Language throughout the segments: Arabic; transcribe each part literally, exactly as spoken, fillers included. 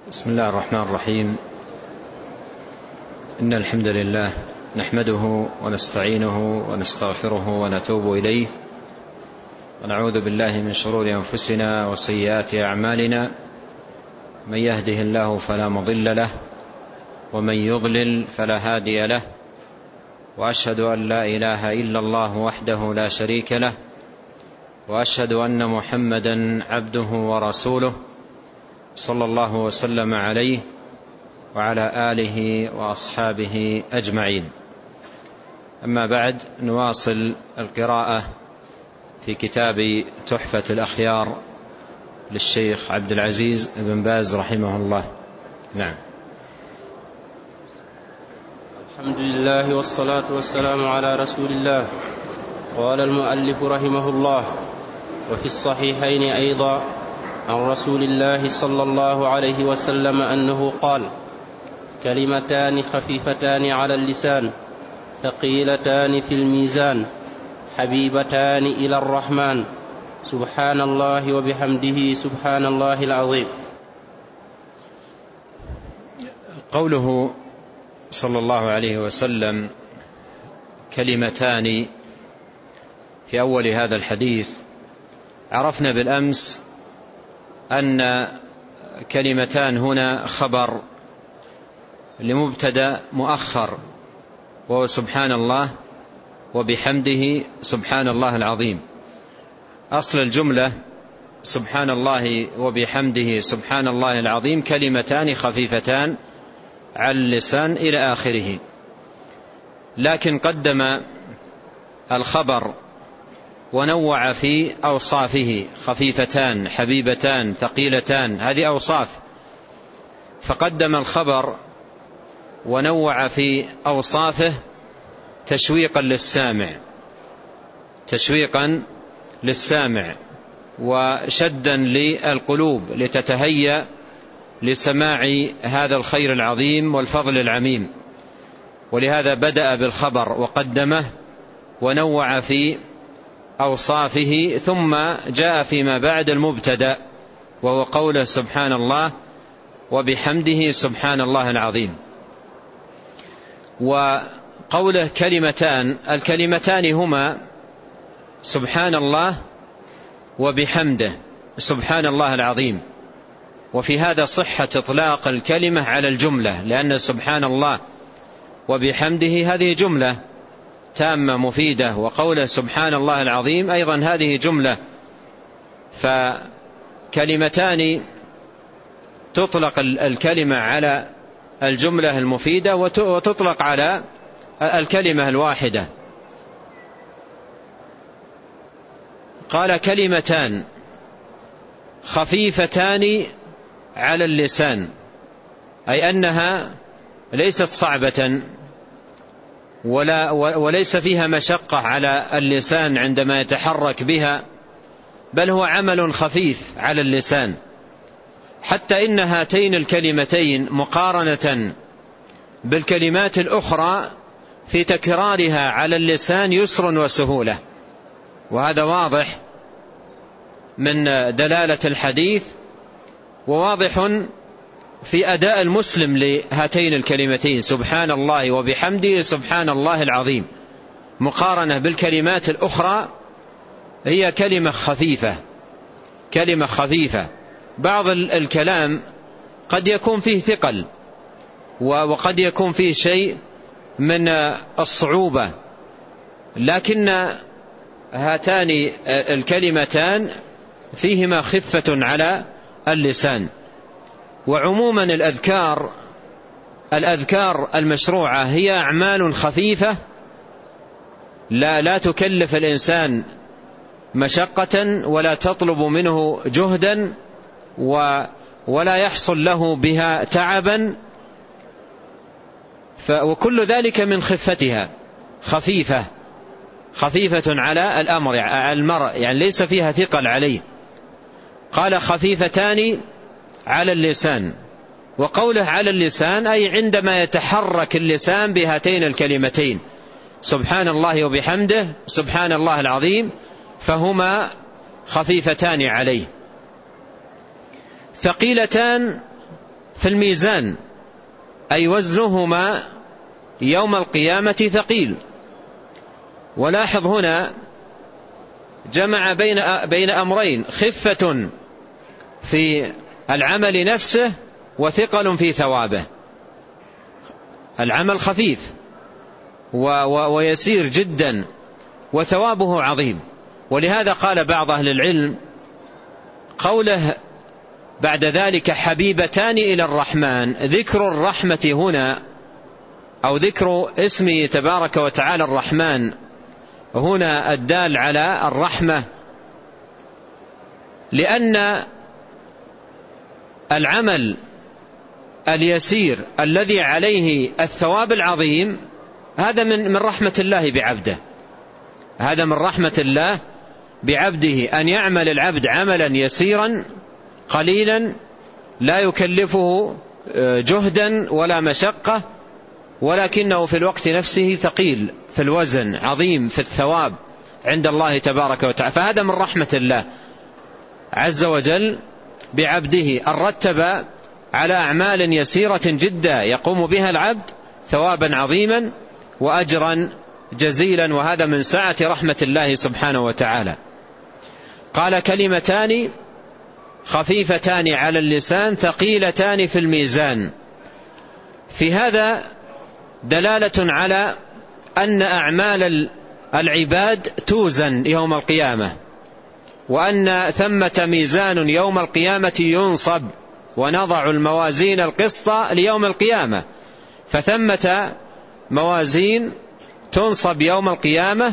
بسم الله الرحمن الرحيم. إن الحمد لله نحمده ونستعينه ونستغفره ونتوب إليه، ونعوذ بالله من شرور أنفسنا وسيئات أعمالنا. من يهده الله فلا مضل له، ومن يضلل فلا هادي له، وأشهد أن لا إله إلا الله وحده لا شريك له، وأشهد أن محمدا عبده ورسوله صلى الله وسلم عليه وعلى آله وأصحابه أجمعين. أما بعد، نواصل القراءة في كتاب تحفة الأخيار للشيخ عبد العزيز بن باز رحمه الله. نعم. الحمد لله والصلاة والسلام على رسول الله. قال المؤلف رحمه الله: وفي الصحيحين أيضا عن رسول الله صلى الله عليه وسلم أنه قال: كلمتان خفيفتان على اللسان ثقيلتان في الميزان حبيبتان إلى الرحمن سبحان الله وبحمده سبحان الله العظيم. قوله صلى الله عليه وسلم كلمتان في أول هذا الحديث، عرفنا بالأمس أن كلمتان هنا خبر لمبتدأ مؤخر، وهو سبحان الله وبحمده سبحان الله العظيم. أصل الجملة سبحان الله وبحمده سبحان الله العظيم كلمتان خفيفتان على اللسان إلى آخره، لكن قدم الخبر ونوع في أوصافه: خفيفتان، حبيبتان، ثقيلتان، هذه أوصاف. فقدم الخبر ونوع في أوصافه تشويقا للسامع تشويقا للسامع وشدا للقلوب لتتهيأ لسماع هذا الخير العظيم والفضل العميم. ولهذا بدأ بالخبر وقدمه ونوع في أوصافه، ثم جاء فيما بعد المبتدأ وهو قوله سبحان الله وبحمده سبحان الله العظيم. وقوله كلمتان، الكلمتان هما سبحان الله وبحمده سبحان الله العظيم. وفي هذا صحة إطلاق الكلمة على الجملة، لأن سبحان الله وبحمده هذه جملة تامة مفيدة، وقوله سبحان الله العظيم أيضا هذه جملة. فكلمتان تطلق الكلمة على الجملة المفيدة وتطلق على الكلمة الواحدة. قال كلمتان خفيفتان على اللسان، أي أنها ليست صعبة ولا وليس فيها مشقة على اللسان عندما يتحرك بها، بل هو عمل خفيف على اللسان، حتى إن هاتين الكلمتين مقارنة بالكلمات الأخرى في تكرارها على اللسان يسر وسهولة. وهذا واضح من دلالة الحديث، وواضح في أداء المسلم لهاتين الكلمتين سبحان الله وبحمده سبحان الله العظيم، مقارنة بالكلمات الأخرى. هي كلمة خفيفة كلمة خفيفة بعض الكلام قد يكون فيه ثقل، وقد يكون فيه شيء من الصعوبة، لكن هاتان الكلمتان فيهما خفة على اللسان. وعموما الأذكار الأذكار المشروعة هي أعمال خفيفة لا لا تكلف الإنسان مشقة ولا تطلب منه جهدا ولا يحصل له بها تعبا، وكل ذلك من خفتها، خفيفة خفيفة على الأمر المرء، يعني ليس فيها ثقل عليه. قال خفيفتان على اللسان، وقوله على اللسان أي عندما يتحرك اللسان بهاتين الكلمتين سبحان الله وبحمده سبحان الله العظيم، فهما خفيفتان عليه. ثقيلتان في الميزان، أي وزنهما يوم القيامة ثقيل. ولاحظ هنا جمع بين بين أمرين: خفة في العمل نفسه وثقل في ثوابه. العمل خفيف ويسير جدا وثوابه عظيم. ولهذا قال بعض أهل العلم قوله بعد ذلك حبيبتان إلى الرحمن، ذكر الرحمة هنا أو ذكر اسمه تبارك وتعالى الرحمن هنا الدال على الرحمة، لأن العمل اليسير الذي عليه الثواب العظيم هذا من من رحمة الله بعبده. هذا من رحمة الله بعبده أن يعمل العبد عملا يسيرا قليلا لا يكلفه جهدا ولا مشقة، ولكنه في الوقت نفسه ثقيل في الوزن، عظيم في الثواب عند الله تبارك وتعالى. فهذا من رحمة الله عز وجل بعبده أن رتب على أعمال يسيرة جدا يقوم بها العبد ثوابا عظيما وأجرا جزيلا، وهذا من سعة رحمة الله سبحانه وتعالى. قال كلمتان خفيفتان على اللسان ثقيلتان في الميزان. في هذا دلالة على أن أعمال العباد توزن يوم القيامة، وأن ثمة ميزان يوم القيامة ينصب، ونضع الموازين القسط ليوم القيامة. فثمة موازين تنصب يوم القيامة،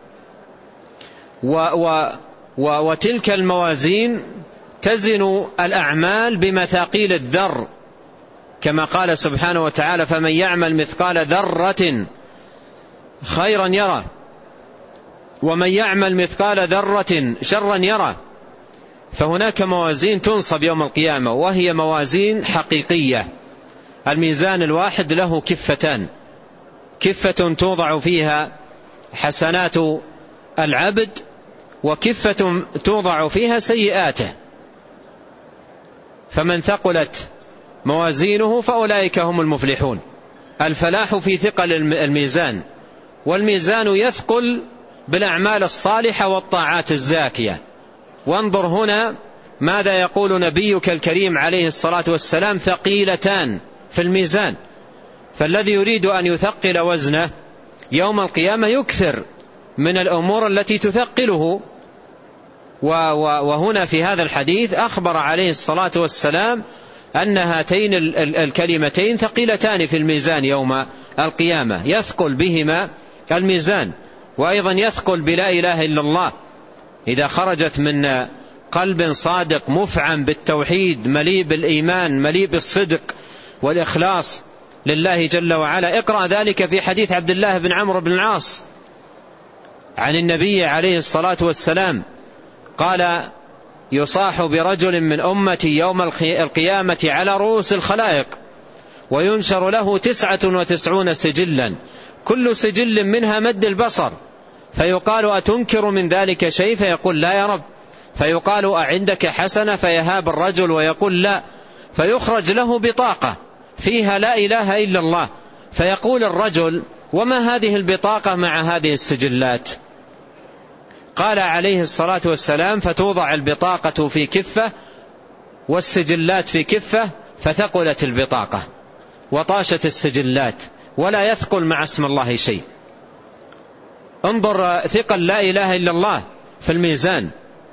و و و وتلك الموازين تزن الأعمال بمثاقيل الذر، كما قال سبحانه وتعالى: فمن يعمل مثقال ذرة خيرا يره ومن يعمل مثقال ذرة شرا يره. فهناك موازين تنصب يوم القيامة وهي موازين حقيقية. الميزان الواحد له كفتان، كفة توضع فيها حسنات العبد وكفة توضع فيها سيئاته، فمن ثقلت موازينه فأولئك هم المفلحون. الفلاح في ثقل الميزان، والميزان يثقل بالأعمال الصالحة والطاعات الزاكية. وانظر هنا ماذا يقول نبيك الكريم عليه الصلاة والسلام: ثقيلتان في الميزان. فالذي يريد أن يثقل وزنه يوم القيامة يكثر من الأمور التي تثقله. وهنا في هذا الحديث أخبر عليه الصلاة والسلام أن هاتين الكلمتين ثقيلتان في الميزان يوم القيامة، يثقل بهما الميزان. وأيضا يثقل بلا إله إلا الله إذا خرجت من قلب صادق مفعم بالتوحيد مليء بالإيمان مليء بالصدق والإخلاص لله جل وعلا. اقرأ ذلك في حديث عبد الله بن عمرو بن العاص عن النبي عليه الصلاة والسلام قال: يصاح برجل من أمتي يوم القيامة على رؤوس الخلائق وينشر له تسعة وتسعون سجلا كل سجل منها مد البصر، فيقال: أتنكر من ذلك شيء؟ فيقول: لا يا رب. فيقال: أعندك حسنة؟ فيهاب الرجل ويقول: لا. فيخرج له بطاقة فيها لا إله إلا الله، فيقول الرجل: وما هذه البطاقة مع هذه السجلات؟ قال عليه الصلاة والسلام: فتوضع البطاقة في كفة والسجلات في كفة، فثقلت البطاقة وطاشت السجلات ولا يثقل مع اسم الله شيء. انظر ثقل لا إله إلا الله في الميزان.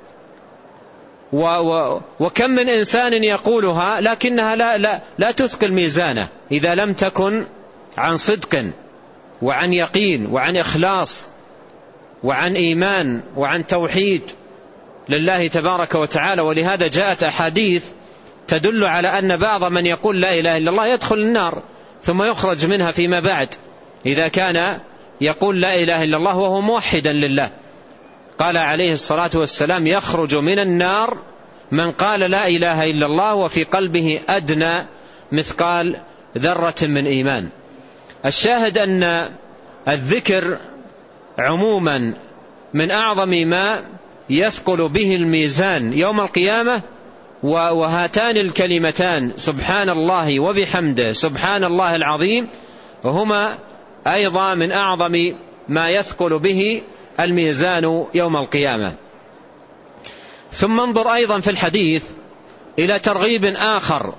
و و وكم من إنسان يقولها لكنها لا, لا, لا تثقل ميزانه إذا لم تكن عن صدق وعن يقين وعن إخلاص وعن إيمان وعن توحيد لله تبارك وتعالى. ولهذا جاءت أحاديث تدل على أن بعض من يقول لا إله إلا الله يدخل النار ثم يخرج منها فيما بعد إذا كان يقول لا إله إلا الله وهو موحدا لله. قال عليه الصلاة والسلام: يخرج من النار من قال لا إله إلا الله وفي قلبه أدنى مثقال ذرة من إيمان. الشاهد أن الذكر عموما من أعظم ما يثقل به الميزان يوم القيامة وهاتان الكلمتان سبحان الله وبحمده سبحان الله العظيم هما أيضا من أعظم ما يثقل به الميزان يوم القيامة. ثم انظر أيضا في الحديث إلى ترغيب آخر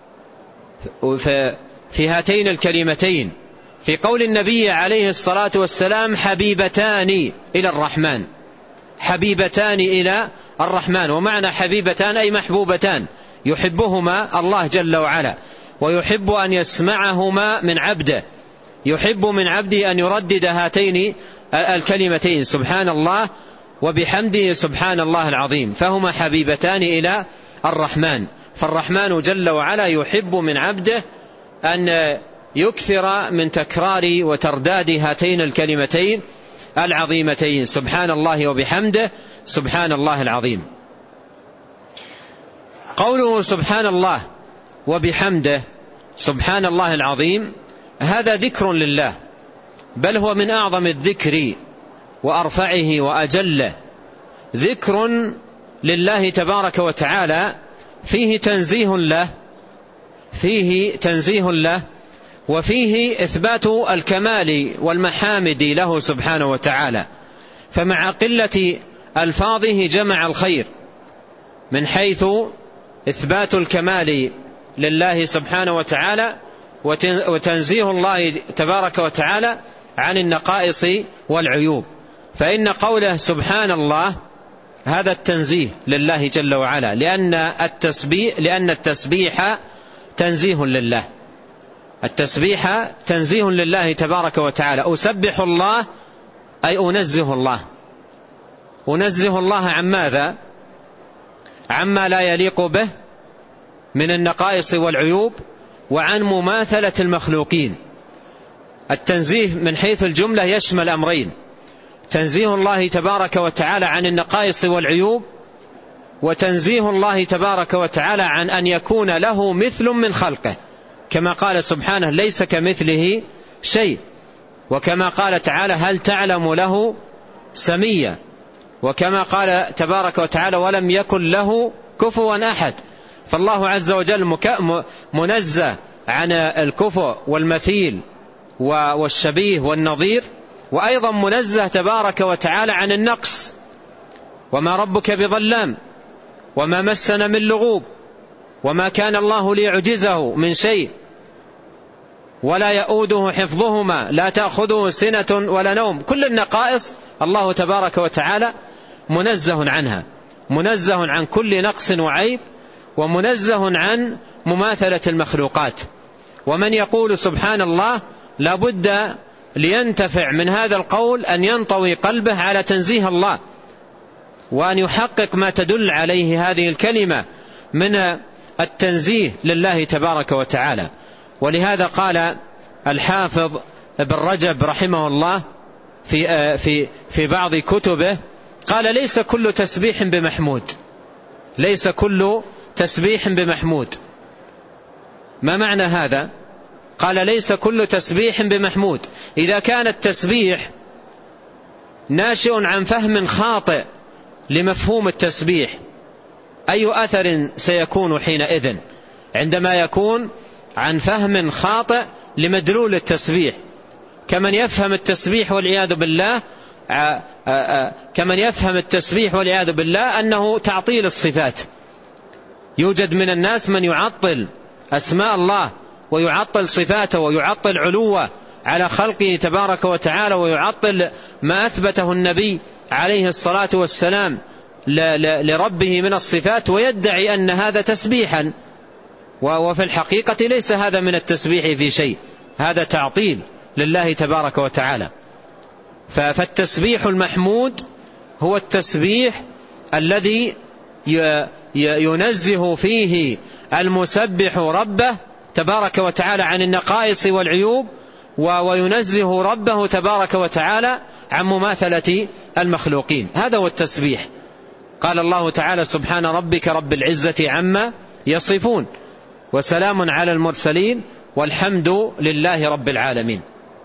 في هاتين الكلمتين، في قول النبي عليه الصلاة والسلام حبيبتان إلى الرحمن، حبيبتان إلى الرحمن. ومعنى حبيبتان أي محبوبتان، يحبهما الله جل وعلا، ويحب أن يسمعهما من عبده، يحب من عبده أن يردد هاتين الكلمتين سبحان الله وبحمده سبحان الله العظيم، فهما حبيبتان إلى الرحمن. فالرحمن جل وعلا يحب من عبده أن يكثر من تكرار وترداد هاتين الكلمتين العظيمتين سبحان الله وبحمده سبحان الله العظيم. قوله سبحان الله وبحمده سبحان الله العظيم هذا ذكر لله، بل هو من أعظم الذكر وأرفعه وأجله، ذكر لله تبارك وتعالى فيه تنزيه له، فيه تنزيه له وفيه إثبات الكمال والمحامد له سبحانه وتعالى. فمع قلة ألفاظه جمع الخير من حيث إثبات الكمال لله سبحانه وتعالى وتنزيه الله تبارك وتعالى عن النقائص والعيوب. فإن قوله سبحان الله هذا التنزيه لله جل وعلا، لأن التسبيح لأن التسبيح تنزيه لله، التسبيح تنزيه لله تبارك وتعالى. أسبح الله أي أنزه الله، أنزه الله عن ماذا؟ عما لا يليق به من النقائص والعيوب وعن مماثلة المخلوقين. التنزيه من حيث الجملة يشمل أمرين: تنزيه الله تبارك وتعالى عن النقائص والعيوب، وتنزيه الله تبارك وتعالى عن أن يكون له مثل من خلقه، كما قال سبحانه ليس كمثله شيء، وكما قال تعالى هل تعلم له سميا، وكما قال تبارك وتعالى ولم يكن له كفوا أحد. فالله عز وجل منزه عن الكفو والمثيل والشبيه والنظير، وأيضا منزه تبارك وتعالى عن النقص. وما ربك بظلام وما مسنا من لغوب وما كان الله ليعجزه من شيء ولا يؤوده حفظهما لا تأخذه سنة ولا نوم. كل النقائص الله تبارك وتعالى منزه عنها، منزه عن كل نقص وعيب، ومنزه عن مماثلة المخلوقات. ومن يقول سبحان الله لابد لينتفع من هذا القول أن ينطوي قلبه على تنزيه الله، وأن يحقق ما تدل عليه هذه الكلمة من التنزيه لله تبارك وتعالى. ولهذا قال الحافظ ابن رجب رحمه الله في في في بعض كتبه قال ليس كل تسبيح بمحمود، ليس كل تسبيح بمحمود. ما معنى هذا؟ قال ليس كل تسبيح بمحمود. إذا كان التسبيح ناشئ عن فهم خاطئ لمفهوم التسبيح، أي أثر سيكون حينئذ؟ عندما يكون عن فهم خاطئ لمدلول التسبيح، كمن يفهم التسبيح والعياذ بالله كمن يفهم التسبيح والعياذ بالله أنه تعطيل الصفات. يوجد من الناس من يعطل أسماء الله ويعطل صفاته ويعطل علوه على خلقه تبارك وتعالى، ويعطل ما أثبته النبي عليه الصلاة والسلام لربه من الصفات، ويدعي أن هذا تسبيحا، وفي الحقيقة ليس هذا من التسبيح في شيء، هذا تعطيل لله تبارك وتعالى. فالتسبيح المحمود هو التسبيح الذي ينزه فيه المسبح ربه تبارك وتعالى عن النقائص والعيوب، وينزه ربه تبارك وتعالى عن مماثلة المخلوقين. هذا هو التسبيح. قال الله تعالى سبحان ربك رب العزة عما يصفون وسلام على المرسلين والحمد لله رب العالمين.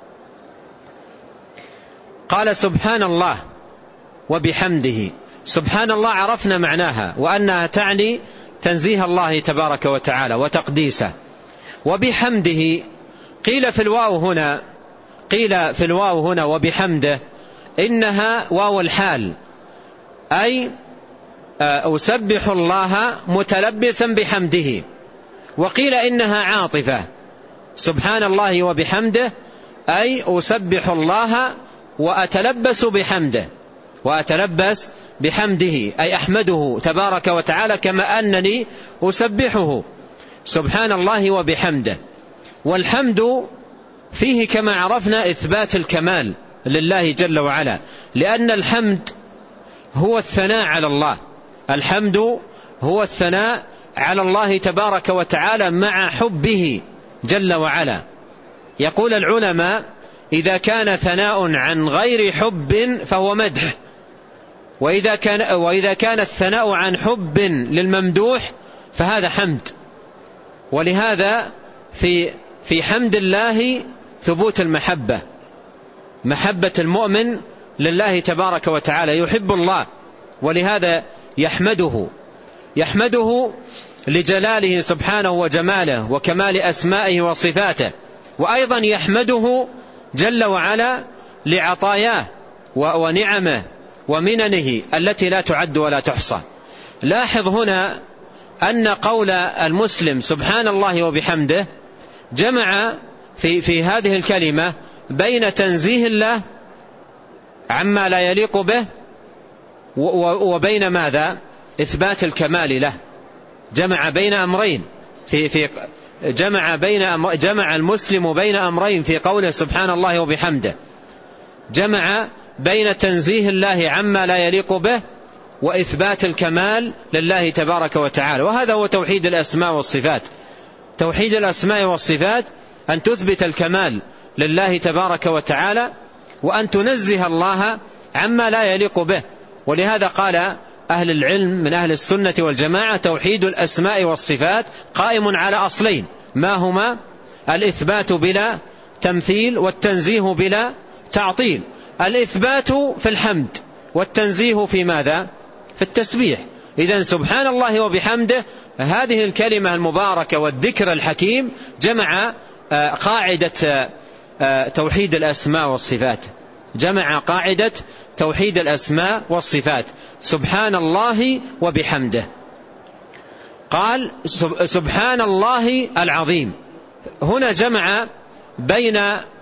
قال سبحان الله وبحمده. سبحان الله عرفنا معناها وأنها تعني تنزيه الله تبارك وتعالى وتقديسه. وبحمده قيل في الواو هنا قيل في الواو هنا وبحمده إنها واو الحال، أي أسبح الله متلبسا بحمده. وقيل إنها عاطفة، سبحان الله وبحمده أي أسبح الله وأتلبس بحمده وأتلبس بحمده أي أحمده تبارك وتعالى كما أنني أسبحه، سبحان الله وبحمده. والحمد فيه كما عرفنا إثبات الكمال لله جل وعلا، لأن الحمد هو الثناء على الله، الحمد هو الثناء على الله تبارك وتعالى مع حبه جل وعلا. يقول العلماء إذا كان ثناء عن غير حب فهو مدح، وإذا كان, وإذا كان الثناء عن حب للممدوح فهذا حمد. ولهذا في, في حمد الله ثبوت المحبة، محبة المؤمن لله تبارك وتعالى، يحب الله ولهذا يحمده يحمده لجلاله سبحانه وجماله وكمال أسمائه وصفاته، وأيضا يحمده جل وعلا لعطاياه ونعمه ومننه التي لا تعد ولا تحصى. لاحظ هنا أن قول المسلم سبحان الله وبحمده جمع في, في هذه الكلمة بين تنزيه الله عما لا يليق به وبين ماذا؟ إثبات الكمال له. جمع بين أمرين في في جمع بين جمع المسلم بين أمرين في قوله سبحان الله وبحمده، جمع بين تنزيه الله عما لا يليق به وإثبات الكمال لله تبارك وتعالى. وهذا هو توحيد الأسماء والصفات. توحيد الأسماء والصفات أن تثبت الكمال لله تبارك وتعالى وأن تنزه الله عما لا يليق به. ولهذا قال أهل العلم من أهل السنة والجماعة توحيد الأسماء والصفات قائم على أصلين، ما هما؟ الإثبات بلا تمثيل والتنزيه بلا تعطيل. الإثبات في الحمد والتنزيه في ماذا؟ في التسبيح. إذن سبحان الله وبحمده هذه الكلمة المباركة والذكر الحكيم جمع قاعدة توحيد الأسماء والصفات، جمع قاعدة توحيد الأسماء والصفات سبحان الله وبحمده. قال سبحان الله العظيم، هنا جمع بين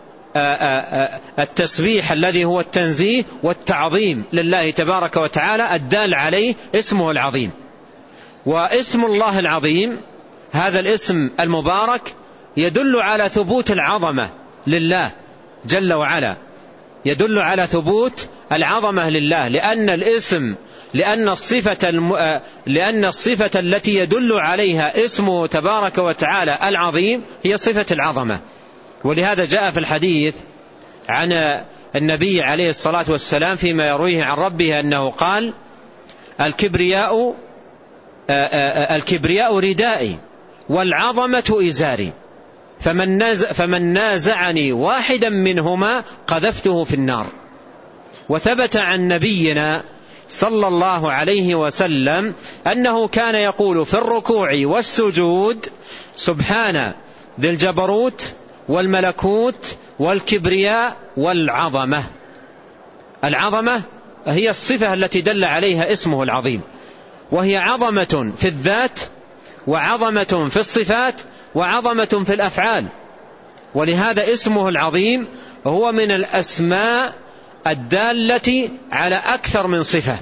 التسبيح الذي هو التنزيه والتعظيم لله تبارك وتعالى الدال عليه اسمه العظيم. واسم الله العظيم هذا الاسم المبارك يدل على ثبوت العظمة لله جل وعلا، يدل على ثبوت العظمة لله، لأن الاسم لأن الصفة الم... لأن الصفة التي يدل عليها اسمه تبارك وتعالى العظيم هي صفة العظمة. ولهذا جاء في الحديث عن النبي عليه الصلاة والسلام فيما يرويه عن ربه أنه قال الكبرياء الكبرياء ردائي والعظمة إزاري، فمن نازع فمن نازعني واحدا منهما قذفته في النار. وثبت عن نبينا صلى الله عليه وسلم أنه كان يقول في الركوع والسجود سبحان ذي الجبروت والملكوت والكبرياء والعظمة. العظمة هي الصفة التي دل عليها اسمه العظيم، وهي عظمة في الذات وعظمة في الصفات وعظمة في الأفعال. ولهذا اسمه العظيم هو من الأسماء الدالة على أكثر من صفة،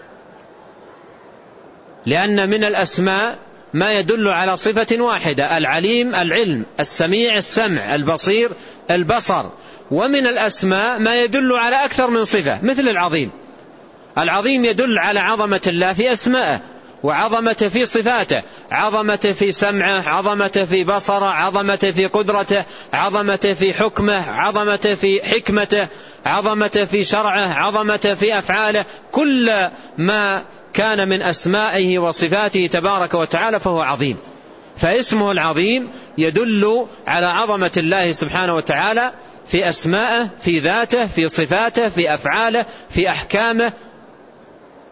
لأن من الأسماء ما يدل على صفة واحدة، العليم العلم، السميع السمع، البصير البصر. ومن الأسماء ما يدل على أكثر من صفة مثل العظيم. العظيم يدل على عظمة الله في أسمائه وعظمة في صفاته، عظمة في سمعه، عظمة في بصره، عظمة في قدرته، عظمة في حكمه، عظمة في حكمته، عظمة في شرعه، عظمة في أفعاله. كل ما كان من أسمائه وصفاته تبارك وتعالى فهو عظيم. فاسمه العظيم يدل على عظمة الله سبحانه وتعالى في أسمائه، في ذاته، في صفاته، في أفعاله، في أحكامه،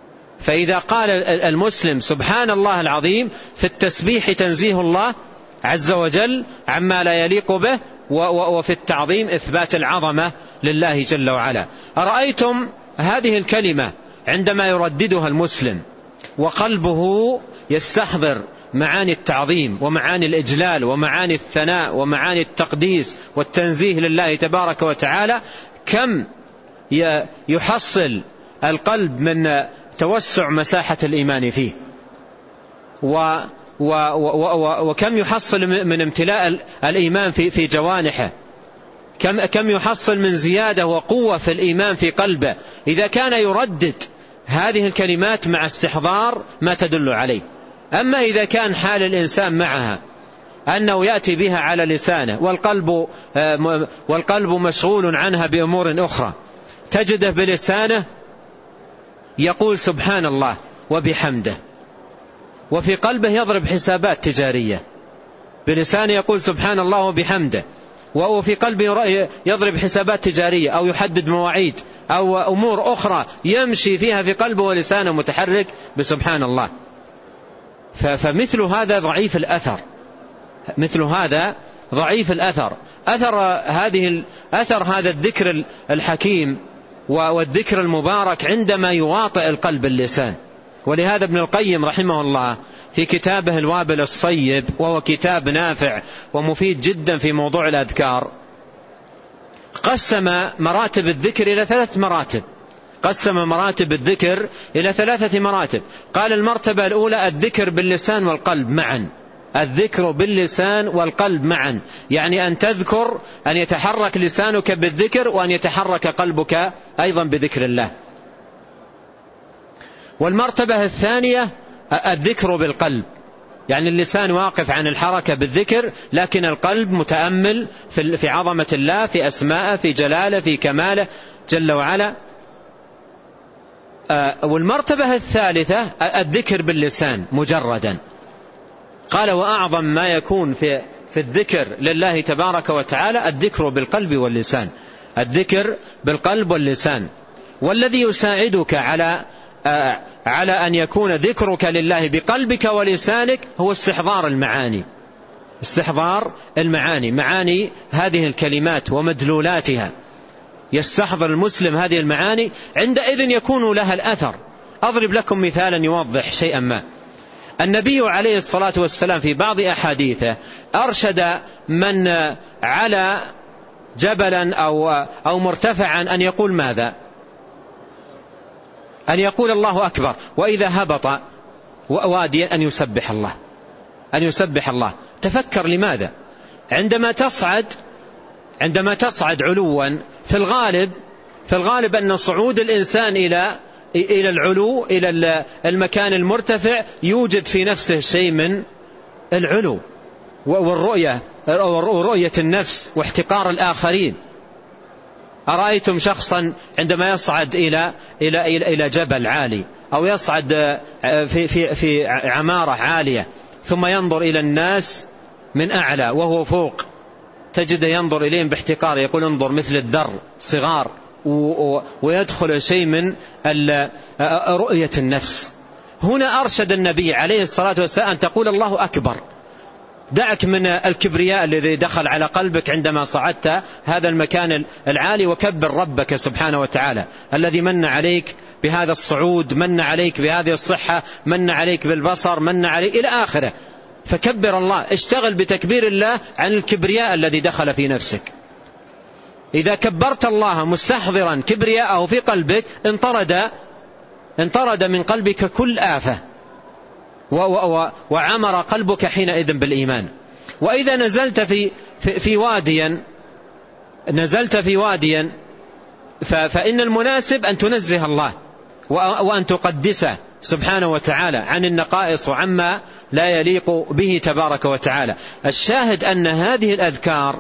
فإذا قال المسلم سبحان الله العظيم في التسبيح تنزيه الله عز وجل عما لا يليق به، وفي التعظيم إثبات العظمة لله جل وعلا. أرأيتم هذه الكلمة عندما يرددها المسلم وقلبه يستحضر معاني التعظيم ومعاني الإجلال ومعاني الثناء ومعاني التقديس والتنزيه لله تبارك وتعالى، كم يحصل القلب من توسع مساحة الإيمان فيه، و و و وكم يحصل من امتلاء الإيمان في في جوانحه، كم كم يحصل من زيادة وقوة في الإيمان في قلبه إذا كان يردد هذه الكلمات مع استحضار ما تدل عليه. أما إذا كان حال الإنسان معها أنه يأتي بها على لسانه والقلب والقلب مشغول عنها بأمور أخرى، تجده بلسانه يقول سبحان الله وبحمده، وفي قلبه يضرب حسابات تجارية. بلسانه يقول سبحان الله وبحمده، وفي قلبه يضرب حسابات تجارية أو يحدد مواعيد أو أمور أخرى يمشي فيها في قلبه ولسانه متحرك بسبحان الله. فمثل هذا ضعيف الأثر، مثل هذا ضعيف الأثر. أثر هذه أثر هذا الذكر الحكيم والذكر المبارك عندما يواطئ القلب اللسان. ولهذا ابن القيم رحمه الله في كتابه الوابل الصيب، وهو كتاب نافع ومفيد جدا في موضوع الأذكار، قسم مراتب الذكر إلى ثلاث مراتب. قسم مراتب الذكر إلى ثلاثة مراتب. قال المرتبة الأولى الذكر باللسان والقلب معا، الذكر باللسان والقلب معا، يعني أن تذكر أن يتحرك لسانك بالذكر وأن يتحرك قلبك أيضا بذكر الله. والمرتبة الثانية الذكر بالقلب، يعني اللسان واقف عن الحركة بالذكر لكن القلب متأمل في عظمة الله، في أسماءه، في جلاله، في كماله جل وعلا. والمرتبة الثالثة الذكر باللسان مجردا. قال وأعظم ما يكون في في الذكر لله تبارك وتعالى الذكر بالقلب واللسان، الذكر بالقلب واللسان. والذي يساعدك على على أن يكون ذكرك لله بقلبك ولسانك هو استحضار المعاني، استحضار المعاني، معاني هذه الكلمات ومدلولاتها. يستحضر المسلم هذه المعاني عندئذ يكون لها الأثر. أضرب لكم مثالا يوضح شيئا ما. النبي عليه الصلاة والسلام في بعض أحاديثه أرشد من على جبلا أو, أو مرتفعا أن يقول ماذا؟ أن يقول الله أكبر، وإذا هبط واديا أن يسبح الله، أن يسبح الله. تفكر لماذا؟ عندما تصعد عندما تصعد علوا في الغالب في الغالب أن صعود الإنسان إلى إلى العلو، إلى المكان المرتفع، يوجد في نفسه شيء من العلو والرؤية ورؤية النفس واحتقار الآخرين. أرأيتم شخصا عندما يصعد إلى إلى إلى إلى جبل عالي أو يصعد في في في عمارة عالية ثم ينظر إلى الناس من أعلى وهو فوق، تجده ينظر إليهم باحتقار، يقول انظر مثل الذر صغار، ويدخل شيء من رؤية النفس. هنا أرشد النبي عليه الصلاة والسلام أن تقول الله أكبر. دعك من الكبرياء الذي دخل على قلبك عندما صعدت هذا المكان العالي، وكبر ربك سبحانه وتعالى الذي من عليك بهذا الصعود، من عليك بهذه الصحة، من عليك بالبصر، من عليك إلى آخره. فكبر الله، اشتغل بتكبير الله عن الكبرياء الذي دخل في نفسك. إذا كبرت الله مستحضرا كبرياءه في قلبك انطرد انطرد من قلبك كل آفة، وعمر قلبك حينئذ بالإيمان. وإذا نزلت في في, في واديا نزلت في واديا فإن المناسب أن تنزه الله وأن تقدسه سبحانه وتعالى عن النقائص وعما لا يليق به تبارك وتعالى. الشاهد أن هذه الأذكار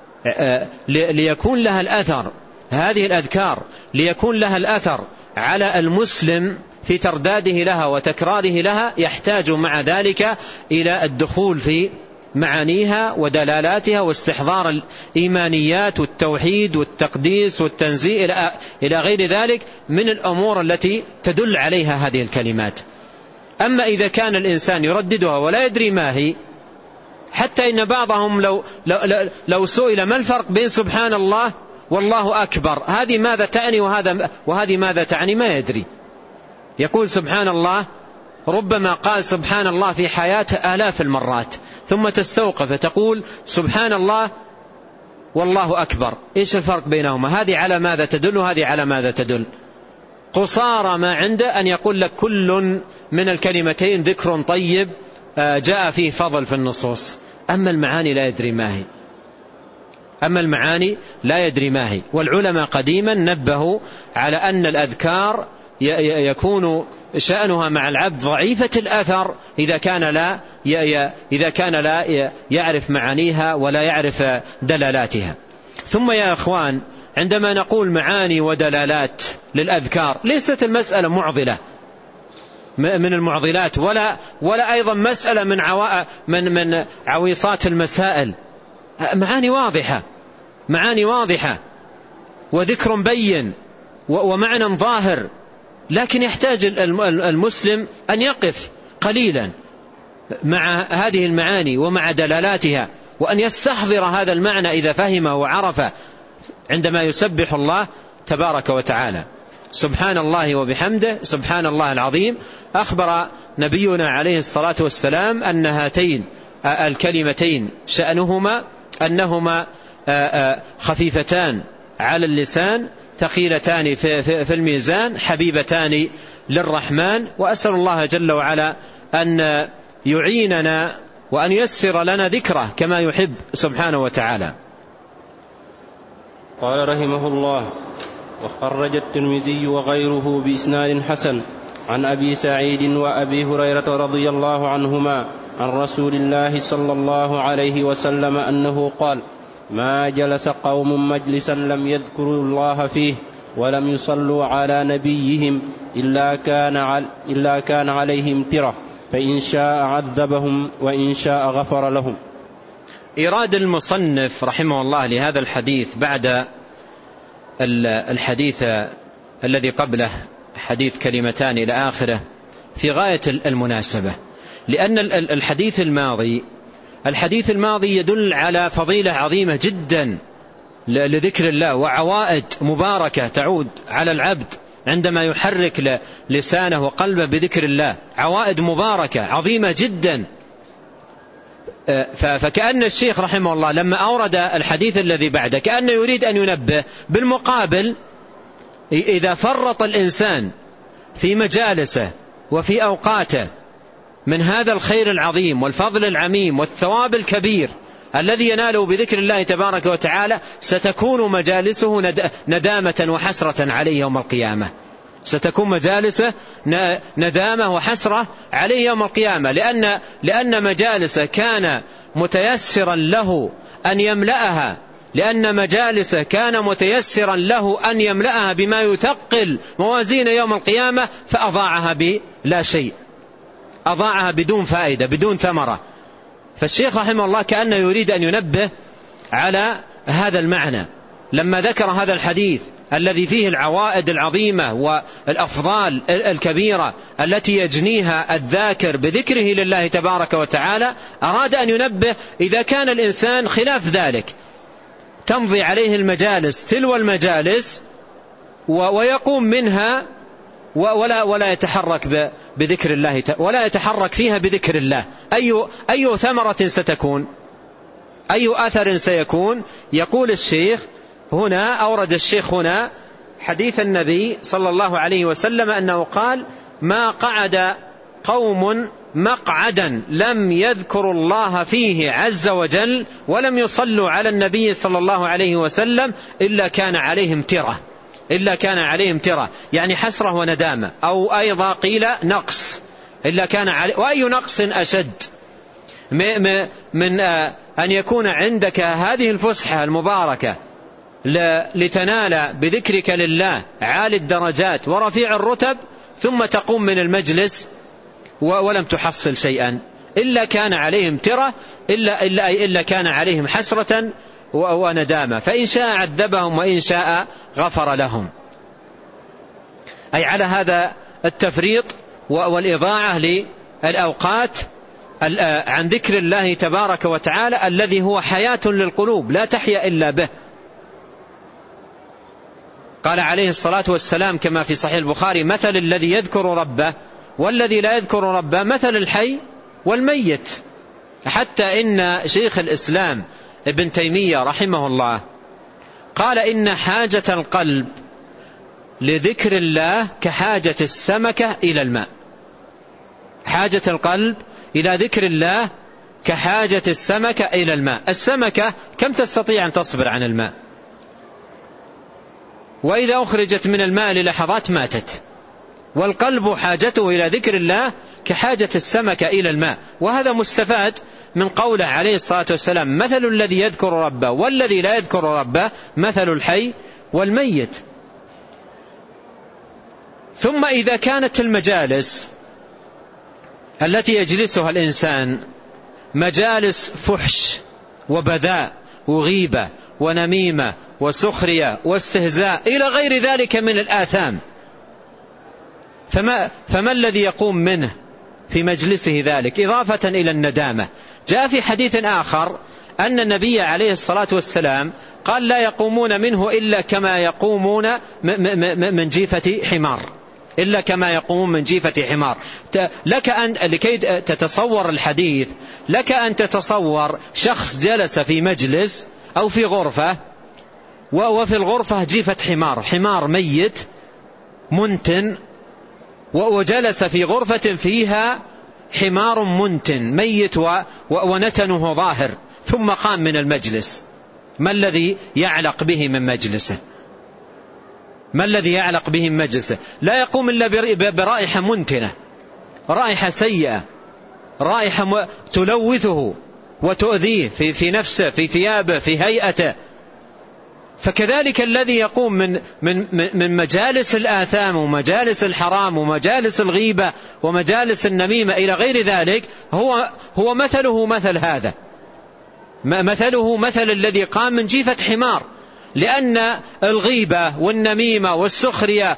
ليكون لها الأثر هذه الأذكار ليكون لها الأثر على المسلم في ترداده لها وتكراره لها، يحتاج مع ذلك إلى الدخول في معانيها ودلالاتها واستحضار الإيمانيات والتوحيد والتقديس والتنزيه إلى غير ذلك من الأمور التي تدل عليها هذه الكلمات. أما إذا كان الإنسان يرددها ولا يدري ما هي، حتى إن بعضهم لو, لو, لو سئل ما الفرق بين سبحان الله والله أكبر، هذه ماذا تعني وهذا وهذه ماذا تعني، ما يدري. يقول سبحان الله، ربما قال سبحان الله في حياته آلاف المرات، ثم تستوقف تقول سبحان الله والله أكبر، إيش الفرق بينهما؟ هذه على ماذا تدل وهذه على ماذا تدل؟ قصارى ما عنده أن يقول لك كل من الكلمتين ذكر طيب جاء فيه فضل في النصوص، أما المعاني لا يدري ما هي، أما المعاني لا يدري ما هي. والعلماء قديما نبهوا على أن الأذكار يكون شأنها مع العبد ضعيفة الأثر إذا كان لا إذا كان لا يعرف معانيها ولا يعرف دلالاتها. ثم يا أخوان، عندما نقول معاني ودلالات للأذكار، ليست المسألة معضلة من المعضلات، ولا ولا أيضا مسألة من عوا من من عويصات المسائل. معاني واضحة، معاني واضحة وذكر بين ومعنى ظاهر، لكن يحتاج المسلم أن يقف قليلا مع هذه المعاني ومع دلالاتها، وأن يستحضر هذا المعنى إذا فهمه وعرفه عندما يسبح الله تبارك وتعالى. سبحان الله وبحمده سبحان الله العظيم. أخبر نبينا عليه الصلاة والسلام أن هاتين الكلمتين شأنهما أنهما خفيفتان على اللسان ثقيلتان في الميزان حبيبتان للرحمن. وأسأل الله جل وعلا أن يعيننا وأن ييسر لنا ذكره كما يحب سبحانه وتعالى. قال رحمه الله: وخرج الترمذي وغيره بإسناد حسن عن أبي سعيد وأبي هريرة رضي الله عنهما عن رسول الله صلى الله عليه وسلم أنه قال: ما جلس قوم مجلسا لم يذكروا الله فيه ولم يصلوا على نبيهم إلا كان, إلا كان عليهم ترة، فإن شاء عذبهم وإن شاء غفر لهم. إيراد المصنف رحمه الله لهذا الحديث بعد الحديث الذي قبله، حديث كلمتان إلى آخره، في غاية المناسبة، لأن الحديث الماضي الحديث الماضي يدل على فضيلة عظيمة جدا لذكر الله وعوائد مباركة تعود على العبد عندما يحرك لسانه وقلبه بذكر الله، عوائد مباركة عظيمة جدا. فكأن الشيخ رحمه الله لما أورد الحديث الذي بعده كأنه يريد أن ينبه بالمقابل، إذا فرط الإنسان في مجالسه وفي أوقاته من هذا الخير العظيم والفضل العميم والثواب الكبير الذي يناله بذكر الله تبارك وتعالى، ستكون مجالسه ندامة وحسرة عليه يوم القيامة، ستكون مجالسه ندامة وحسرة عليه يوم القيامة، لأن, لأن مجالسه كان متيسرا له أن يملأها لأن مجالسه كان متيسرا له أن يملأها بما يثقل موازين يوم القيامة، فأضاعها بلا شيء، أضاعها بدون فائدة بدون ثمرة. فالشيخ رحمه الله كأنه يريد أن ينبه على هذا المعنى لما ذكر هذا الحديث الذي فيه العوائد العظيمة والأفضال الكبيرة التي يجنيها الذاكر بذكره لله تبارك وتعالى. أراد أن ينبه إذا كان الإنسان خلاف ذلك، تمضي عليه المجالس تلو المجالس ويقوم منها ولا ولا يتحرك بذكر الله ولا يتحرك فيها بذكر الله، أي أي ثمرة ستكون؟ أي أثر سيكون؟ يقول الشيخ هنا، أورد الشيخ هنا حديث النبي صلى الله عليه وسلم أنه قال: ما قعد قوم مقعدا لم يذكروا الله فيه عز وجل ولم يصلوا على النبي صلى الله عليه وسلم إلا كان عليهم ترة إلا كان عليهم ترة يعني حسرة وندامة، أو أيضا قيل نقص، إلا كان علي وأي نقص أشد من أن يكون عندك هذه الفسحة المباركة لتنال بذكرك لله عالي الدرجات ورفيع الرتب، ثم تقوم من المجلس ولم تحصل شيئا، إلا كان عليهم ترة إلا, إلا, إلا كان عليهم حسرة وندامة، فإن شاء عذبهم وإن شاء غفر لهم. أي على هذا التفريط والإضاعة للأوقات عن ذكر الله تبارك وتعالى الذي هو حياة للقلوب لا تحيا إلا به. قال عليه الصلاة والسلام كما في صحيح البخاري: مثل الذي يذكر ربه والذي لا يذكر ربه مثل الحي والميت. حتى إن شيخ الإسلام ابن تيمية رحمه الله قال: إن حاجة القلب لذكر الله كحاجة السمكة إلى الماء. حاجة القلب إلى ذكر الله كحاجة السمكة إلى الماء. السمكة كم تستطيع أن تصبر عن الماء؟ وإذا أخرجت من الماء للحظات ماتت. والقلب حاجته إلى ذكر الله كحاجة السمكة إلى الماء. وهذا مستفاد من قوله عليه الصلاة والسلام: مثل الذي يذكر ربه والذي لا يذكر ربه مثل الحي والميت. ثم إذا كانت المجالس التي يجلسها الإنسان مجالس فحش وبذاء وغيبة ونميمة وسخرية واستهزاء إلى غير ذلك من الآثام، فما, فما الذي يقوم منه في مجلسه ذلك إضافة إلى الندامة؟ جاء في حديث آخر أن النبي عليه الصلاة والسلام قال: لا يقومون منه إلا كما يقومون من جيفة حمار، إلا كما يقومون من جيفة حمار. لك أن لكي تتصور الحديث لك أن تتصور شخص جلس في مجلس أو في غرفة، وفي الغرفة جيفة حمار، حمار ميت منتن، وجلس في غرفة فيها حمار منتن ميت ونتنه ظاهر، ثم قام من المجلس. ما الذي يعلق به من مجلسه؟ ما الذي يعلق به من مجلسه؟ لا يقوم إلا برائحة منتنة، رائحة سيئة، رائحة تلوثه وتؤذيه في, في نفسه، في ثيابه، في هيئته. فكذلك الذي يقوم من, من, من مجالس الآثام ومجالس الحرام ومجالس الغيبة ومجالس النميمة إلى غير ذلك هو, هو مثله مثل هذا، مثله مثل الذي قام من جيفة حمار. لأن الغيبة والنميمة والسخرية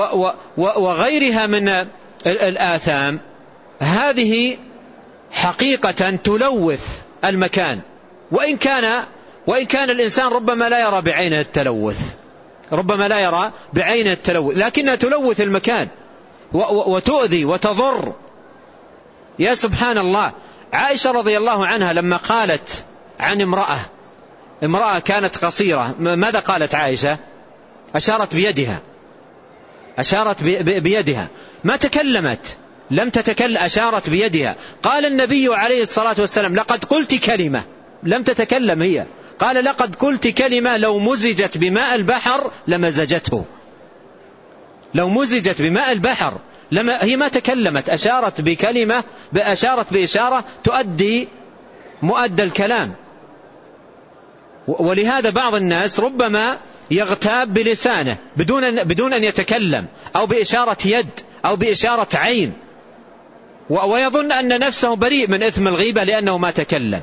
وغيرها من الآثام هذه حقيقة تلوث المكان، وإن كان وإن كان الإنسان ربما لا يرى بعينه التلوث، ربما لا يرى بعينه التلوث، لكنها تلوث المكان وتؤذي وتضر. يا سبحان الله، عائشة رضي الله عنها لما قالت عن امرأة امرأة كانت قصيرة، ماذا قالت عائشة؟ أشارت بيدها، أشارت بيدها، ما تكلمت، لم تتكلم، أشارت بيدها. قال النبي عليه الصلاة والسلام: لقد قلت كلمة، لم تتكلم هي، قال: لقد قلت كلمة لو مزجت بماء البحر لمزجته، لو مزجت بماء البحر لما، هي ما تكلمت، أشارت بكلمة، أشارت بإشارة تؤدي مؤدى الكلام. ولهذا بعض الناس ربما يغتاب بلسانه بدون بدون أن يتكلم، أو بإشارة يد أو بإشارة عين، ويظن أن نفسه بريء من إثم الغيبة لأنه ما تكلم،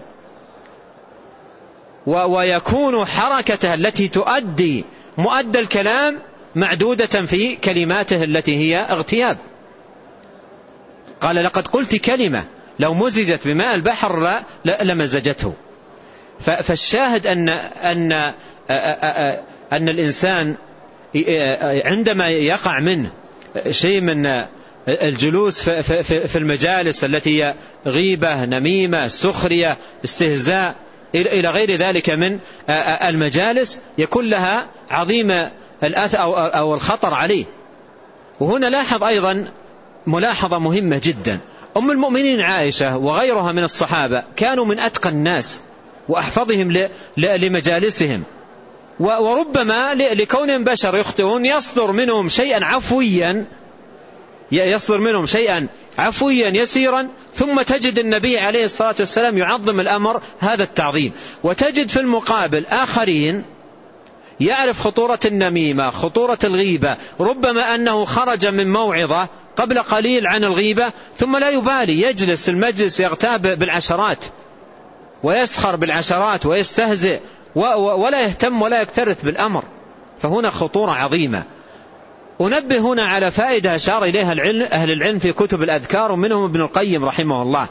ويكون حركته التي تؤدي مؤدى الكلام معدودة في كلماته التي هي اغتياب. قال: لقد قلت كلمة لو مزجت بماء البحر لمزجته. فالشاهد أن أن أن الإنسان عندما يقع منه شيء من الجلوس في المجالس التي هي غيبة، نميمة، سخرية، استهزاء إلى غير ذلك من المجالس، يكون لها عظيم الأثر أو الخطر عليه. وهنا لاحظ أيضا ملاحظة مهمة جدا: أم المؤمنين عائشة وغيرها من الصحابة كانوا من أتقى الناس وأحفظهم لمجالسهم، وربما لكونهم بشر يخطئون يصدر منهم شيئا عفويا يصدر منهم شيئا عفويا يسيرا، ثم تجد النبي عليه الصلاة والسلام يعظم الأمر هذا التعظيم. وتجد في المقابل آخرين يعرف خطورة النميمة، خطورة الغيبة، ربما أنه خرج من موعظة قبل قليل عن الغيبة ثم لا يبالي، يجلس المجلس يغتاب بالعشرات ويسخر بالعشرات ويستهزئ ولا يهتم ولا يكترث بالأمر. فهنا خطورة عظيمة. أنبه هنا على فائدة أشار إليها أهل العلم في كتب الأذكار ومنهم ابن القيم رحمه الله،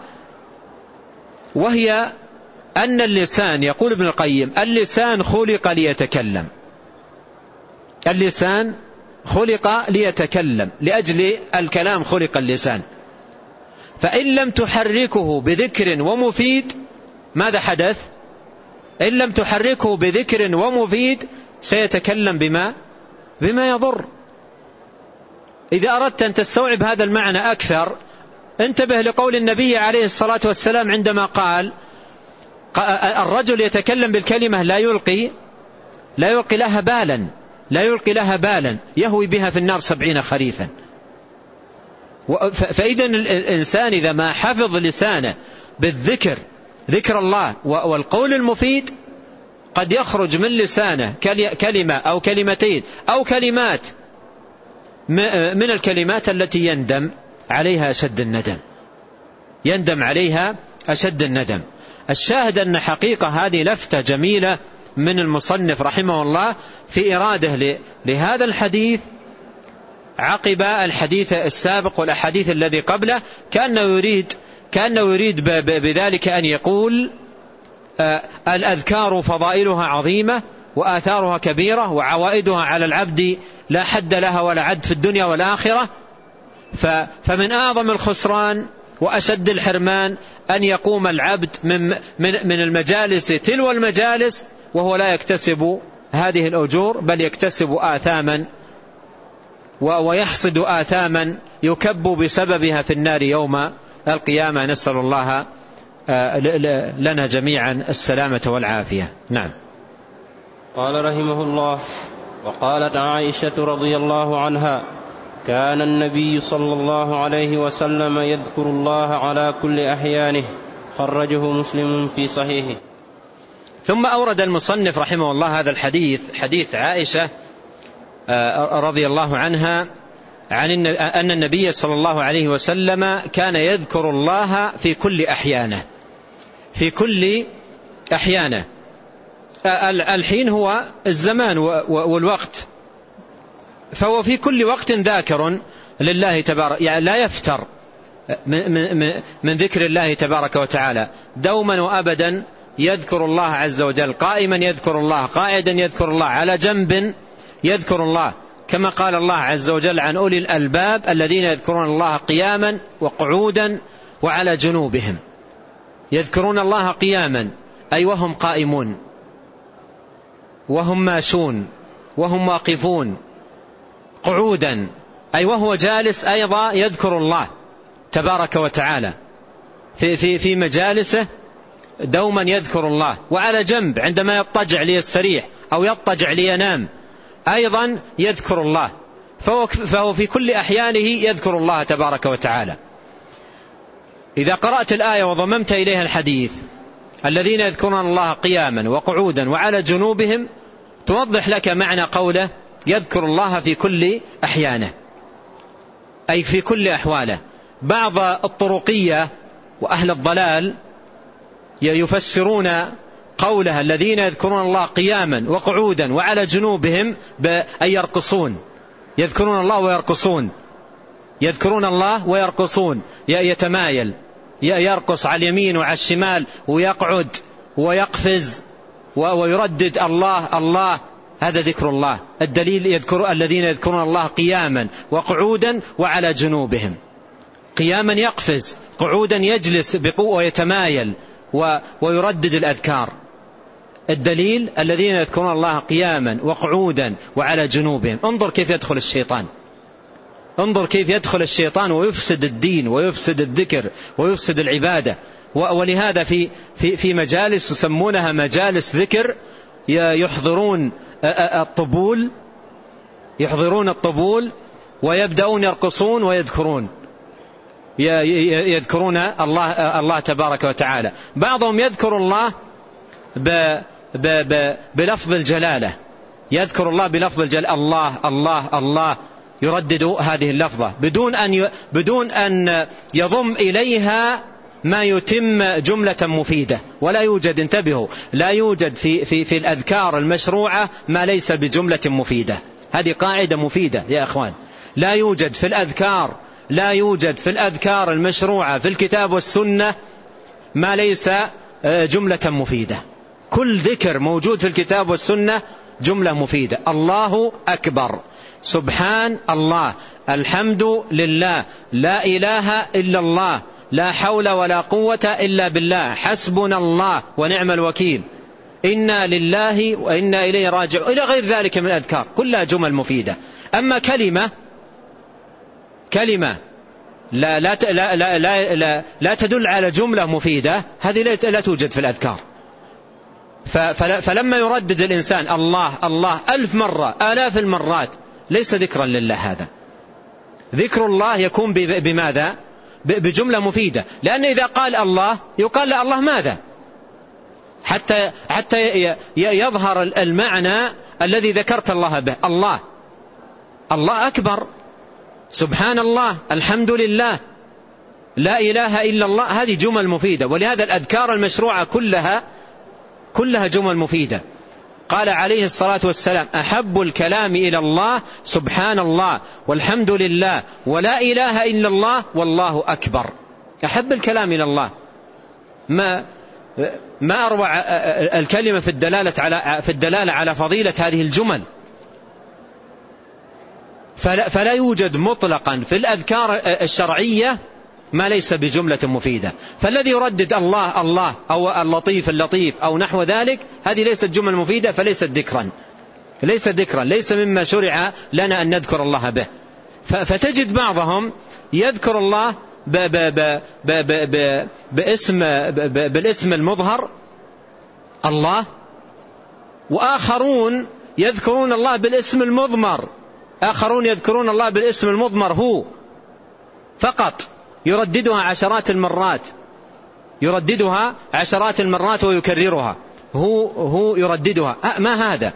وهي أن اللسان، يقول ابن القيم: اللسان خلق ليتكلم، اللسان خلق ليتكلم، لأجل الكلام خلق اللسان، فإن لم تحركه بذكر ومفيد ماذا حدث؟ إن لم تحركه بذكر ومفيد سيتكلم بما بما يضر. إذا أردت أن تستوعب هذا المعنى أكثر انتبه لقول النبي عليه الصلاة والسلام عندما قال: الرجل يتكلم بالكلمة لا يلقي لا يلقي لها بالا لا يلقي لها بالا يهوي بها في النار سبعين خريفا. فإذا الإنسان إذا ما حفظ لسانه بالذكر، ذكر الله والقول المفيد، قد يخرج من لسانه كلمة أو كلمتين أو كلمات من الكلمات التي يندم عليها أشد الندم يندم عليها أشد الندم. الشاهد أن حقيقة هذه لفتة جميلة من المصنف رحمه الله في إراده لهذا الحديث عقب الحديث السابق والأحاديث الذي قبله، كأنه يريد كأنه يريد بذلك أن يقول الأذكار فضائلها عظيمة وآثارها كبيرة وعوائدها على العبد لا حد لها ولا عد في الدنيا والآخرة، فمن أعظم الخسران وأشد الحرمان أن يقوم العبد من, من, من المجالس تلو المجالس وهو لا يكتسب هذه الأجور، بل يكتسب آثاما ويحصد آثاما يكب بسببها في النار يوم القيامة. نسأل الله لنا جميعا السلامة والعافية. نعم. قال رحمه الله: وقالت عائشة رضي الله عنها: كان النبي صلى الله عليه وسلم يذكر الله على كل أحيانه، خرجه مسلم في صحيحه. ثم أورد المصنف رحمه الله هذا الحديث، حديث عائشة رضي الله عنها عن أن النبي صلى الله عليه وسلم كان يذكر الله في كل أحيانه، في كل أحيانه. الحين هو الزمان والوقت، فهو في كل وقت ذاكر لله تبارك، يعني لا يفتر من ذكر الله تبارك وتعالى، دوما وأبدا يذكر الله عز وجل، قائما يذكر الله، قاعدا يذكر الله، على جنب يذكر الله، كما قال الله عز وجل عن أولي الألباب الذين يذكرون الله قياما وقعودا وعلى جنوبهم. يذكرون الله قياما أي وهم قائمون، وهم ماشون، وهم واقفون، قعودا أي وهو جالس أيضا يذكر الله تبارك وتعالى في, في, في مجالسه دوما يذكر الله، وعلى جنب عندما يضطجع ليستريح أو يضطجع لينام أيضا يذكر الله، فهو, فهو في كل أحيانه يذكر الله تبارك وتعالى. إذا قرأت الآية وضممت إليها الحديث الذين يذكرون الله قياما وقعودا وعلى جنوبهم، توضح لك معنى قوله يذكر الله في كل أحيانه، أي في كل أحواله. بعض الطرقية وأهل الضلال يفسرون قوله الذين يذكرون الله قياما وقعودا وعلى جنوبهم بأن يرقصون، يذكرون الله ويرقصون، يذكرون الله ويرقصون، يتمايل، يرقص على اليمين وعلى الشمال ويقعد ويقفز ويردد الله الله، هذا ذكر الله. الدليل يذكر الذين يذكرون الله قياما وقعودا وعلى جنوبهم، قياما يقفز، قعودا يجلس بقوة ويتمايل ويردد الأذكار. الدليل الذين يذكرون الله قياما وقعودا وعلى جنوبهم. انظر كيف يدخل الشيطان، انظر كيف يدخل الشيطان ويفسد الدين ويفسد الذكر ويفسد العبادة. ولهذا في, في, في مجالس يسمونها مجالس ذكر يحضرون الطبول يحضرون الطبول ويبدأون يرقصون ويذكرون يذكرون الله الله تبارك وتعالى. بعضهم يذكر الله ب ب ب بلفظ الجلالة، يذكر الله بلفظ الجلالة، الله الله الله، يردد هذه اللفظة بدون أن بدون أن يضم إليها ما يتم جملة مفيدة. ولا يوجد، انتبهوا، لا يوجد في في في الأذكار المشروعة ما ليس بجملة مفيدة. هذه قاعدة مفيدة يا أخوان. لا يوجد في الأذكار لا يوجد في الأذكار المشروعة في الكتاب والسنة ما ليس جملة مفيدة. كل ذكر موجود في الكتاب والسنة جملة مفيدة. الله أكبر، سبحان الله، الحمد لله، لا إله إلا الله، لا حول ولا قوة إلا بالله، حسبنا الله ونعم الوكيل، إنا لله وإنا إليه راجعون، إلى غير ذلك من الأذكار، كلها جمل مفيدة. أما كلمة كلمة لا, لا, لا, لا, لا, لا, لا تدل على جملة مفيدة، هذه لا توجد في الأذكار. فلما يردد الإنسان الله الله ألف مرة آلاف المرات ليس ذكرا لله. هذا ذكر الله يكون بماذا؟ بجملة مفيدة. لأن إذا قال الله يقال له الله ماذا؟ حتى حتى يظهر المعنى الذي ذكرت الله به. الله الله أكبر، سبحان الله، الحمد لله، لا إله إلا الله، هذه جمل مفيدة. ولهذا الأذكار المشروعة كلها كلها جمل مفيدة. قال عليه الصلاة والسلام: أحب الكلام إلى الله سبحان الله والحمد لله ولا إله إلا الله والله أكبر. أحب الكلام إلى الله، ما ما أروع الكلمة في الدلالة على في الدلالة على فضيلة هذه الجمل. فلا, فلا يوجد مطلقا في الأذكار الشرعية ما ليس بجملة مفيدة. فالذي يردد الله الله أو اللطيف اللطيف أو نحو ذلك، هذه ليست جمل مفيدة، فليست ذكرا ليس ذكرا ليس مما شرع لنا أن نذكر الله به. فتجد بعضهم يذكر الله ب ب ب ب ب ب باسم ب بالاسم المظهر الله، وآخرون يذكرون الله بالاسم المضمر، آخرون يذكرون الله بالاسم المضمر هو فقط، يرددها عشرات المرات يرددها عشرات المرات ويكررها، هو هو يرددها. ما هذا؟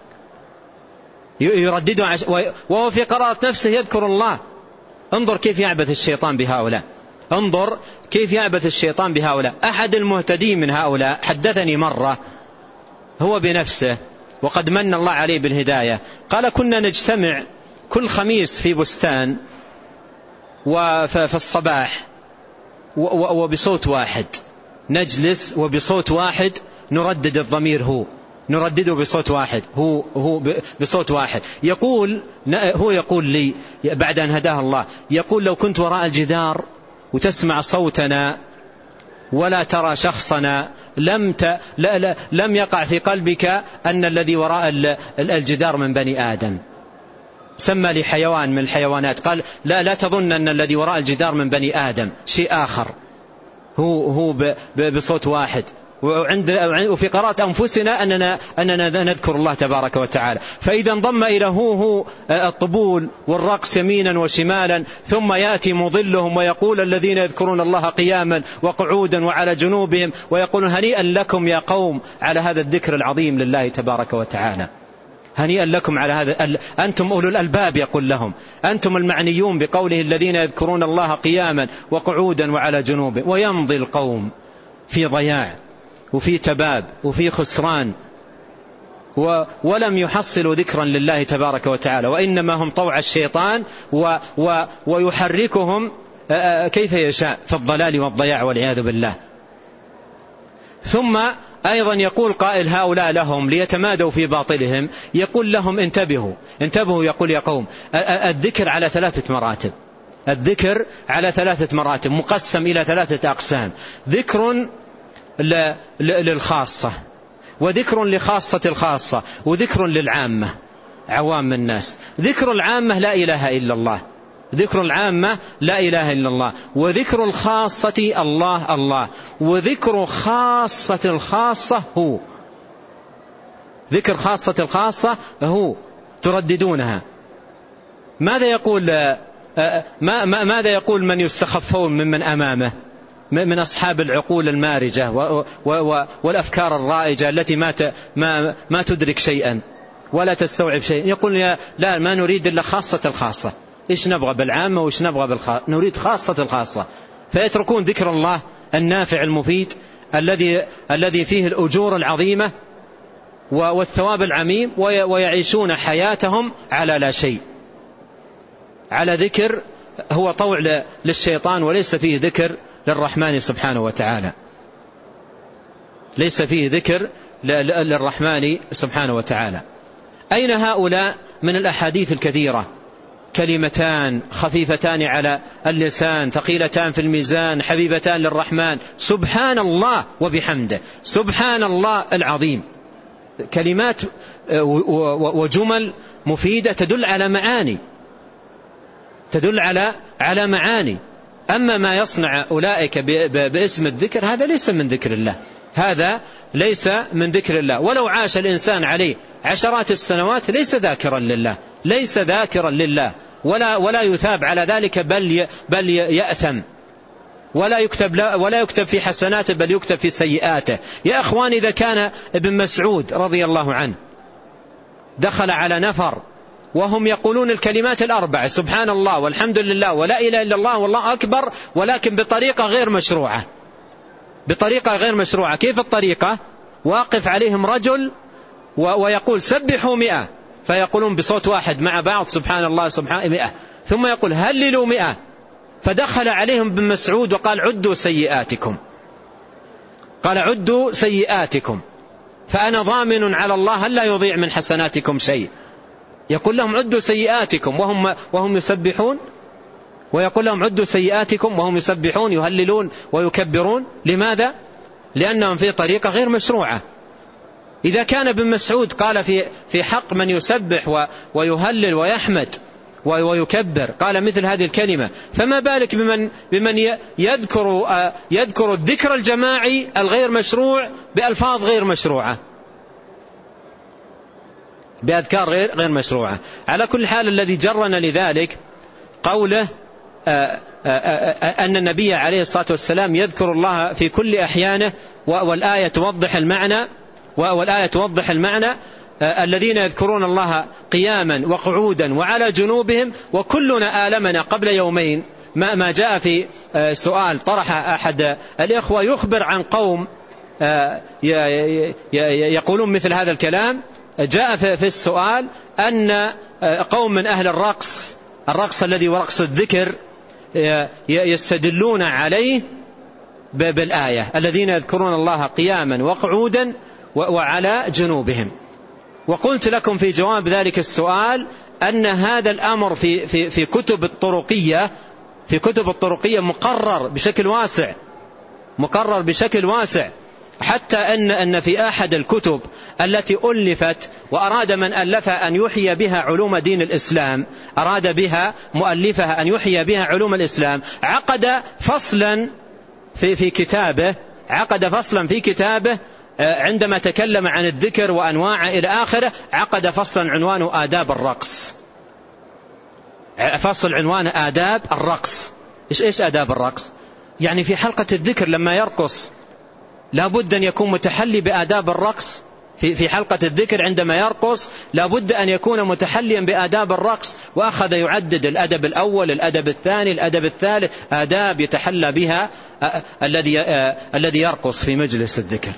يرددها عش... وهو في قراءة نفسه يذكر الله. انظر كيف يعبث الشيطان بهؤلاء، انظر كيف يعبث الشيطان بهؤلاء. أحد المهتدين من هؤلاء حدثني مرة هو بنفسه وقد من الله عليه بالهداية، قال: كنا نجتمع كل خميس في بستان وفي الصباح وبصوت واحد، نجلس وبصوت واحد نردد الضمير هو، نردده بصوت واحد، هو هو بصوت واحد. يقول هو يقول لي بعد أن هداه الله، يقول: لو كنت وراء الجدار وتسمع صوتنا ولا ترى شخصنا لم ت... لا لا لم يقع في قلبك أن الذي وراء الجدار من بني آدم. سمى لي حيوان من الحيوانات، قال: لا لا تظن أن الذي وراء الجدار من بني آدم، شيء آخر، هو هو ب... ب... بصوت واحد. وعند وفي قراءة أنفسنا أننا أننا نذكر الله تبارك وتعالى. فإذا انضم إلى هو هو الطبول والرقص يمينا وشمالا، ثم يأتي مضلهم ويقول: الذين يذكرون الله قياما وقعودا وعلى جنوبهم، ويقولون: هنيئا لكم يا قوم على هذا الذكر العظيم لله تبارك وتعالى، هنيئا لكم على هذا، أنتم أولو الألباب، يقول لهم أنتم المعنيون بقوله الذين يذكرون الله قياما وقعودا وعلى جنوبهم. ويمضي القوم في ضياع وفي تباب وفي خسران، ولم يحصلوا ذكرا لله تبارك وتعالى، وإنما هم طوع الشيطان و و ويحركهم كيف يشاء في الضلال والضياع والعياذ بالله. ثم أيضا يقول قائل هؤلاء لهم ليتمادوا في باطلهم، يقول لهم: انتبهوا انتبهوا يقول: يا قوم، الذكر على ثلاثة مراتب، الذكر على ثلاثة مراتب مقسم إلى ثلاثة أقسام: ذكر للخاصة، وذكر لخاصة الخاصة، وذكر للعامة عوام الناس. ذكر العامة لا إله إلا الله، ذكر العامة لا إله إلا الله، وذكر الخاصة الله الله، وذكر خاصة الخاصة هو، ذكر خاصة الخاصة هو ترددونها. ماذا يقول ما ماذا يقول من يستخفون ممن أمامه من أصحاب العقول المارجة والأفكار الرائجة التي ما ما ما تدرك شيئا؟ ولا تستوعب شيء. يقول يا لا ما نريد إلا خاصة الخاصة. إيش نبغى بالعامة وإيش نبغى بالخاصة؟ نريد خاصة الخاصة. فيتركون ذكر الله النافع المفيد الذي الذي فيه الأجور العظيمة والثواب العميم، ويعيشون حياتهم على لا شيء، على ذكر هو طوع للشيطان وليس فيه ذكر للرحمن سبحانه وتعالى، ليس فيه ذكر للرحمن سبحانه وتعالى. أين هؤلاء من الأحاديث الكثيرة؟ كلمتان خفيفتان على اللسان ثقيلتان في الميزان حبيبتان للرحمن، سبحان الله وبحمده، سبحان الله العظيم. كلمات وجمل مفيدة تدل على معاني، تدل على على معاني. أما ما يصنع أولئك باسم الذكر هذا ليس من ذكر الله، هذا ليس من ذكر الله. ولو عاش الإنسان عليه عشرات السنوات ليس ذاكرا لله، ليس ذاكرا لله، ولا ولا يثاب على ذلك، بل بل يأثم، ولا يكتب ولا يكتب في حسناته بل يكتب في سيئاته. يا أخوان، إذا كان ابن مسعود رضي الله عنه دخل على نفر وهم يقولون الكلمات الأربع سبحان الله والحمد لله ولا إله إلا الله والله أكبر، ولكن بطريقة غير مشروعة، بطريقة غير مشروعة. كيف الطريقة؟ واقف عليهم رجل ويقول سبحوا مئة، فيقولون بصوت واحد مع بعض سبحان الله سبحان مئة، ثم يقول هللوا مئة. فدخل عليهم ابن مسعود وقال عدوا سيئاتكم، قال عدوا سيئاتكم فأنا ضامن على الله ألا يضيع من حسناتكم شيء. يقول لهم عدوا سيئاتكم وهم وهم يسبحون، ويقول لهم عدوا سيئاتكم وهم يسبحون يهللون ويكبرون. لماذا؟ لأنهم في طريقة غير مشروعة. إذا كان ابن مسعود قال في في حق من يسبح ويهلل ويحمد ويكبر قال مثل هذه الكلمة، فما بالك بمن بمن يذكر يذكر الذكر الجماعي الغير مشروع بألفاظ غير مشروعة، بأذكار غير غير مشروعة. على كل حال الذي جرنا لذلك قوله أن النبي عليه الصلاة والسلام يذكر الله في كل أحيانه، والآية توضح المعنى، والآية توضح المعنى الذين يذكرون الله قياما وقعودا وعلى جنوبهم. وكلنا آلمنا قبل يومين ما ما جاء في سؤال طرح أحد الإخوة يخبر عن قوم يقولون مثل هذا الكلام. جاء في السؤال أن قوم من أهل الرقص الرقص الذي ورقص الذكر يستدلون عليه بالآية الذين يذكرون الله قياما وقعودا وعلى جنوبهم. وقلت لكم في جواب ذلك السؤال أن هذا الأمر في في في كتب الطرقية في كتب الطرقية مقرر بشكل واسع، مقرر بشكل واسع، حتى أن أن في أحد الكتب التي ألفت وأراد من ألفها أن يحيي بها علوم دين الإسلام، أراد بها مؤلفها أن يحيي بها علوم الإسلام، عقد فصلا في في كتابه عقد فصلا في كتابه عندما تكلم عن الذكر وأنواعه إلى آخره، عقد فصلا عنوانه آداب الرقص، فصل عنوانه آداب الرقص. إيش إيش آداب الرقص؟ يعني في حلقة الذكر لما يرقص لابد أن يكون متحلي بآداب الرقص. في في حلقة الذكر عندما يرقص لابد أن يكون متحليا بآداب الرقص، وأخذ يعدد الأدب الأول الأدب الثاني الأدب الثالث، آداب يتحلى بها الذي الذي يرقص في مجلس الذكر.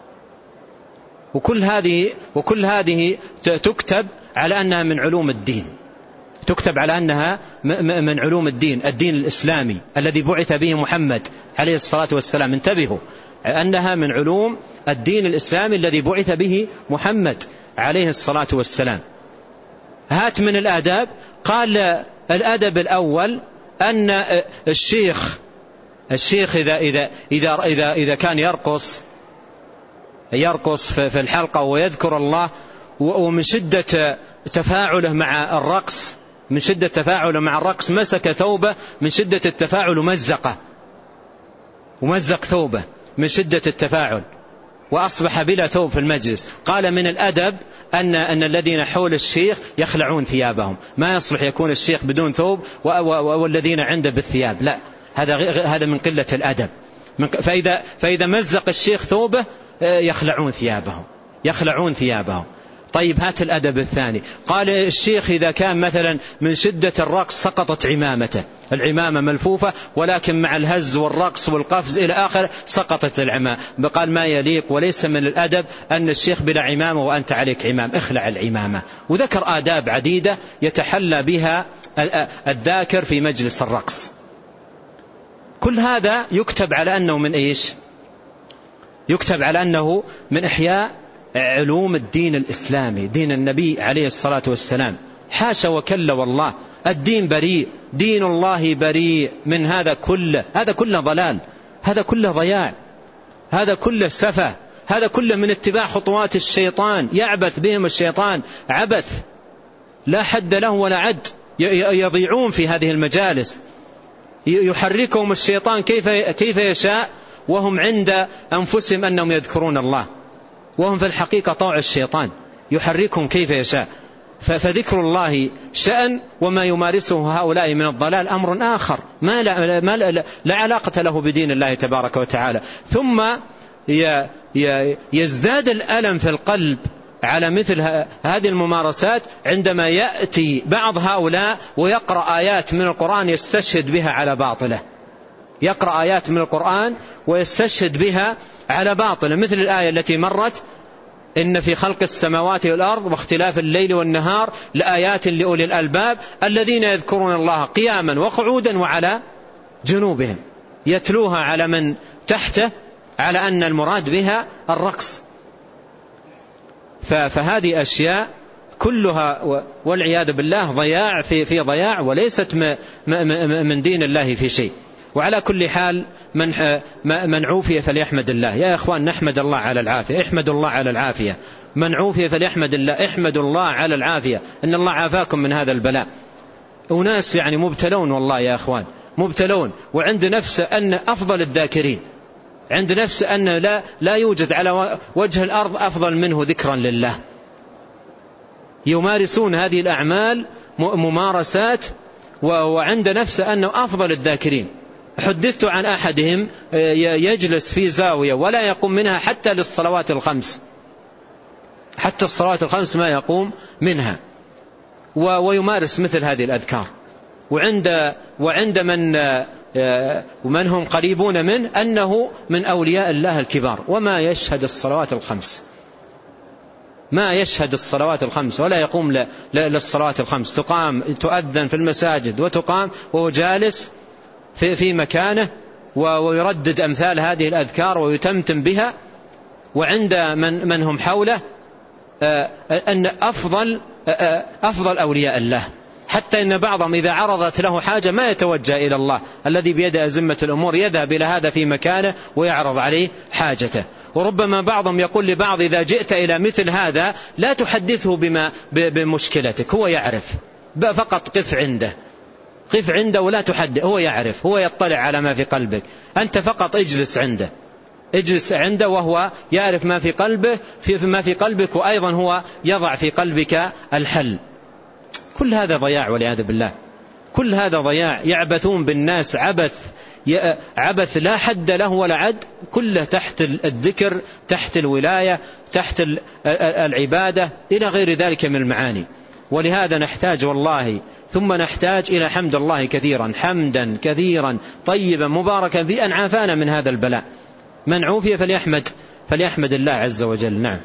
وكل هذه وكل هذه تكتب على أنها من علوم الدين، تكتب على أنها من علوم الدين الدين الإسلامي الذي بعث به محمد عليه الصلاة والسلام. انتبهوا أنها من علوم الدين الإسلامي الذي بعث به محمد عليه الصلاة والسلام. هات من الآداب. قال الأدب الأول أن الشيخ الشيخ إذا إذا إذا إذا إذا كان يرقص يرقص في الحلقة ويذكر الله، ومن شدة تفاعله مع الرقص من شدة تفاعله مع الرقص مسك ثوبه من شدة التفاعل ومزقه ومزق ثوبه من شدة التفاعل وأصبح بلا ثوب في المجلس. قال من الأدب أن أن الذين حول الشيخ يخلعون ثيابهم، ما يصلح يكون الشيخ بدون ثوب والذين عنده بالثياب، لا، هذا هذا من قلة الأدب. فإذا فإذا مزق الشيخ ثوبه يخلعون ثيابهم يخلعون ثيابهم. طيب هات الأدب الثاني. قال الشيخ إذا كان مثلا من شدة الرقص سقطت عمامته، العمامة ملفوفة ولكن مع الهز والرقص والقفز إلى آخر سقطت العمامة. قال ما يليق وليس من الأدب أن الشيخ بلا عمامة وأنت عليك عمام، اخلع العمامة. وذكر آداب عديدة يتحلى بها الذاكر في مجلس الرقص. كل هذا يكتب على أنه من إيش؟ يكتب على أنه من إحياء علوم الدين الإسلامي، دين النبي عليه الصلاة والسلام. حاشا وكلا والله، الدين بريء، دين الله بريء من هذا كله. هذا كله ضلال، هذا كله ضياع، هذا كله سفه، هذا كله من اتباع خطوات الشيطان. يعبث بهم الشيطان عبث لا حد له ولا عد. يضيعون في هذه المجالس، يحركهم الشيطان كيف كيف يشاء وهم عند أنفسهم أنهم يذكرون الله، وهم في الحقيقة طوع الشيطان يحركهم كيف يشاء. فذكر الله شأن، وما يمارسه هؤلاء من الضلال أمر آخر ما لا, ما لا, لا علاقة له بدين الله تبارك وتعالى. ثم يزداد الألم في القلب على مثل هذه الممارسات عندما يأتي بعض هؤلاء ويقرأ آيات من القرآن يستشهد بها على باطله، يقرأ آيات من القرآن ويستشهد بها على باطله، مثل الآية التي مرت: إن في خلق السماوات والأرض واختلاف الليل والنهار لآيات لأولي الألباب الذين يذكرون الله قياما وقعودا وعلى جنوبهم. يتلوها على من تحته على أن المراد بها الرقص. فهذه أشياء كلها والعياذ بالله ضياع في في ضياع، وليست من دين الله في شيء. وعلى كل حال من من عوفي فليحمد الله. يا إخوان نحمد الله على العافية، احمد الله على العافية. من عوفي فليحمد الله، احمد الله على العافية، إن الله عافاكم من هذا البلاء. وناس يعني مبتلون والله يا إخوان، مبتلون، وعند نفس أن أفضل الذاكرين، عند نفس أن لا لا يوجد على وجه الأرض أفضل منه ذكرا لله. يمارسون هذه الأعمال ممارسات وعند نفس أنه أفضل الذاكرين. حدثت عن أحدهم يجلس في زاوية ولا يقوم منها حتى للصلوات الخمس، حتى الصلوات الخمس ما يقوم منها، ويمارس مثل هذه الأذكار. وعند وعند من ومن هم قريبون منه أنه من أولياء الله الكبار، وما يشهد الصلوات الخمس، ما يشهد الصلوات الخمس ولا يقوم للصلوات الخمس. تقام تؤذن في المساجد وتقام وهو جالس في في مكانه ويردد أمثال هذه الأذكار ويتمتم بها. وعند من من هم حوله أن أفضل أفضل أولياء الله، حتى إن بعضهم إذا عرضت له حاجة ما يتوجه إلى الله الذي بيده أزمة الأمور، يذهب إلى هذا في مكانه ويعرض عليه حاجته. وربما بعضهم يقول لبعض: إذا جئت إلى مثل هذا لا تحدثه بما بمشكلتك، هو يعرف، فقط قف عنده، قف عنده ولا تحدث، هو يعرف، هو يطلع على ما في قلبك، أنت فقط اجلس عنده، اجلس عنده وهو يعرف ما في قلبه في ما في قلبك، وأيضا هو يضع في قلبك الحل. كل هذا ضياع والعياذ بالله، كل هذا ضياع. يعبثون بالناس عبث عبث لا حد له ولا عد، كله تحت الذكر، تحت الولاية، تحت العبادة، إلى غير ذلك من المعاني. ولهذا نحتاج والله ثم نحتاج إلى حمد الله كثيرا، حمدا كثيرا طيبا مباركا في أن عافانا من هذا البلاء. من عوفي فليحمد فليحمد الله عز وجل. نعم.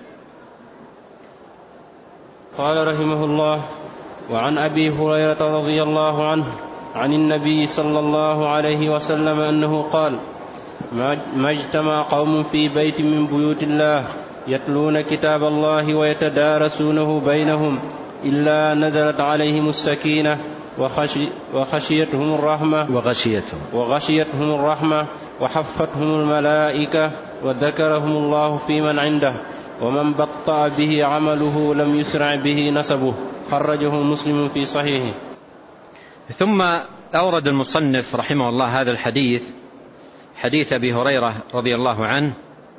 قال رحمه الله: وعن أبي هريرة رضي الله عنه عن النبي صلى الله عليه وسلم أنه قال: ما اجتمع قوم في بيت من بيوت الله يتلون كتاب الله ويتدارسونه بينهم إلا نزلت عليهم السكينة وخشي وخشيتهم الرحمة وغشيتهم وغشيتهم الرحمة وحفتهم الملائكة وذكرهم الله في من عنده ومن بطأ به عمله لم يسرع به نسبه. خرجه مسلم في صحيحه. ثم أورد المصنف رحمه الله هذا الحديث، حديث أبي هريرة رضي الله عنه،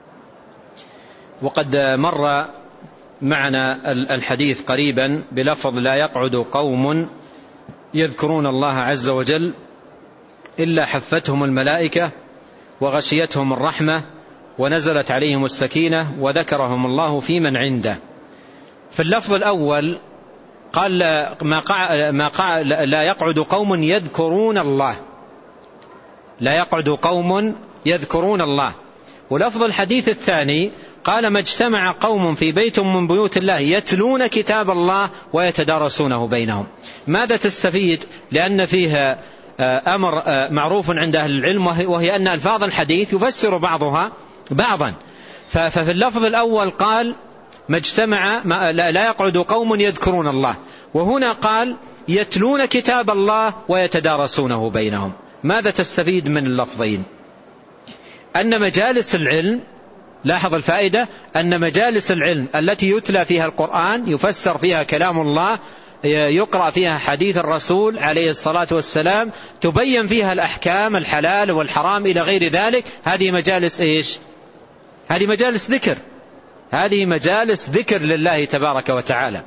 وقد مر معنا الحديث قريبا بلفظ: لا يقعد قوم يذكرون الله عز وجل إلا حفتهم الملائكة وغشيتهم الرحمة ونزلت عليهم السكينة وذكرهم الله في من عنده. في اللفظ الأول قال ما قع ما قع لا يقعد قوم يذكرون الله، لا يقعد قوم يذكرون الله. ولفظ الحديث الثاني قال ما اجتمع قوم في بيت من بيوت الله يتلون كتاب الله ويتدارسونه بينهم. ماذا تستفيد؟ لأن فيها أمر معروف عند أهل العلم، وهي أن ألفاظ الحديث يفسر بعضها بعضا. ففي اللفظ الأول قال ما اجتمع لا يقعد قوم يذكرون الله، وهنا قال يتلون كتاب الله ويتدارسونه بينهم. ماذا تستفيد من اللفظين؟ أن مجالس العلم، لاحظ الفائدة، أن مجالس العلم التي يتلى فيها القرآن يفسر فيها كلام الله، يقرأ فيها حديث الرسول عليه الصلاة والسلام، تبين فيها الأحكام الحلال والحرام إلى غير ذلك، هذه مجالس إيش؟ هذه مجالس ذكر، هذه مجالس ذكر لله تبارك وتعالى.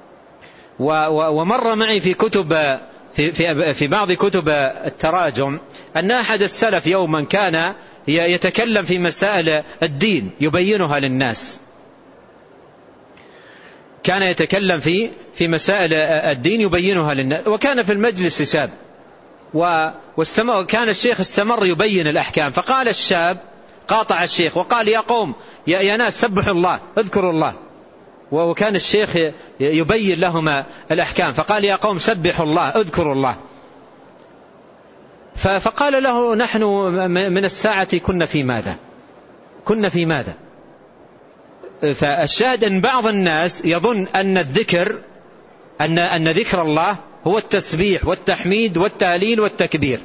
ومر معي في كتب في, في, في بعض كتب التراجم أن أحد السلف يوما كان يتكلم في مسائل الدين يبينها للناس، كان يتكلم في في مسائل الدين يبينها للناس، وكان في المجلس شاب، وكان الشيخ استمر يبين الأحكام، فقال الشاب قاطع الشيخ وقال يا قوم يا, يا ناس سبحوا الله اذكروا الله، وكان الشيخ يبين لهم الأحكام، فقال يا قوم سبحوا الله اذكروا الله. فقال له نحن من الساعة كنا في ماذا كنا في ماذا فالشاهد أن بعض الناس يظن أن الذكر أن, أن ذكر الله هو التسبيح والتحميد والتهليل والتكبير،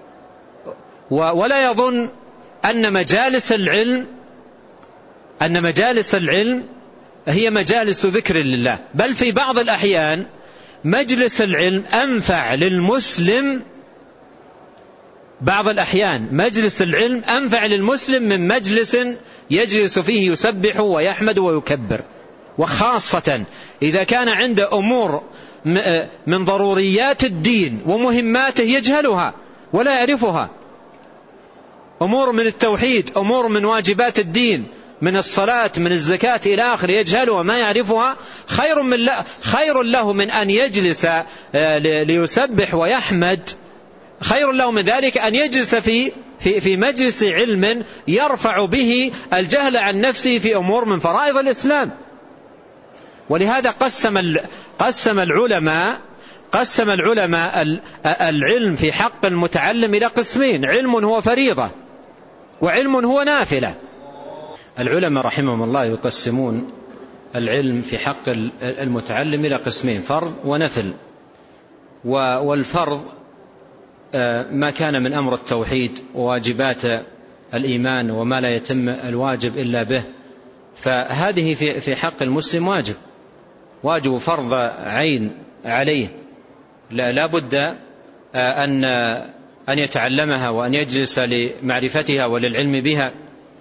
ولا يظن أن مجالس العلم أن مجالس العلم هي مجالس ذكر لله، بل في بعض الأحيان مجلس العلم أنفع للمسلم، بعض الأحيان مجلس العلم أنفع للمسلم من مجلس يجلس فيه يسبح ويحمد ويكبر، وخاصة إذا كان عنده أمور من ضروريات الدين ومهماته يجهلها ولا يعرفها، أمور من التوحيد، أمور من واجبات الدين، من الصلاة من الزكاة إلى آخر، يجهلها ما يعرفها، خير من خير له من أن يجلس ليسبح ويحمد، خير له من ذلك أن يجلس في في في مجلس علم يرفع به الجهل عن نفسه في أمور من فرائض الإسلام. ولهذا قسم قسم العلماء قسم العلماء العلم في حق المتعلم إلى قسمين: علم هو فريضة وعلم هو نافلة. العلماء رحمهم الله يقسمون العلم في حق المتعلم إلى قسمين: فرض ونفل. والفرض ما كان من أمر التوحيد وواجبات الإيمان وما لا يتم الواجب إلا به، فهذه في حق المسلم واجب واجب فرض عين عليه، لا بد أن أن يتعلمها وأن يجلس لمعرفتها وللعلم بها.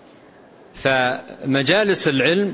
فمجالس العلم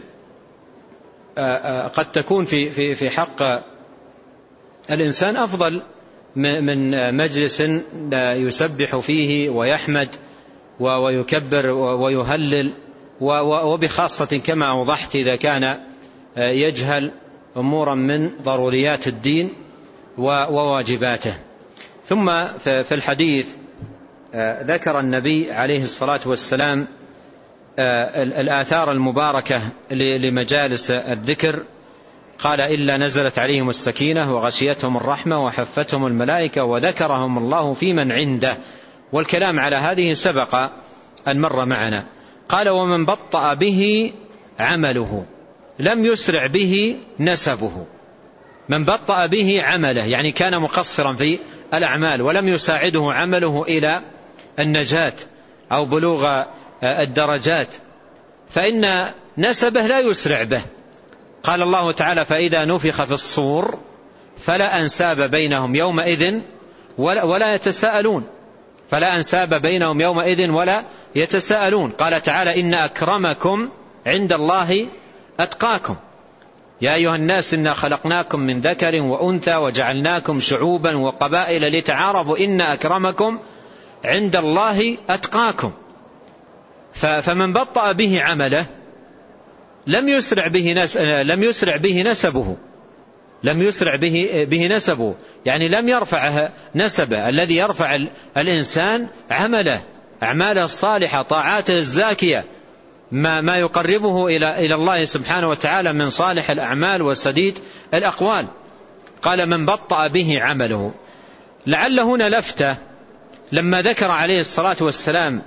قد تكون في في في حق الإنسان أفضل من مجلس يسبح فيه ويحمد ويكبر ويهلل، وبخاصة كما أوضحت إذا كان يجهل أمورا من ضروريات الدين وواجباته. ثم في الحديث ذكر النبي عليه الصلاة والسلام الآثار المباركة لمجالس الذكر، قال: إلا نزلت عليهم السكينة وغشيتهم الرحمة وحفتهم الملائكة وذكرهم الله في من عنده. والكلام على هذه سبق أن مر معنا. قال: ومن بطأ به عمله لم يسرع به نسبه. من بطأ به عمله يعني كان مقصرا في الأعمال ولم يساعده عمله إلى النجاة أو بلوغ الدرجات، فإن نسبه لا يسرع به. قال الله تعالى: فإذا نفخ في الصور فلا أنساب بينهم يومئذ ولا يتساءلون فلا أنساب بينهم يومئذ ولا يتساءلون. قال تعالى: إن أكرمكم عند الله أتقاكم. يا أيها الناس إنا خلقناكم من ذكر وأنثى وجعلناكم شعوبا وقبائل لتعارفوا إن أكرمكم عند الله أتقاكم. فمن بطأ به عمله لم يسرع به نس لم يسرع به نسبه لم يسرع به به نسبه يعني لم يرفعه نسبه. الذي يرفع الإنسان عمله، أعماله الصالحة، طاعاته الزاكية، ما ما يقربه إلى إلى الله سبحانه وتعالى من صالح الأعمال وسديد الأقوال. قال من بطأ به عمله. لعل هنا لفتة لما ذكر عليه الصلاة والسلام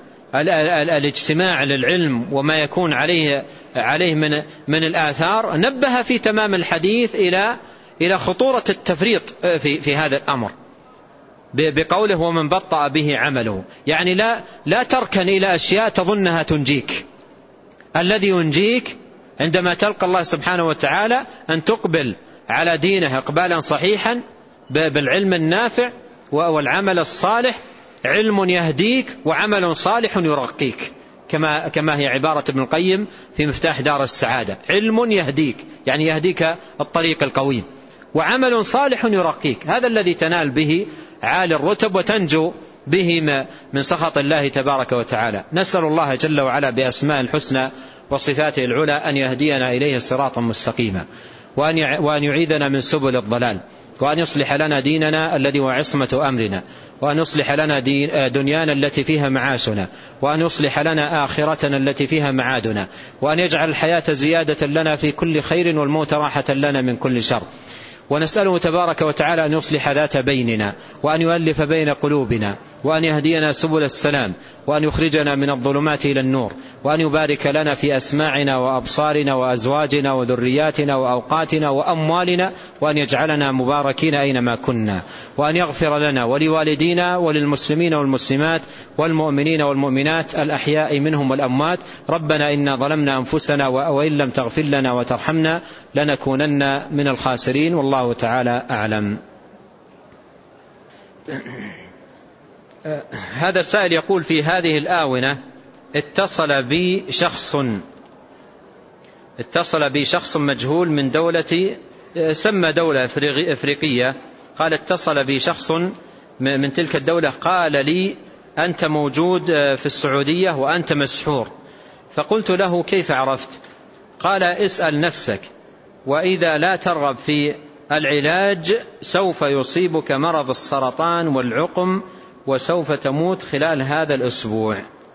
الاجتماع للعلم وما يكون عليه عليه من من الآثار، نبه في تمام الحديث إلى إلى خطورة التفريط في في هذا الأمر بقوله ومن بطأ به عمله. يعني لا لا تركن إلى أشياء تظنها تنجيك. الذي ينجيك عندما تلقى الله سبحانه وتعالى أن تقبل على دينه إقبالا صحيحا بالعلم النافع والعمل الصالح. علم يهديك وعمل صالح يرقيك، كما كما هي عبارة ابن القيم في مفتاح دار السعادة. علم يهديك يعني يهديك الطريق القويم، وعمل صالح يرقيك. هذا الذي تنال به عالي الرتب وتنجو به من سخط الله تبارك وتعالى. نسأل الله جل وعلا بأسماء الحسنى وصفاته العلى أن يهدينا إليه صراطا مستقيما، وأن يعيذنا من سبل الضلال، وأن يصلح لنا ديننا الذي هو عصمة أمرنا، وأن يصلح لنا دنيانا التي فيها معاشنا، وأن يصلح لنا آخرتنا التي فيها معادنا، وأن يجعل الحياة زيادة لنا في كل خير والموت راحة لنا من كل شر. ونسأله تبارك وتعالى أن يصلح ذات بيننا، وأن يؤلف بين قلوبنا، وأن يهدينا سبل السلام، وأن يخرجنا من الظلمات إلى النور، وأن يبارك لنا في أسماعنا وأبصارنا وأزواجنا وذرياتنا وأوقاتنا وأموالنا، وأن يجعلنا مباركين أينما كنا، وأن يغفر لنا ولوالدينا وللمسلمين والمسلمات والمؤمنين والمؤمنات الأحياء منهم والأموات. ربنا إنا ظلمنا أنفسنا وإن لم تغفر لنا وترحمنا لنكونن من الخاسرين. والله تعالى أعلم. هذا السائل يقول في هذه الآونة اتصل بي شخص اتصل بي شخص مجهول من دولة، سمى دولة إفريقية، قال اتصل بي شخص من تلك الدولة قال لي أنت موجود في السعودية وأنت مسحور. فقلت له كيف عرفت؟ قال اسأل نفسك، وإذا لا ترغب في العلاج سوف يصيبك مرض السرطان والعقم وسوف تموت خلال هذا الأسبوع.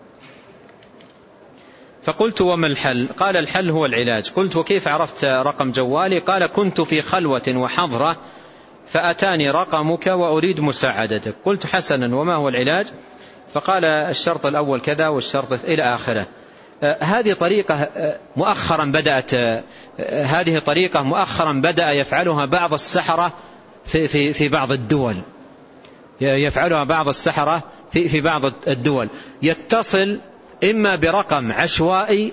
فقلت وما الحل؟ قال الحل هو العلاج. قلت وكيف عرفت رقم جوالي؟ قال كنت في خلوة وحضرة فأتاني رقمك وأريد مساعدتك. قلت حسنا وما هو العلاج؟ فقال الشرط الأول كذا والشرط إلى آخره. هذه طريقة مؤخرا بدأت هذه طريقة مؤخرا بدأ يفعلها بعض السحرة في في في بعض الدول يفعلها بعض السحرة في في بعض الدول. يتصل إما برقم عشوائي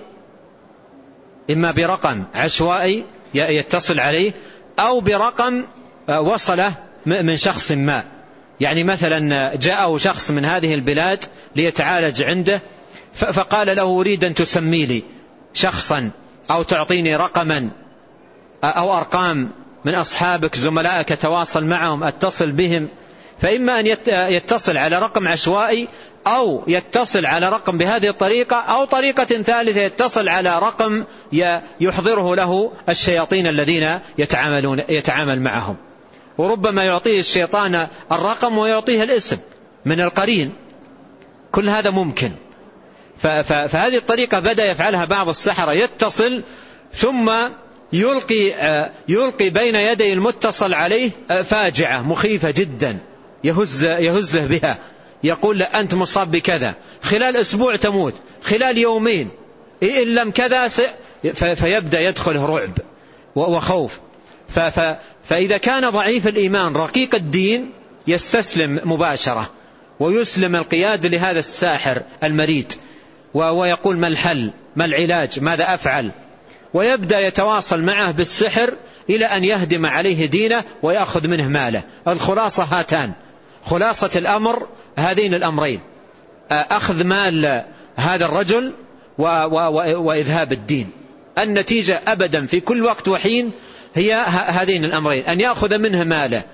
إما برقم عشوائي يتصل عليه، أو برقم وصله من شخص ما. يعني مثلا جاءه شخص من هذه البلاد ليتعالج عنده، فقال له أريد أن تسمي لي شخصا أو تعطيني رقما أو أرقام من أصحابك زملائك تواصل معهم أتصل بهم. فإما أن يتصل على رقم عشوائي أو يتصل على رقم بهذه الطريقة، أو طريقة ثالثة يتصل على رقم يحضره له الشياطين الذين يتعاملون يتعامل معهم. وربما يعطيه الشيطان الرقم ويعطيه الاسم من القرين. كل هذا ممكن. فهذه الطريقة بدأ يفعلها بعض السحرة، يتصل ثم يلقي يلقي بين يدي المتصل عليه فاجعة مخيفة جدا يهز يهزه بها، يقول له أنت مصاب بكذا، خلال أسبوع تموت، خلال يومين إن لم كذا. فيبدأ يدخله رعب وخوف. فإذا كان ضعيف الإيمان رقيق الدين يستسلم مباشرة ويسلم القياد لهذا الساحر المريد، ويقول ما الحل، ما العلاج، ماذا أفعل، ويبدأ يتواصل معه بالسحر إلى أن يهدم عليه دينه ويأخذ منه ماله. الخلاصة هاتان، خلاصة الأمر هذين الأمرين: أخذ مال هذا الرجل وإذهاب الدين. النتيجة أبدا في كل وقت وحين هي هذين الأمرين: أن يأخذ منه ماله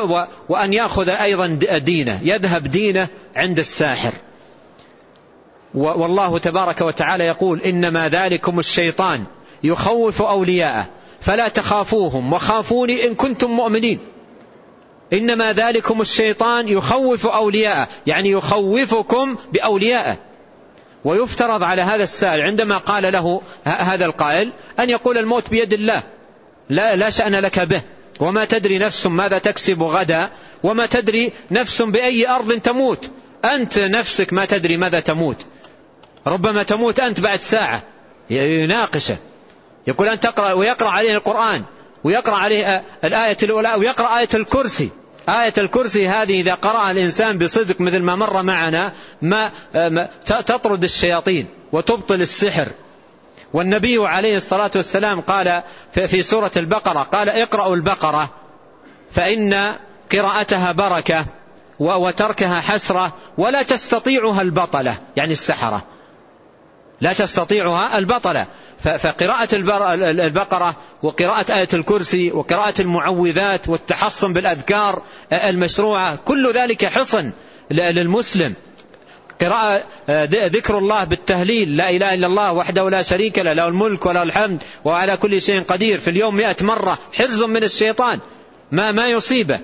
وأن يأخذ أيضا دينه، يذهب دينه عند الساحر. والله تبارك وتعالى يقول إنما ذلكم الشيطان يخوف أولياءه فلا تخافوهم وخافوني إن كنتم مؤمنين. إنما ذلكم الشيطان يخوف أولياءه يعني يخوفكم بأوليائه. ويفترض على هذا السائل عندما قال له هذا القائل أن يقول الموت بيد الله لا, لا شأن لك به، وما تدري نفس ماذا تكسب غدا، وما تدري نفس بأي أرض تموت. أنت نفسك ما تدري ماذا تموت، ربما تموت أنت بعد ساعة. يناقشه يقول أن تقرأ، ويقرأ عليه القرآن ويقرأ عليه الآية الأولى ويقرأ آية الكرسي. آية الكرسي هذه إذا قرأ الإنسان بصدق مثل ما مر معنا ما تطرد الشياطين وتبطل السحر. والنبي عليه الصلاة والسلام قال في سورة البقرة قال اقرأوا البقرة فإن قراءتها بركة وتركها حسرة ولا تستطيعها البطلة، يعني السحرة لا تستطيعها البطلة. فقراءة البقرة وقراءة آية الكرسي وقراءة المعوذات والتحصن بالأذكار المشروعة كل ذلك حصن للمسلم. قراءة ذكر الله بالتهليل لا إله إلا الله وحده لا شريك له له الملك وله الحمد وعلى كل شيء قدير في اليوم مئة مرة حرز من الشيطان ما ما يصيبه.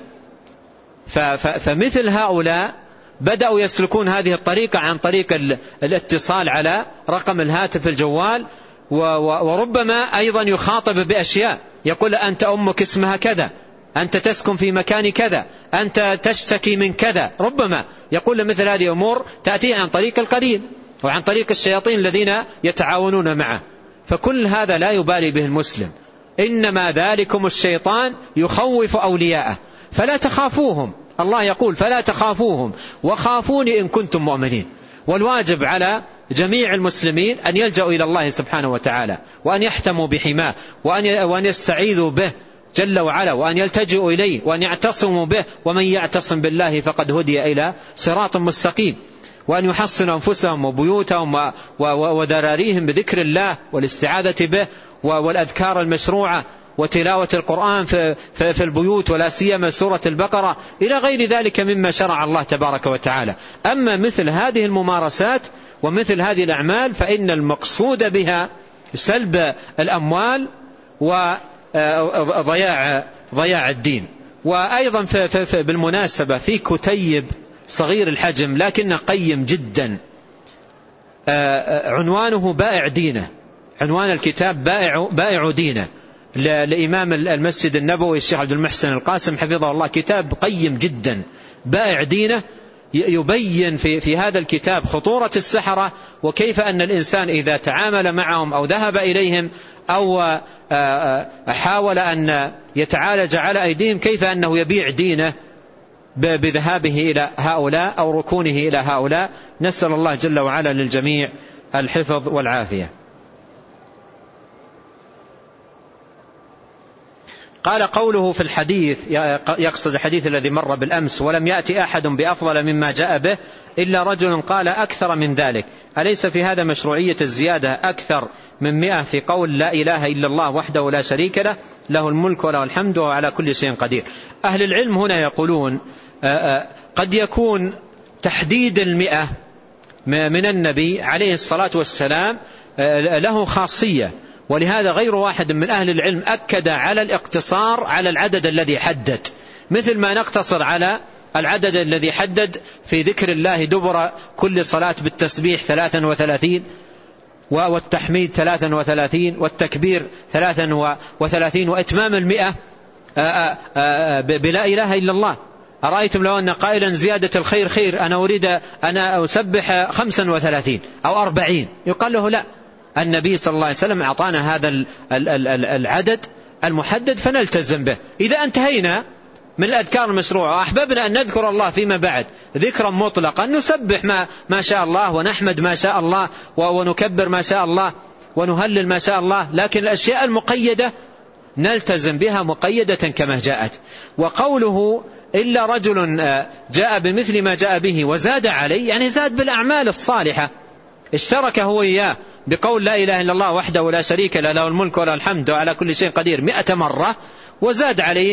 فمثل هؤلاء بدأوا يسلكون هذه الطريقة عن طريق الاتصال على رقم الهاتف الجوال، وربما أيضا يخاطب بأشياء يقول أنت أمك اسمها كذا، أنت تسكن في مكان كذا، أنت تشتكي من كذا. ربما يقول مثل هذه أمور تأتي عن طريق القرين وعن طريق الشياطين الذين يتعاونون معه. فكل هذا لا يبالي به المسلم. إنما ذلكم الشيطان يخوف أولياءه فلا تخافوهم. الله يقول فلا تخافوهم وخافوني إن كنتم مؤمنين. والواجب على جميع المسلمين أن يلجأوا إلى الله سبحانه وتعالى وأن يحتموا بحماه وأن يستعيذوا به جل وعلا وأن يلتجئوا إليه وأن يعتصموا به، ومن يعتصم بالله فقد هدي إلى صراط مستقيم. وأن يحصنوا أنفسهم وبيوتهم وذراريهم بذكر الله والاستعاذة به والأذكار المشروعة وتلاوة القرآن في البيوت ولا سيما سورة البقرة إلى غير ذلك مما شرع الله تبارك وتعالى. أما مثل هذه الممارسات ومثل هذه الأعمال فإن المقصود بها سلب الأموال وضياع ضياع الدين. وأيضا في في بالمناسبة في كتيب صغير الحجم لكنه قيم جدا عنوانه بائع دينه. عنوان الكتاب بائع, بائع دينه لإمام المسجد النبوي الشيخ عبد المحسن القاسم حفظه الله. كتاب قيم جدا بائع دينه، يبين في, في هذا الكتاب خطورة السحرة وكيف أن الإنسان إذا تعامل معهم أو ذهب إليهم أو حاول أن يتعالج على أيديهم كيف أنه يبيع دينه بذهابه إلى هؤلاء أو ركونه إلى هؤلاء. نسأل الله جل وعلا للجميع الحفظ والعافية. قال قوله في الحديث يقصد الحديث الذي مر بالأمس ولم يأتي أحد بأفضل مما جاء به إلا رجل قال أكثر من ذلك. أليس في هذا مشروعية الزيادة أكثر من مئة في قول لا إله إلا الله وحده لا شريك له له الملك وله الحمد وعلى كل شيء قدير. أهل العلم هنا يقولون قد يكون تحديد المئة من النبي عليه الصلاة والسلام له خاصية، ولهذا غير واحد من أهل العلم أكد على الاقتصار على العدد الذي حدد، مثل ما نقتصر على العدد الذي حدد في ذكر الله دبر كل صلاة بالتسبيح ثلاثا وثلاثين والتحميد ثلاثا وثلاثين والتكبير ثلاثا وثلاثين وإتمام المئة بلا إله إلا الله. أرأيتم لو أن قائلا زيادة الخير خير أنا أريد أنا أسبح خمسا وثلاثين أو أربعين، يقال له لا، النبي صلى الله عليه وسلم أعطانا هذا العدد المحدد فنلتزم به. إذا انتهينا من الأذكار المشروعة وأحببنا أن نذكر الله فيما بعد ذكرا مطلقا نسبح ما, ما شاء الله ونحمد ما شاء الله ونكبر ما شاء الله ونهلل ما شاء الله، لكن الأشياء المقيدة نلتزم بها مقيدة كما جاءت. وقوله إلا رجل جاء بمثل ما جاء به وزاد عليه يعني زاد بالأعمال الصالحة، اشترك هو إياه بقول لا إله إلا الله وحده لا شريك له له الملك وله الحمد وعلى كل شيء قدير مئة مرة، وزاد عليه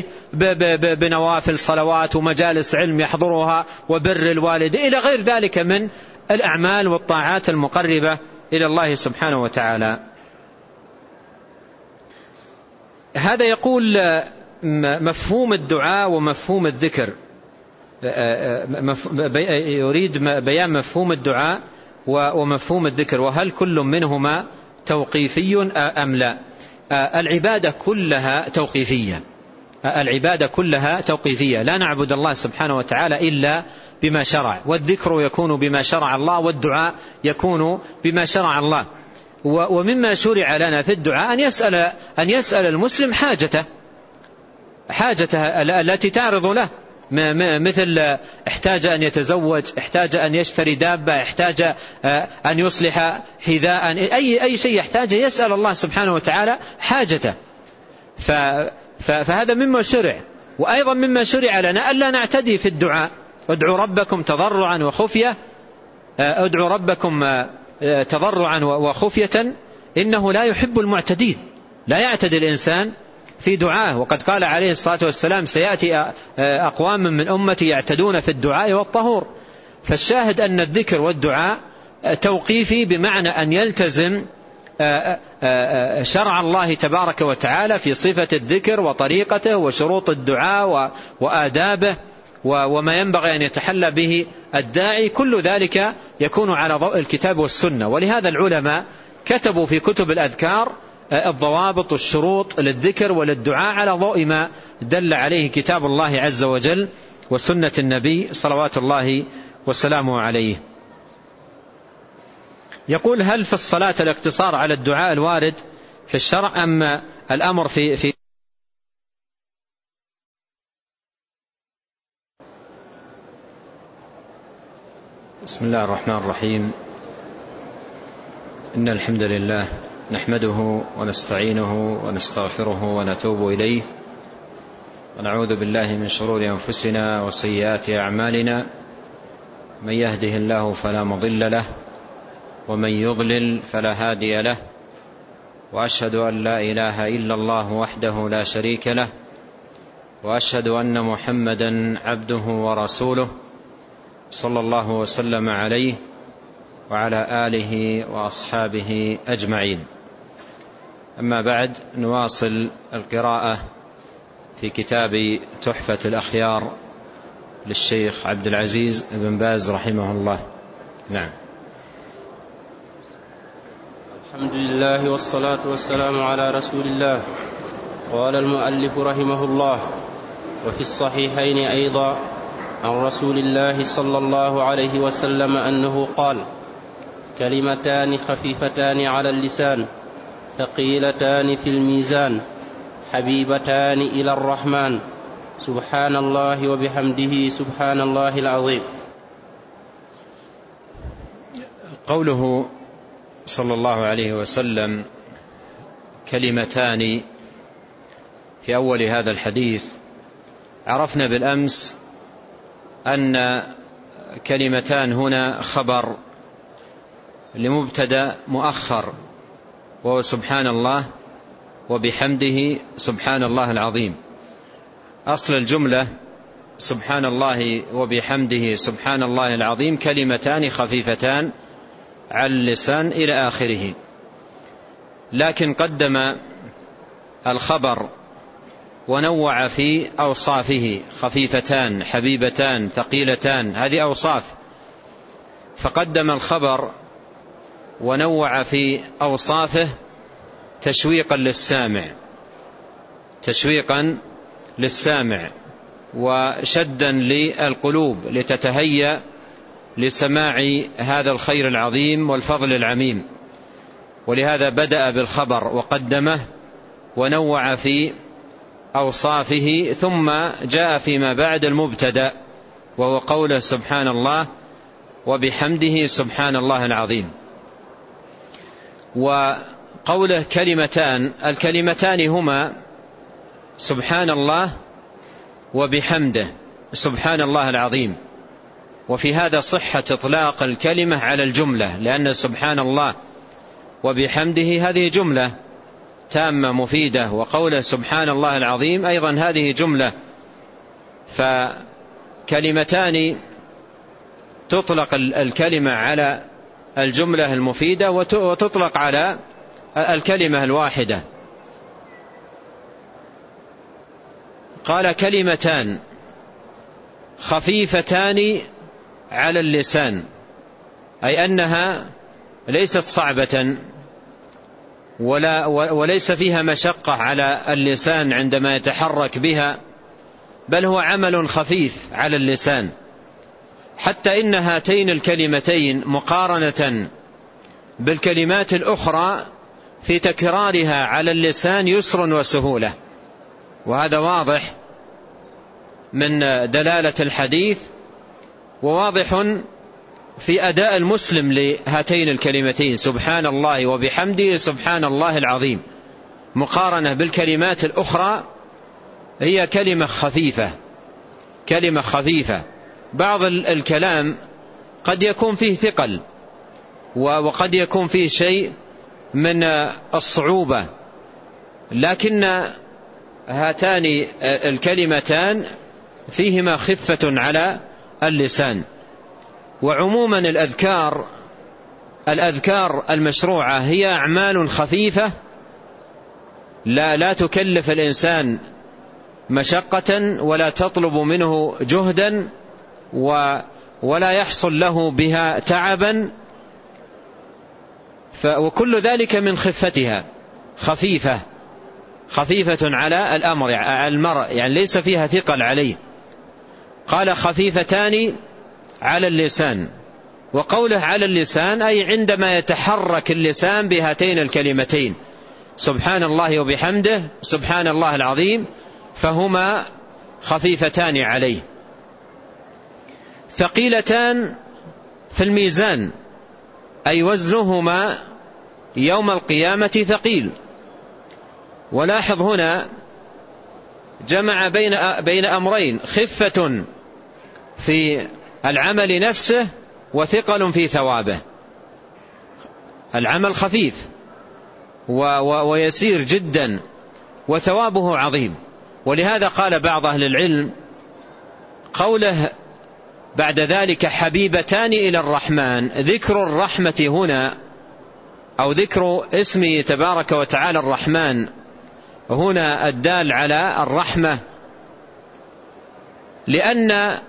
بنوافل صلوات ومجالس علم يحضرها وبر الوالد إلى غير ذلك من الأعمال والطاعات المقربة إلى الله سبحانه وتعالى. هذا يقول مفهوم الدعاء ومفهوم الذكر، يريد بيان مفهوم الدعاء ومفهوم الذكر، وهل كل منهما توقيفي أم لا؟ العبادة كلها توقيفية، العبادة كلها توقيفية، لا نعبد الله سبحانه وتعالى إلا بما شرع، والذكر يكون بما شرع الله، والدعاء يكون بما شرع الله. ومما شرع لنا في الدعاء أن يسأل, أن يسأل المسلم حاجته حاجته التي تعرض له، مثل احتاج أن يتزوج، احتاج أن يشتري دابة، احتاج أن يصلح حذاء، أي, أي شيء يحتاج يسأل الله سبحانه وتعالى حاجته. فهذا مما شرع. وأيضا مما شرع لنا ألا نعتدي في الدعاء، ادعوا ربكم تضرعا وخفية، ادعوا ربكم تضرعا وخفية إنه لا يحب المعتدين، لا يعتدي الإنسان في دعاه. وقد قال عليه الصلاة والسلام سيأتي أقوام من أمتي يعتدون في الدعاء والطهور. فالشاهد أن الذكر والدعاء توقيفي، بمعنى أن يلتزم شرع الله تبارك وتعالى في صفة الذكر وطريقته وشروط الدعاء وآدابه وما ينبغي أن يتحلى به الداعي، كل ذلك يكون على ضوء الكتاب والسنة. ولهذا العلماء كتبوا في كتب الأذكار الضوابط والشروط للذكر وللدعاء على ضوء ما دل عليه كتاب الله عز وجل وسنة النبي صلوات الله وسلامه عليه. يقول: هل في الصلاة الاقتصار على الدعاء الوارد في الشرع أم الأمر في في بسم الله الرحمن الرحيم. إن الحمد لله نحمده ونستعينه ونستغفره ونتوب إليه، ونعوذ بالله من شرور أنفسنا وسيئات أعمالنا، من يهده الله فلا مضل له ومن يضلل فلا هادي له، وأشهد أن لا إله إلا الله وحده لا شريك له، وأشهد أن محمدا عبده ورسوله صلى الله وسلم عليه وعلى آله وأصحابه أجمعين. أما بعد، نواصل القراءة في كتاب تحفة الأخيار للشيخ عبد العزيز بن باز رحمه الله. نعم. الحمد لله والصلاة والسلام على رسول الله. قال المؤلف رحمه الله: وفي الصحيحين أيضا عن رسول الله صلى الله عليه وسلم أنه قال: كلمتان خفيفتان على اللسان ثقيلتان في الميزان حبيبتان إلى الرحمن سبحان الله وبحمده سبحان الله العظيم. قوله صلى الله عليه وسلم كلمتان في أول هذا الحديث، عرفنا بالأمس أن كلمتان هنا خبر لمبتدأ مؤخر، وهو سبحان الله وبحمده سبحان الله العظيم. أصل الجملة سبحان الله وبحمده سبحان الله العظيم كلمتان خفيفتان على اللسان إلى آخره، لكن قدم الخبر ونوع في أوصافه: خفيفتان، حبيبتان، ثقيلتان، هذه أوصاف، فقدم الخبر ونوع في أوصافه تشويقا للسامع تشويقا للسامع وشدا للقلوب لتتهيأ لسماع هذا الخير العظيم والفضل العميم. ولهذا بدأ بالخبر وقدمه ونوع في أوصافه، ثم جاء فيما بعد المبتدأ وهو قوله سبحان الله وبحمده سبحان الله العظيم. وقوله كلمتان، الكلمتان هما سبحان الله وبحمده سبحان الله العظيم. وفي هذا صحة إطلاق الكلمة على الجملة، لأن سبحان الله وبحمده هذه جملة تامة مفيدة، وقوله سبحان الله العظيم أيضا هذه جملة. فكلمتان تطلق الكلمة على الجملة المفيدة وتطلق على الكلمة الواحدة. قال كلمتان خفيفتان على اللسان، أي أنها ليست صعبة ولا وليس فيها مشقة على اللسان عندما يتحرك بها، بل هو عمل خفيف على اللسان، حتى إن هاتين الكلمتين مقارنة بالكلمات الأخرى في تكرارها على اللسان يسر وسهولة، وهذا واضح من دلالة الحديث، وواضح في أداء المسلم لهاتين الكلمتين سبحان الله وبحمده سبحان الله العظيم، مقارنة بالكلمات الأخرى هي كلمة خفيفة كلمة خفيفة. بعض الكلام قد يكون فيه ثقل وقد يكون فيه شيء من الصعوبة، لكن هاتان الكلمتان فيهما خفة على اللسان. وعموما الأذكار الأذكار المشروعة هي أعمال خفيفة لا, لا تكلف الإنسان مشقة ولا تطلب منه جهدا ولا يحصل له بها تعبا، وكل ذلك من خفتها، خفيفة خفيفة على الأمر على المرء، يعني ليس فيها ثقل عليه. قال خفيفتان على اللسان، وقوله على اللسان أي عندما يتحرك اللسان بهاتين الكلمتين سبحان الله وبحمده سبحان الله العظيم، فهما خفيفتان عليه. ثقيلتان في الميزان، أي وزنهما يوم القيامة ثقيل. ولاحظ هنا جمع بين بين أمرين، خفة في العمل نفسه وثقل في ثوابه. العمل خفيف ويسير جدا وثوابه عظيم. ولهذا قال بعض أهل العلم قوله بعد ذلك حبيبتان إلى الرحمن، ذكر الرحمة هنا أو ذكر اسمه تبارك وتعالى الرحمن هنا الدال على الرحمة، لأن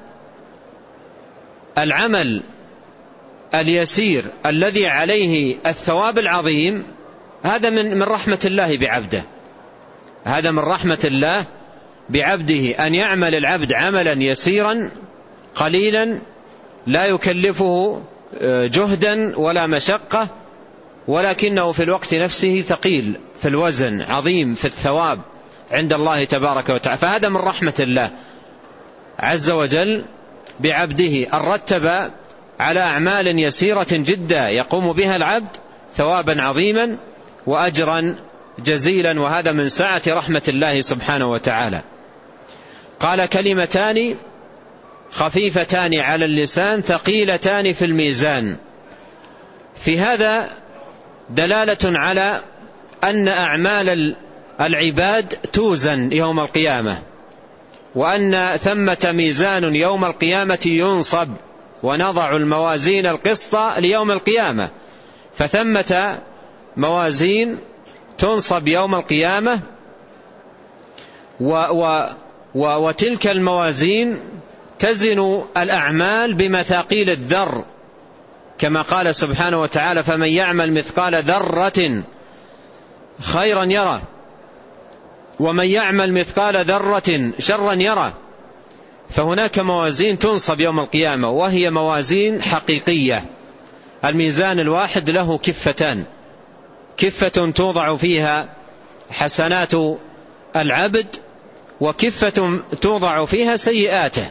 العمل اليسير الذي عليه الثواب العظيم هذا من من رحمة الله بعبده، هذا من رحمة الله بعبده، أن يعمل العبد عملا يسيرا قليلا لا يكلفه جهدا ولا مشقة، ولكنه في الوقت نفسه ثقيل في الوزن، عظيم في الثواب عند الله تبارك وتعالى. فهذا من رحمة الله عز وجل بعبده، أن رتب على أعمال يسيرة جدا يقوم بها العبد ثوابا عظيما وأجرا جزيلا، وهذا من سعة رحمة الله سبحانه وتعالى. قال كلمتان خفيفتان على اللسان ثقيلتان في الميزان. في هذا دلالة على أن أعمال العباد توزن يوم القيامة، وأن ثمة ميزان يوم القيامة ينصب، ونضع الموازين القسط ليوم القيامة، فثمة موازين تنصب يوم القيامة، و و و وتلك الموازين تزن الأعمال بمثاقيل الذر، كما قال سبحانه وتعالى فمن يعمل مثقال ذرة خيرا يره ومن يعمل مثقال ذرة شرا يره. فهناك موازين تنصب يوم القيامة وهي موازين حقيقية. الميزان الواحد له كفتان، كفة توضع فيها حسنات العبد وكفة توضع فيها سيئاته،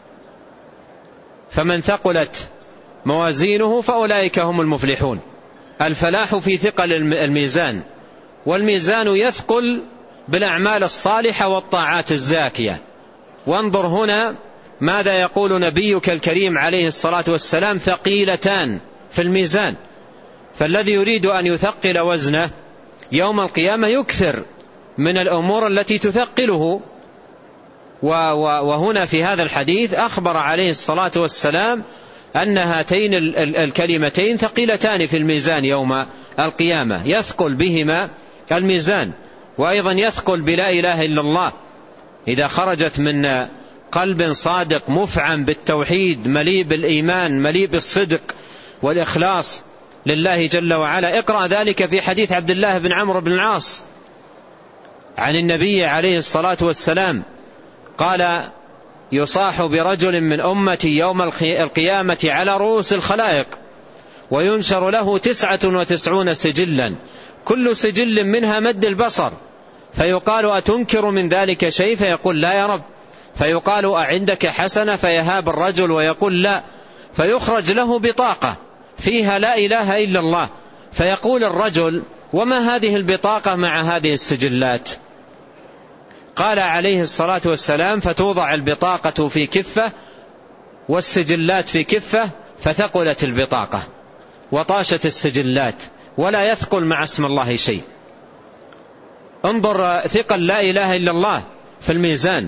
فمن ثقلت موازينه فأولئك هم المفلحون. الفلاح في ثقل الميزان، والميزان يثقل بالأعمال الصالحة والطاعات الزاكية. وانظر هنا ماذا يقول نبيك الكريم عليه الصلاة والسلام ثقيلتان في الميزان. فالذي يريد أن يثقل وزنه يوم القيامة يكثر من الأمور التي تثقله. وهنا في هذا الحديث أخبر عليه الصلاة والسلام أن هاتين الكلمتين ثقيلتان في الميزان يوم القيامة، يثقل بهما الميزان، وأيضا يثقل بلا إله إلا الله إذا خرجت من قلب صادق مفعم بالتوحيد مليء بالإيمان مليء بالصدق والإخلاص لله جل وعلا. اقرأ ذلك في حديث عبد الله بن عمرو بن العاص عن النبي عليه الصلاة والسلام قال: يصاح برجل من أمتي يوم القيامة على رؤوس الخلائق وينشر له تسعة وتسعون سجلا كل سجل منها مد البصر، فيقال: أتنكر من ذلك شيء؟ فيقول: لا يا رب. فيقال: أعندك حسنة؟ فيهاب الرجل ويقول: لا. فيخرج له بطاقة فيها لا إله إلا الله، فيقول الرجل: وما هذه البطاقة مع هذه السجلات؟ قال عليه الصلاة والسلام: فتوضع البطاقة في كفة والسجلات في كفة، فثقلت البطاقة وطاشت السجلات ولا يثقل مع اسم الله شيء. انظر ثقل لا إله إلا الله في الميزان،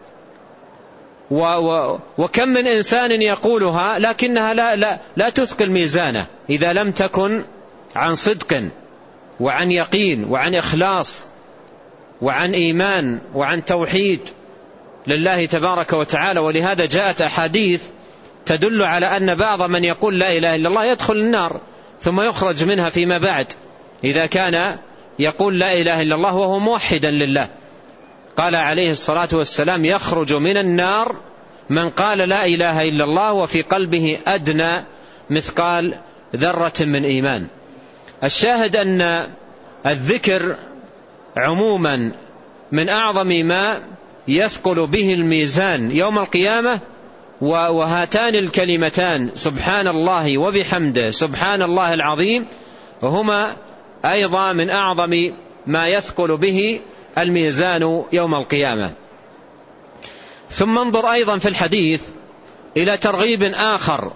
و و وكم من إنسان يقولها لكنها لا, لا, لا تثقل ميزانه إذا لم تكن عن صدق وعن يقين وعن إخلاص وعن إيمان وعن توحيد لله تبارك وتعالى. ولهذا جاءت أحاديث تدل على أن بعض من يقول لا إله إلا الله يدخل النار ثم يخرج منها فيما بعد إذا كان يقول لا إله إلا الله وهو موحدا لله. قال عليه الصلاة والسلام: يخرج من النار من قال لا إله إلا الله وفي قلبه أدنى مثقال ذرة من إيمان. الشاهد أن الذكر عموما من أعظم ما يثقل به الميزان يوم القيامة، وهاتان الكلمتان سبحان الله وبحمده سبحان الله العظيم هما أيضا من أعظم ما يثقل به الميزان يوم القيامة. ثم انظر أيضا في الحديث إلى ترغيب آخر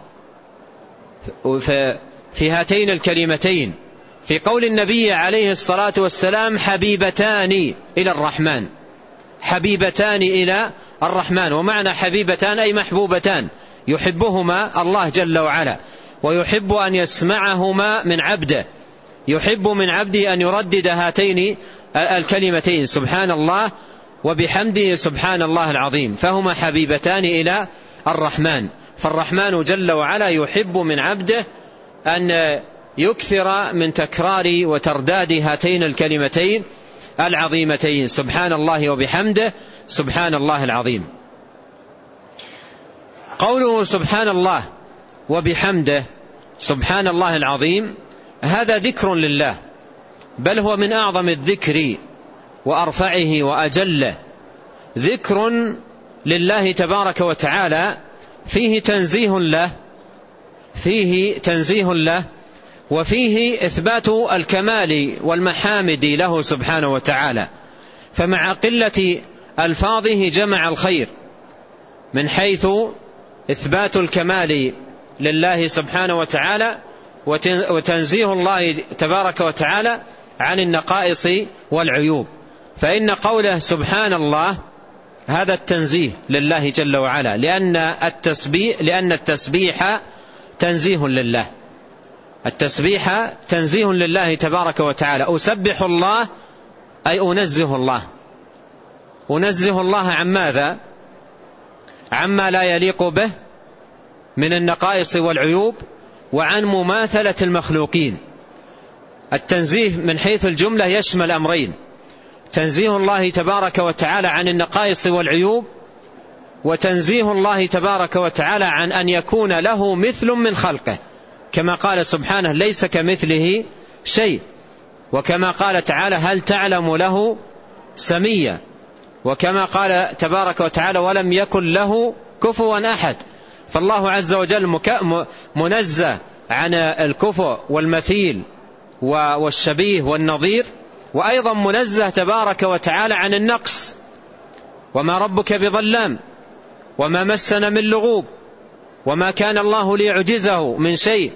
في هاتين الكلمتين، في قول النبي عليه الصلاة والسلام: حبيبتان إلى الرحمن، حبيبتان إلى الرحمن. ومعنى حبيبتان أي محبوبتان، يحبهما الله جل وعلا ويحب أن يسمعهما من عبده، يحب من عبده أن يردد هاتين الكلمتين سبحان الله وبحمده سبحان الله العظيم، فهما حبيبتان إلى الرحمن. فالرحمن جل وعلا يحب من عبده أن يكثر من تكرار وترداد هاتين الكلمتين العظيمتين سبحان الله وبحمده سبحان الله العظيم. قوله سبحان الله وبحمده سبحان الله العظيم هذا ذكر لله، بل هو من أعظم الذكر وأرفعه وأجله، ذكر لله تبارك وتعالى فيه تنزيه له، فيه تنزيه له وفيه إثبات الكمال والمحامد له سبحانه وتعالى. فمع قلة ألفاظه جمع الخير من حيث إثبات الكمال لله سبحانه وتعالى وتنزيه الله تبارك وتعالى عن النقائص والعيوب. فإن قوله سبحان الله هذا التنزيه لله جل وعلا، لأن التسبيح لأن التسبيح تنزيه لله، التسبيح تنزيه لله تبارك وتعالى. أسبح الله أي أنزه الله، أنزه الله عن ماذا؟ عما لا يليق به من النقائص والعيوب وعن مماثلة المخلوقين. التنزيه من حيث الجملة يشمل أمرين: تنزيه الله تبارك وتعالى عن النقائص والعيوب، وتنزيه الله تبارك وتعالى عن أن يكون له مثل من خلقه، كما قال سبحانه: ليس كمثله شيء، وكما قال تعالى: هل تعلم له سميا، وكما قال تبارك وتعالى: ولم يكن له كفوا أحد. فالله عز وجل منزه عن الكفو والمثيل والشبيه والنظير، وأيضا منزه تبارك وتعالى عن النقص، وما ربك بظلام وما مسنا من لغوب وما كان الله ليعجزه من شيء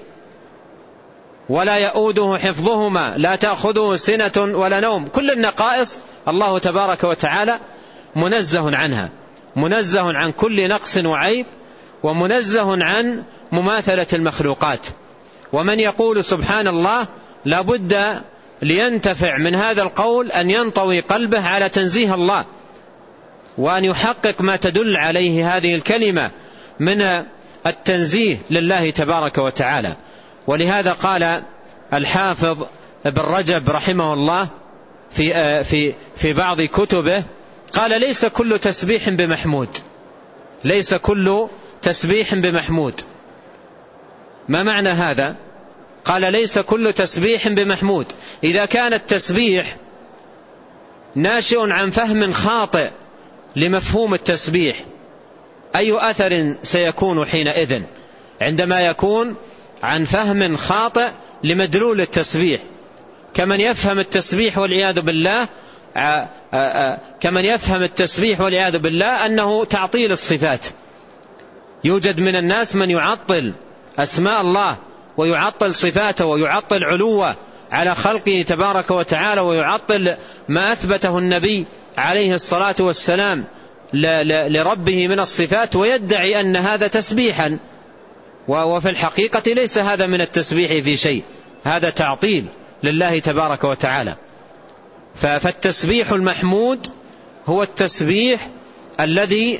ولا يؤوده حفظهما لا تأخذه سنة ولا نوم. كل النقائص الله تبارك وتعالى منزه عنها، منزه عن كل نقص وعيب، ومنزه عن مماثلة المخلوقات. ومن يقول سبحان الله لابد لينتفع من هذا القول أن ينطوي قلبه على تنزيه الله، وأن يحقق ما تدل عليه هذه الكلمة من التنزيه لله تبارك وتعالى. ولهذا قال الحافظ ابن رجب رحمه الله في في في بعض كتبه، قال: ليس كل تسبيح بمحمود، ليس كل تسبيح بمحمود. ما معنى هذا؟ قال: ليس كل تسبيح بمحمود. إذا كان التسبيح ناشئ عن فهم خاطئ لمفهوم التسبيح، أي أثر سيكون حينئذ؟ عندما يكون عن فهم خاطئ لمدلول التسبيح، كمن يفهم التسبيح والعياذ بالله كمن يفهم التسبيح والعياذ بالله أنه تعطيل الصفات. يوجد من الناس من يعطل أسماء الله ويعطل صفاته ويعطل علوه على خلقه تبارك وتعالى، ويعطل ما أثبته النبي عليه الصلاة والسلام لربه من الصفات، ويدعي أن هذا تسبيحا، وفي الحقيقة ليس هذا من التسبيح في شيء، هذا تعطيل لله تبارك وتعالى. فالتسبيح المحمود هو التسبيح الذي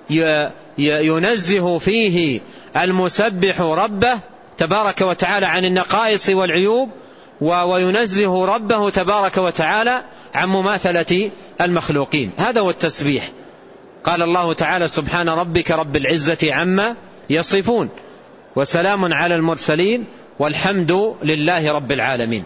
ينزه فيه المسبح ربه تبارك وتعالى عن النقائص والعيوب، وينزه ربه تبارك وتعالى عن مماثلة المخلوقين. هذا هو التسبيح. قال الله تعالى: سبحان ربك رب العزة عما يصفون وسلام على المرسلين والحمد لله رب العالمين.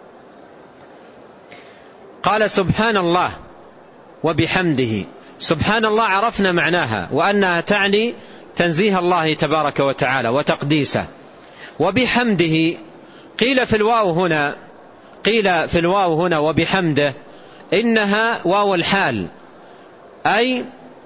قال: سبحان الله وبحمده. سبحان الله عرفنا معناها، وأنها تعني تنزيه الله تبارك وتعالى وتقديسه. وبحمده قيل في الواو هنا قيل في الواو هنا وبحمده إنها واو الحال، أي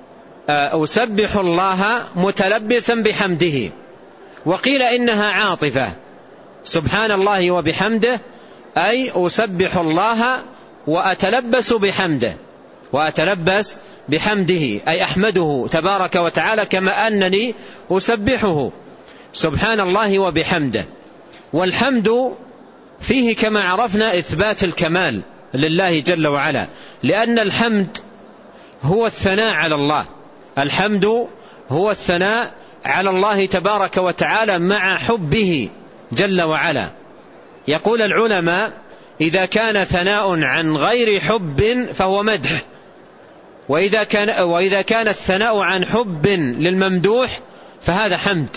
أسبح الله متلبسا بحمده. وقيل إنها عاطفة، سبحان الله وبحمده أي أسبح الله وأتلبس بحمده، وأتلبس بحمده أي أحمده تبارك وتعالى كما أنني أسبحه. سبحان الله وبحمده. والحمد فيه كما عرفنا إثبات الكمال لله جل وعلا، لأن الحمد هو الثناء على الله، الحمد هو الثناء على الله تبارك وتعالى مع حبه جل وعلا. يقول العلماء: إذا كان ثناء عن غير حب فهو مدح، وإذا كان, وإذا كان الثناء عن حب للممدوح فهذا حمد.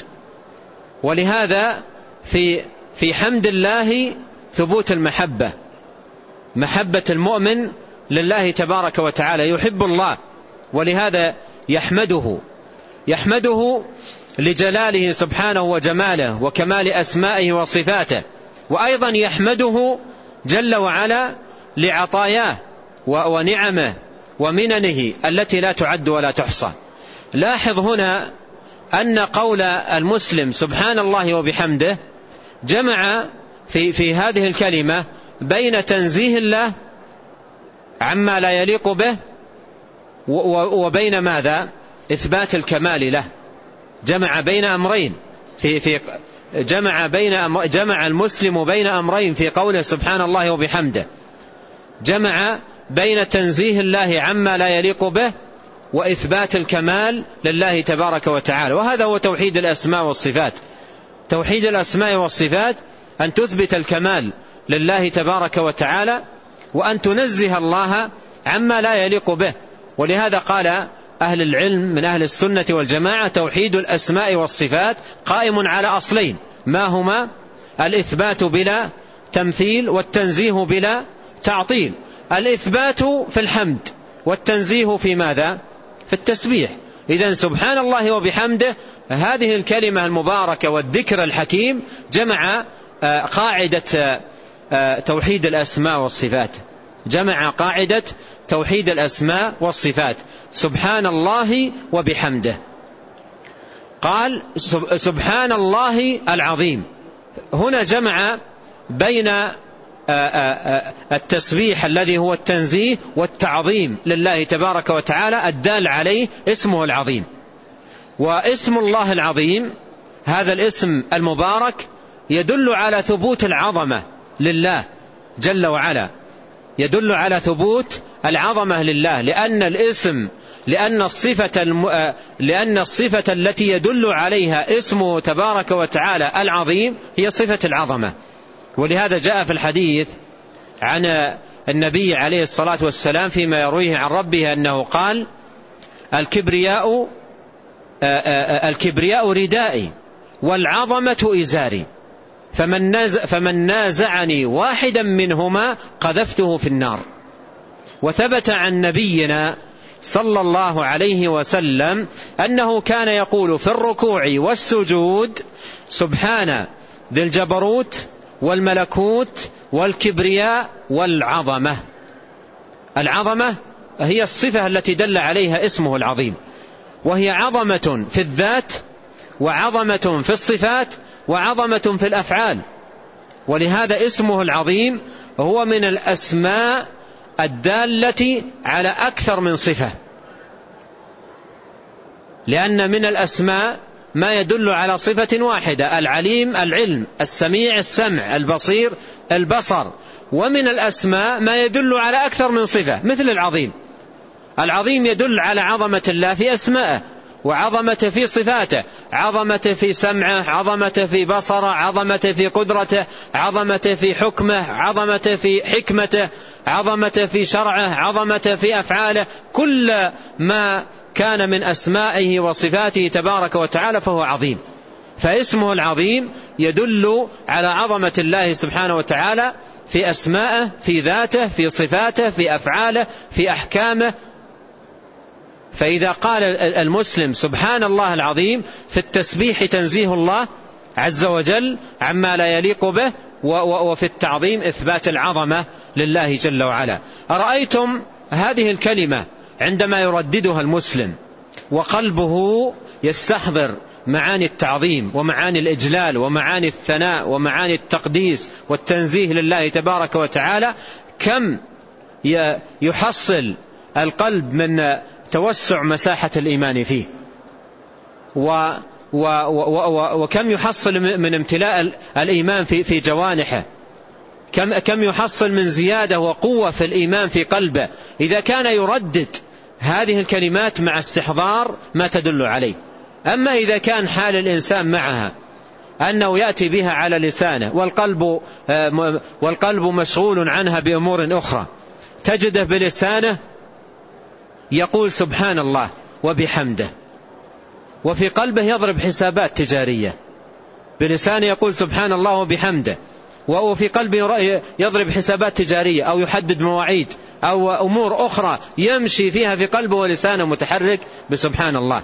ولهذا في, في حمد الله ثبوت المحبة، محبة المؤمن لله تبارك وتعالى، يحب الله، ولهذا يحمده يحمده لجلاله سبحانه وجماله وكمال أسمائه وصفاته، وأيضا يحمده جل وعلا لعطاياه ونعمه ومننه التي لا تعد ولا تحصى. لاحظ هنا أن قول المسلم سبحان الله وبحمده جمع في, في هذه الكلمة بين تنزيه الله عما لا يليق به وبين ماذا؟ إثبات الكمال له. جمع بين أمرين في في جمع بين أمر جمع المسلم بين أمرين في قوله سبحان الله وبحمده، جمع بين تنزيه الله عما لا يليق به وإثبات الكمال لله تبارك وتعالى. وهذا هو توحيد الأسماء والصفات. توحيد الأسماء والصفات أن تثبت الكمال لله تبارك وتعالى، وأن تنزه الله عما لا يليق به. ولهذا قال أهل العلم من أهل السنة والجماعة: توحيد الأسماء والصفات قائم على أصلين، ما هما؟ الإثبات بلا تمثيل والتنزيه بلا تعطيل. الإثبات في الحمد والتنزيه في ماذا؟ في التسبيح. إذن سبحان الله وبحمده هذه الكلمة المباركة والذكر الحكيم جمع قاعدة توحيد الأسماء والصفات، جمع قاعدة توحيد الأسماء والصفات. سبحان الله وبحمده. قال سبحان الله العظيم. هنا جمع بين التسبيح الذي هو التنزيه والتعظيم لله تبارك وتعالى الدال عليه اسمه العظيم. واسم الله العظيم هذا الاسم المبارك يدل على ثبوت العظمة لله جل وعلا، يدل على ثبوت العظمة لله، لأن الاسم لأن الصفة الم... لأن الصفة التي يدل عليها اسمه تبارك وتعالى العظيم هي صفة العظمة. ولهذا جاء في الحديث عن النبي عليه الصلاة والسلام فيما يرويه عن ربه أنه قال: الكبرياء الكبرياء ردائي والعظمة إزاري، فمن نازع فمن نازعني واحدا منهما قذفته في النار. وثبت عن نبينا صلى الله عليه وسلم أنه كان يقول في الركوع والسجود: سبحان ذي الجبروت والملكوت والكبرياء والعظمة. العظمة هي الصفة التي دل عليها اسمه العظيم، وهي عظمة في الذات وعظمة في الصفات وعظمة في الأفعال. ولهذا اسمه العظيم هو من الأسماء الدالة على أكثر من صفة، لأن من الأسماء ما يدل على صفة واحدة: العليم العلم، السميع السمع، البصير البصر. ومن الأسماء ما يدل على أكثر من صفة مثل العظيم. العظيم يدل على عظمة الله في أسمائه وعظمة في صفاته، عظمة في سمعه، عظمة في بصره، عظمة في قدرته، عظمة في حكمه، عظمة في حكمته، عظمة في شرعه، عظمة في أفعاله. كل ما كان من أسمائه وصفاته تبارك وتعالى فهو عظيم. فاسمه العظيم يدل على عظمة الله سبحانه وتعالى في أسمائه، في ذاته، في صفاته، في أفعاله، في أحكامه. فإذا قال المسلم سبحان الله العظيم في التسبيح تنزيه الله عز وجل عما لا يليق به، وفي التعظيم إثبات العظمة لله جل وعلا. أرأيتم هذه الكلمة عندما يرددها المسلم وقلبه يستحضر معاني التعظيم ومعاني الإجلال ومعاني الثناء ومعاني التقديس والتنزيه لله تبارك وتعالى، كم يحصل القلب من توسع مساحة الإيمان فيه، و و و وكم يحصل من امتلاء الإيمان في في جوانحه، كم كم يحصل من زيادة وقوة في الإيمان في قلبه إذا كان يردد هذه الكلمات مع استحضار ما تدل عليه. أما إذا كان حال الإنسان معها أنه يأتي بها على لسانه والقلب والقلب مشغول عنها بأمور أخرى، تجده بلسانه يقول سبحان الله وبحمده، وفي قلبه يضرب حسابات تجارية. بلسانه يقول سبحان الله وبحمده، وفي قلبه يضرب حسابات تجارية أو يحدد مواعيد أو أمور أخرى يمشي فيها في قلبه ولسانه متحرك بسبحان الله.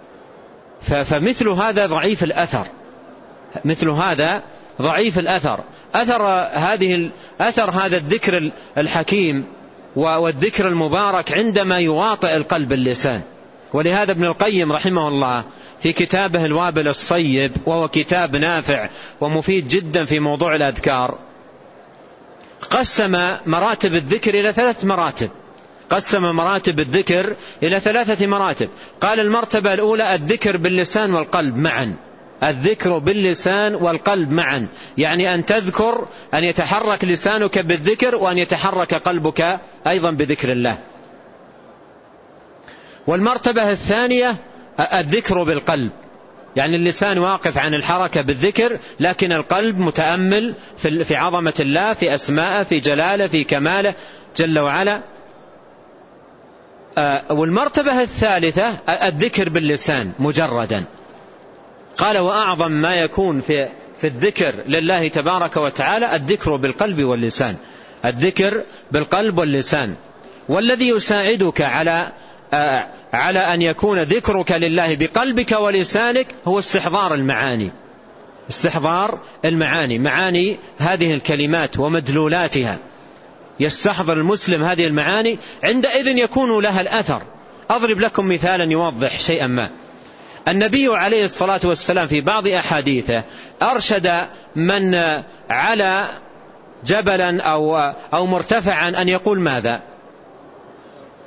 فمثل هذا ضعيف الأثر، مثل هذا ضعيف الأثر. أثر هذه أثر هذا الذكر الحكيم والذكر المبارك عندما يواطئ القلب اللسان. ولهذا ابن القيم رحمه الله في كتابه الوابل الصيب، وهو كتاب نافع ومفيد جدا في موضوع الأذكار، قسم مراتب الذكر إلى ثلاث مراتب. قسم مراتب الذكر إلى ثلاثة مراتب. قال المرتبة الأولى الذكر باللسان والقلب معا، الذكر باللسان والقلب معا، يعني أن تذكر، أن يتحرك لسانك بالذكر وأن يتحرك قلبك أيضا بذكر الله. والمرتبة الثانية الذكر بالقلب، يعني اللسان واقف عن الحركة بالذكر لكن القلب متأمل في عظمة الله، في أسماءه، في جلاله، في كماله جل وعلا. والمرتبة الثالثة الذكر باللسان مجردا. قال وأعظم ما يكون في في الذكر لله تبارك وتعالى الذكر بالقلب واللسان، الذكر بالقلب واللسان. والذي يساعدك على على أن يكون ذكرك لله بقلبك ولسانك هو استحضار المعاني، استحضار المعاني، معاني هذه الكلمات ومدلولاتها. يستحضر المسلم هذه المعاني عندئذ يكون لها الأثر. أضرب لكم مثالا يوضح شيئا ما. النبي عليه الصلاة والسلام في بعض أحاديثه أرشد من على جبلا أو, أو مرتفعا أن يقول ماذا؟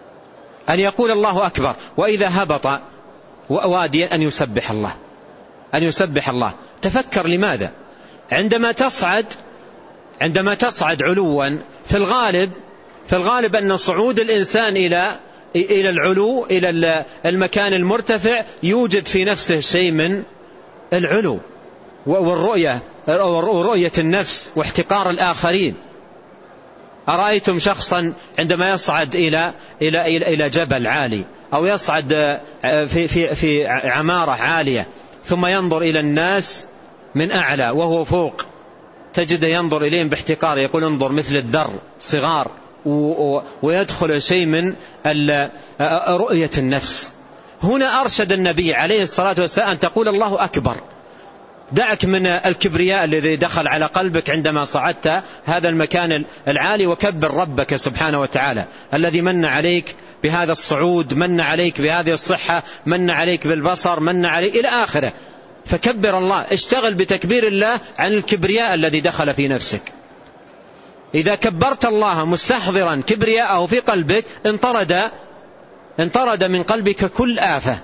أن يقول الله أكبر، وإذا هبط واديا أن يسبح الله. أن يسبح الله. تفكر لماذا عندما تصعد عندما تصعد علوا في الغالب في الغالب أن صعود الإنسان إلى إلى العلو إلى المكان المرتفع يوجد في نفسه شيء من العلو والرؤية ورؤية النفس واحتقار الآخرين. أرأيتم شخصا عندما يصعد إلى إلى إلى جبل عالي أو يصعد في في في عمارة عالية ثم ينظر إلى الناس من أعلى وهو فوق، تجد ينظر إليهم باحتقار، يقول انظر مثل الذر صغار، ويدخل شيء من رؤية النفس. هنا أرشد النبي عليه الصلاة والسلام أن تقول الله أكبر، دعك من الكبرياء الذي دخل على قلبك عندما صعدت هذا المكان العالي، وكبر ربك سبحانه وتعالى الذي من عليك بهذا الصعود، من عليك بهذه الصحة، من عليك بالبصر، من عليك إلى آخره. فكبر الله، اشتغل بتكبير الله عن الكبرياء الذي دخل في نفسك. إذا كبرت الله مستحضرا كبرياءه في قلبك انطرد انطرد من قلبك كل آفة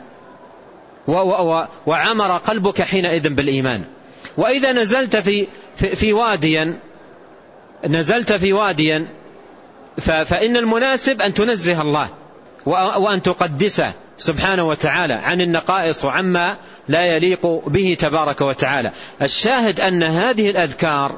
وعمر قلبك حينئذ بالإيمان. وإذا نزلت في في, في واديا نزلت في واديا فإن المناسب أن تنزه الله وأن تقدسه سبحانه وتعالى عن النقائص وعما لا يليق به تبارك وتعالى. الشاهد أن هذه الأذكار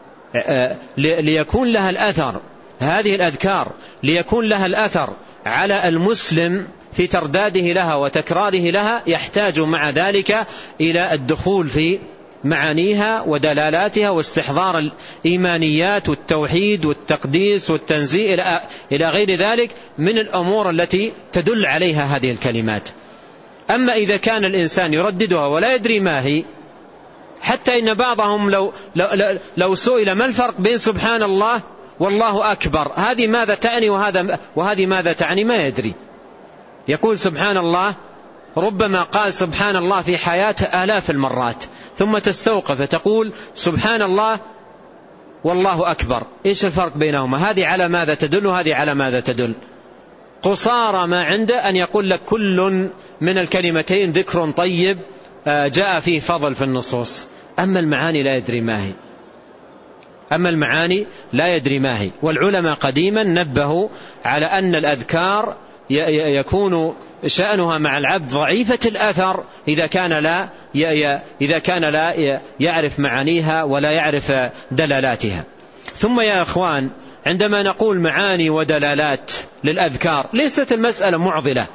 ليكون لها الأثر هذه الأذكار ليكون لها الأثر على المسلم في ترداده لها وتكراره لها، يحتاج مع ذلك إلى الدخول في معانيها ودلالاتها واستحضار الإيمانيات والتوحيد والتقديس والتنزيه إلى غير ذلك من الأمور التي تدل عليها هذه الكلمات. أما إذا كان الإنسان يرددها ولا يدري ما هي، حتى إن بعضهم لو, لو, لو سئل ما الفرق بين سبحان الله والله أكبر، هذه ماذا تعني وهذا وهذه ماذا تعني، ما يدري. يقول سبحان الله، ربما قال سبحان الله في حياته آلاف المرات، ثم تستوقف فتقول سبحان الله والله أكبر، إيش الفرق بينهما؟ هذه على ماذا تدل وهذه على ماذا تدل؟ قصارى ما عنده أن يقول لك كل من الكلمتين ذكر طيب جاء فيه فضل في النصوص، أما المعاني لا يدري ما هي أما المعاني لا يدري ما هي. والعلماء قديما نبهوا على أن الأذكار يكون شأنها مع العبد ضعيفة الأثر إذا كان لا إذا كان لا يعرف معانيها ولا يعرف دلالاتها. ثم يا أخوان، عندما نقول معاني ودلالات للأذكار ليست المسألة معضلة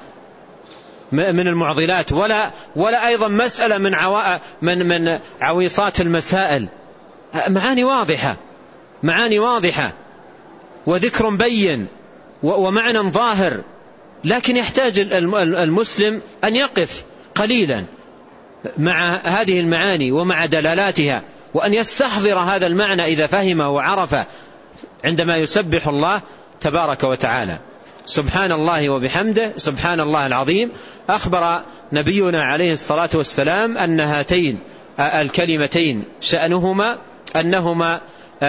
من المعضلات ولا ولا أيضا مسألة من عوا من من عويصات المسائل. معاني واضحة معاني واضحة وذكر بين ومعنى ظاهر، لكن يحتاج المسلم أن يقف قليلا مع هذه المعاني ومع دلالاتها، وأن يستحضر هذا المعنى إذا فهمه وعرفه عندما يسبح الله تبارك وتعالى. سبحان الله وبحمده سبحان الله العظيم. أخبر نبينا عليه الصلاة والسلام أن هاتين الكلمتين شأنهما أنهما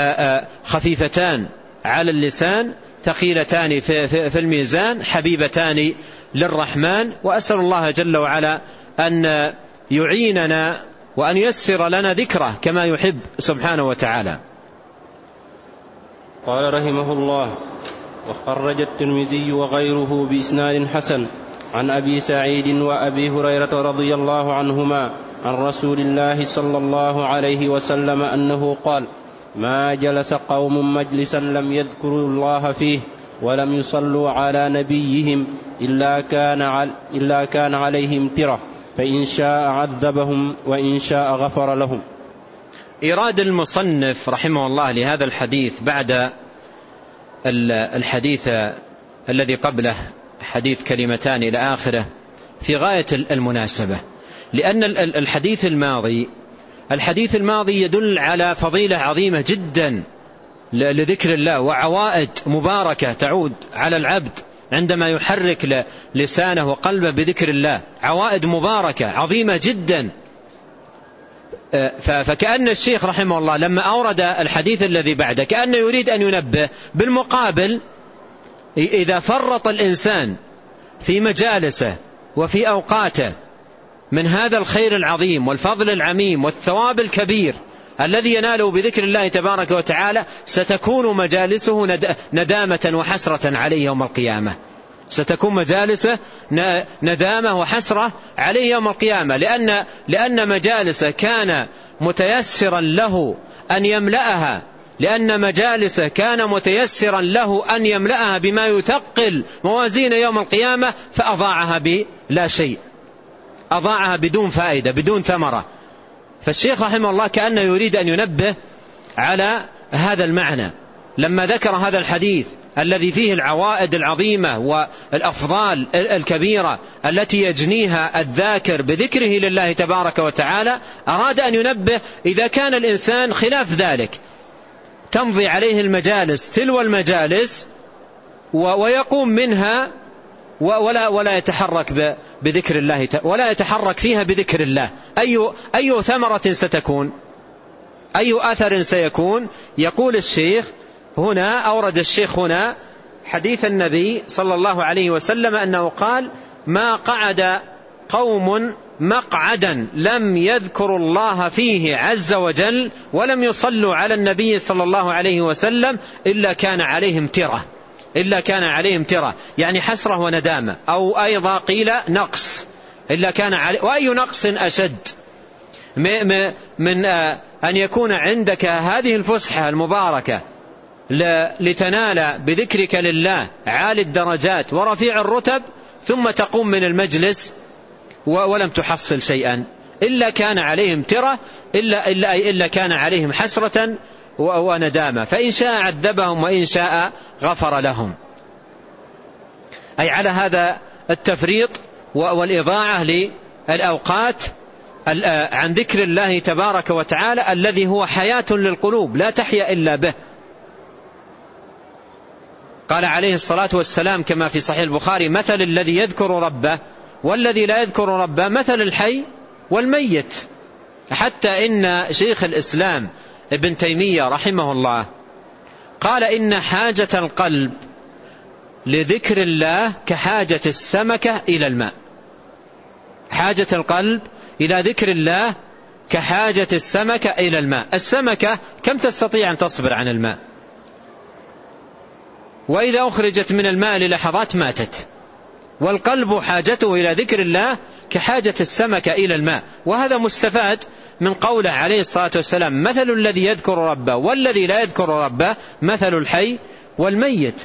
خفيفتان على اللسان ثقيلتان في الميزان حبيبتان للرحمن. وأسأل الله جل وعلا أن يعيننا وأن ييسر لنا ذكره كما يحب سبحانه وتعالى. قال رحمه الله: وخرج الترمذي وغيره بإسناد حسن عن أبي سعيد وأبي هريرة رضي الله عنهما عن رسول الله صلى الله عليه وسلم أنه قال: ما جلس قوم مجلسا لم يذكروا الله فيه ولم يصلوا على نبيهم إلا كان, إلا كان عليهم ترة، فإن شاء عذبهم وإن شاء غفر لهم. إيراد المصنف رحمه الله لهذا الحديث بعد الحديث الذي قبله حديث كلمتان إلى آخره في غاية المناسبة، لأن الحديث الماضي الحديث الماضي يدل على فضيلة عظيمة جدا لذكر الله وعوائد مباركة تعود على العبد عندما يحرك لسانه وقلبه بذكر الله، عوائد مباركة عظيمة جدا. فكأن الشيخ رحمه الله لما أورد الحديث الذي بعده كأنه يريد أن ينبه بالمقابل إذا فرط الإنسان في مجالسه وفي أوقاته من هذا الخير العظيم والفضل العميم والثواب الكبير الذي يناله بذكر الله تبارك وتعالى، ستكون مجالسه ندامة وحسرة عليه يوم القيامة. ستكون مجالسه ندامة وحسرة عليه يوم القيامة، لأن, لأن مجالسه كان متيسرا له أن يملأها لأن مجالسه كان متيسرا له أن يملأها بما يثقل موازين يوم القيامة، فأضاعها بلا شيء، أضاعها بدون فائدة بدون ثمرة. فالشيخ رحمه الله كأنه يريد أن ينبه على هذا المعنى لما ذكر هذا الحديث الذي فيه العوائد العظيمة والأفضال الكبيرة التي يجنيها الذاكر بذكره لله تبارك وتعالى. أراد أن ينبه إذا كان الإنسان خلاف ذلك، تمضي عليه المجالس تلو المجالس ويقوم منها ولا ولا يتحرك بذكر الله ولا يتحرك فيها بذكر الله، أي أي ثمرة ستكون؟ أي أثر سيكون؟ يقول الشيخ هنا، أورد الشيخ هنا حديث النبي صلى الله عليه وسلم أنه قال: ما قعد قوم مقعدا لم يذكروا الله فيه عز وجل ولم يصلوا على النبي صلى الله عليه وسلم إلا كان عليهم ترة إلا كان عليهم ترة يعني حسرة وندامة، أو أيضا قيل نقص إلا كان عليه. وأي نقص أشد من أن يكون عندك هذه الفسحة المباركة لتنال بذكرك لله عالي الدرجات ورفيع الرتب، ثم تقوم من المجلس ولم تحصل شيئا، إلا كان عليهم ترة إلا, إلا, إلا كان عليهم حسرة وندامة، فإن شاء عذبهم وإن شاء غفر لهم. أي على هذا التفريط والإضاعة للأوقات عن ذكر الله تبارك وتعالى الذي هو حياة للقلوب لا تحيا إلا به. قال عليه الصلاة والسلام كما في صحيح البخاري: مثل الذي يذكر ربه والذي لا يذكر ربه مثل الحي والميت. حتى إن شيخ الإسلام ابن تيمية رحمه الله قال: إن حاجة القلب لذكر الله كحاجة السمكة إلى الماء. حاجة القلب إلى ذكر الله كحاجة السمكة إلى الماء. السمكة كم تستطيع أن تصبر عن الماء؟ وإذا أخرجت من الماء للحظات ماتت. والقلب حاجته إلى ذكر الله كحاجة السمكة إلى الماء. وهذا مستفاد من قوله عليه الصلاة والسلام: مثل الذي يذكر ربه والذي لا يذكر ربه مثل الحي والميت.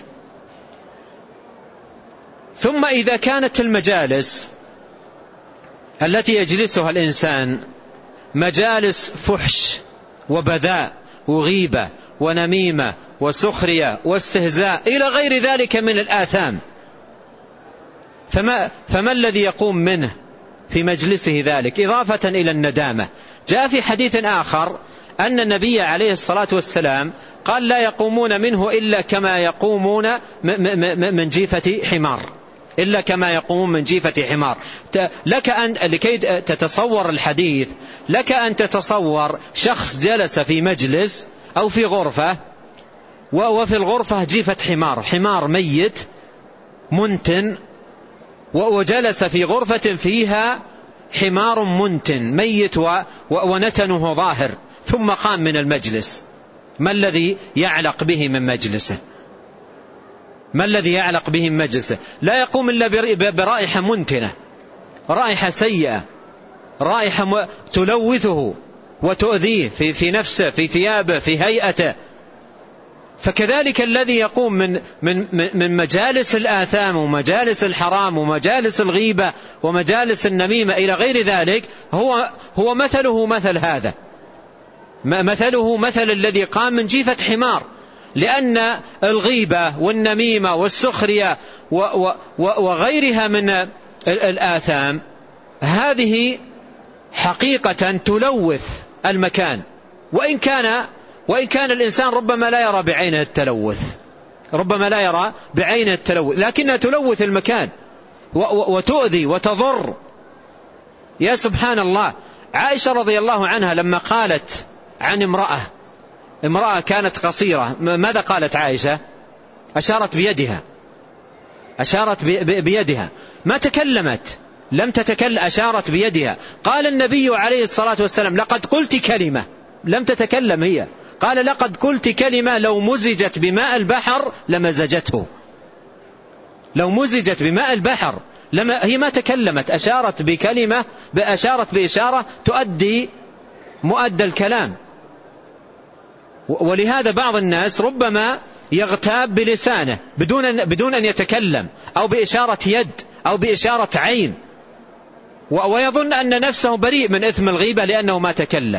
ثم إذا كانت المجالس التي يجلسها الإنسان مجالس فحش وبذاء وغيبة ونميمة وسخرية واستهزاء إلى غير ذلك من الآثام، فما, فما الذي يقوم منه في مجلسه ذلك إضافة إلى الندامة؟ جاء في حديث آخر أن النبي عليه الصلاة والسلام قال: لا يقومون منه إلا كما يقومون من جيفة حمار إلا كما يقومون من جيفة حمار. لك أن لكي تتصور الحديث لك أن تتصور شخص جلس في مجلس أو في غرفة، وفي الغرفة جيفة حمار حمار ميت منتن، وجلس في غرفة فيها حمار منتن ميت ونتنه ظاهر، ثم قام من المجلس. ما الذي يعلق به من مجلسه؟ ما الذي يعلق به من مجلسه؟ لا يقوم إلا برائحة منتنة، رائحة سيئة، رائحة تلوثه وتؤذيه في, في نفسه في ثيابه في هيئته. فكذلك الذي يقوم من, من, من مجالس الآثام ومجالس الحرام ومجالس الغيبة ومجالس النميمة إلى غير ذلك هو, هو مثله مثل هذا، مثله مثل الذي قام من جيفة حمار. لأن الغيبة والنميمة والسخرية وغيرها من الآثام هذه حقيقة تلوث المكان، وإن كان وإن كان الإنسان ربما لا يرى بعينه التلوث ربما لا يرى بعينه التلوث لكنها تلوث المكان وتؤذي وتضر. يا سبحان الله، عائشة رضي الله عنها لما قالت عن امرأة امرأة كانت قصيرة، ماذا قالت عائشة؟ أشارت بيدها أشارت بيدها ما تكلمت، لم تتكلم، أشارت بيدها. قال النبي عليه الصلاة والسلام لقد قلت كلمة، لم تتكلم هي، قال لقد قلت كلمة لو مزجت بماء البحر لمزجته، لو مزجت بماء البحر لما، هي ما تكلمت، أشارت بكلمة، أشارت بإشارة تؤدي مؤدى الكلام. ولهذا بعض الناس ربما يغتاب بلسانه بدون أن, بدون أن يتكلم، أو بإشارة يد أو بإشارة عين، ويظن أن نفسه بريء من إثم الغيبة لأنه ما تكلم،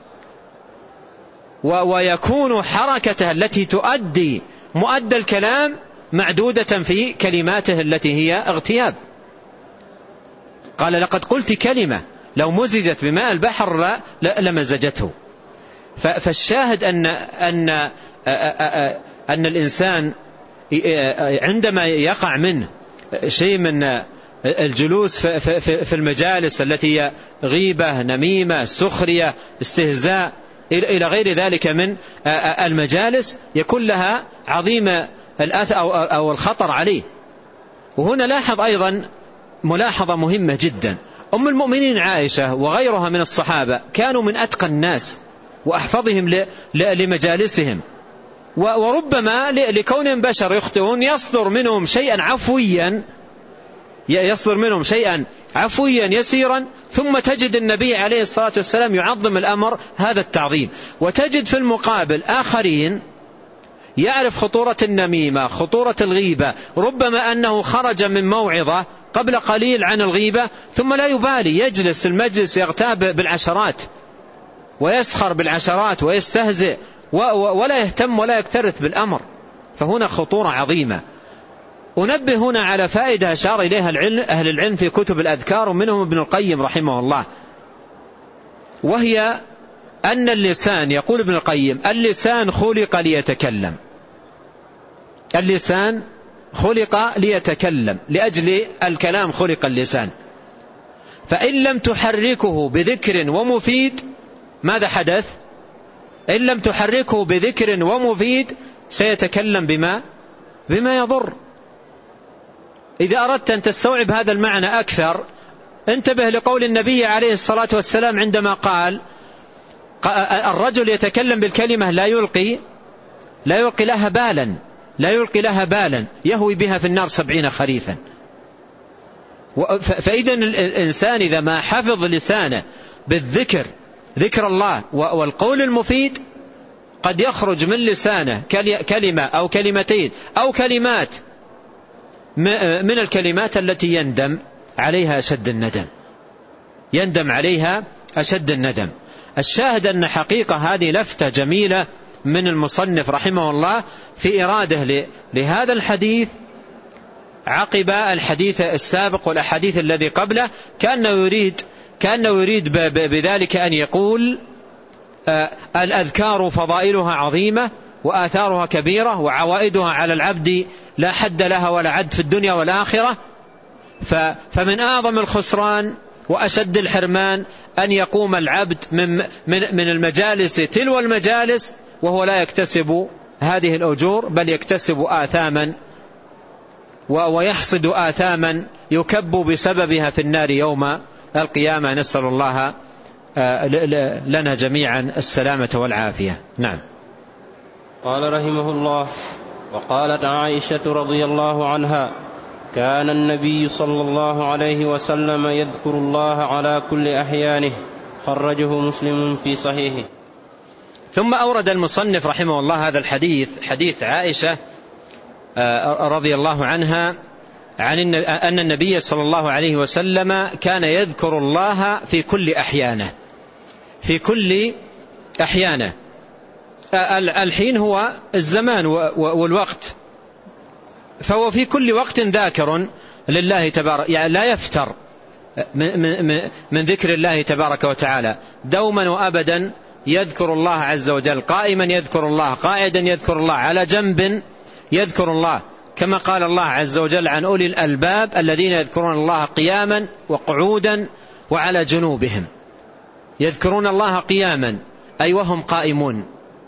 ويكون حركته التي تؤدي مؤدى الكلام معدودة في كلماته التي هي اغتياب. قال لقد قلت كلمة لو مزجت بماء البحر لمزجته. فالشاهد أن, أن, أن الإنسان عندما يقع منه شيء من الجلوس في المجالس التي هي غيبة، نميمة، سخرية، استهزاء إلى غير ذلك من المجالس، يكون لها عظيم الأثر أو الخطر عليه. وهنا لاحظ أيضا ملاحظة مهمة جدا، أم المؤمنين عائشة وغيرها من الصحابة كانوا من أتقى الناس وأحفظهم لمجالسهم، وربما لكونهم بشر يخطئون يصدر منهم شيئا عفويا، يصدر منهم شيئا عفويا يسيرا، ثم تجد النبي عليه الصلاة والسلام يعظم الأمر هذا التعظيم. وتجد في المقابل آخرين يعرف خطورة النميمة، خطورة الغيبة، ربما أنه خرج من موعظة قبل قليل عن الغيبة ثم لا يبالي، يجلس المجلس يغتاب بالعشرات ويسخر بالعشرات ويستهزئ ولا يهتم ولا يكترث بالأمر. فهنا خطورة عظيمة. أنبه هنا على فائدة أشار إليها العلم أهل العلم في كتب الأذكار، ومنهم ابن القيم رحمه الله، وهي أن اللسان، يقول ابن القيم اللسان خلق ليتكلم، اللسان خلق ليتكلم، لأجل الكلام خلق اللسان. فإن لم تحركه بذكر ومفيد ماذا حدث؟ إن لم تحركه بذكر ومفيد سيتكلم بما بما يضر. إذا أردت أن تستوعب هذا المعنى أكثر انتبه لقول النبي عليه الصلاة والسلام عندما قال الرجل يتكلم بالكلمة لا يلقي لا يلقي لها بالا لا يلقي لها بالا يهوي بها في النار سبعين خريفا. فإذا الإنسان إذا ما حفظ لسانه بالذكر، ذكر الله والقول المفيد، قد يخرج من لسانه كلمة أو كلمتين أو كلمات من الكلمات التي يندم عليها أشد الندم، يندم عليها أشد الندم. الشاهد أن حقيقة هذه لفتة جميلة من المصنف رحمه الله في إراده لهذا الحديث عقب الحديث السابق والأحاديث الذي قبله، كأنه يريد كأنه يريد بذلك أن يقول آه الأذكار فضائلها عظيمة وآثارها كبيرة وعوائدها على العبد لا حد لها ولا عد في الدنيا والآخرة. فمن أعظم الخسران وأشد الحرمان أن يقوم العبد من, من, من المجالس تلو المجالس وهو لا يكتسب هذه الأجور، بل يكتسب آثاما ويحصد آثاما يكب بسببها في النار يوم القيامة. نسأل الله لنا جميعا السلامة والعافية. نعم. قال رحمه الله: وقالت عائشة رضي الله عنها: كان النبي صلى الله عليه وسلم يذكر الله على كل أحيانه، خرجه مسلم في صحيحه. ثم أورد المصنف رحمه الله هذا الحديث، حديث عائشة رضي الله عنها عن أن النبي صلى الله عليه وسلم كان يذكر الله في كل أحيانه، في كل أحيانه. الحين هو الزمان والوقت، فهو في كل وقت ذاكر لله تبارك، يعني لا يفتر من ذكر الله تبارك وتعالى، دوما وأبدا يذكر الله عز وجل، قائما يذكر الله، قاعدا يذكر الله، على جنب يذكر الله، كما قال الله عز وجل عن أولي الألباب الذين يذكرون الله قياما وقعودا وعلى جنوبهم. يذكرون الله قياما أي وهم قائمون،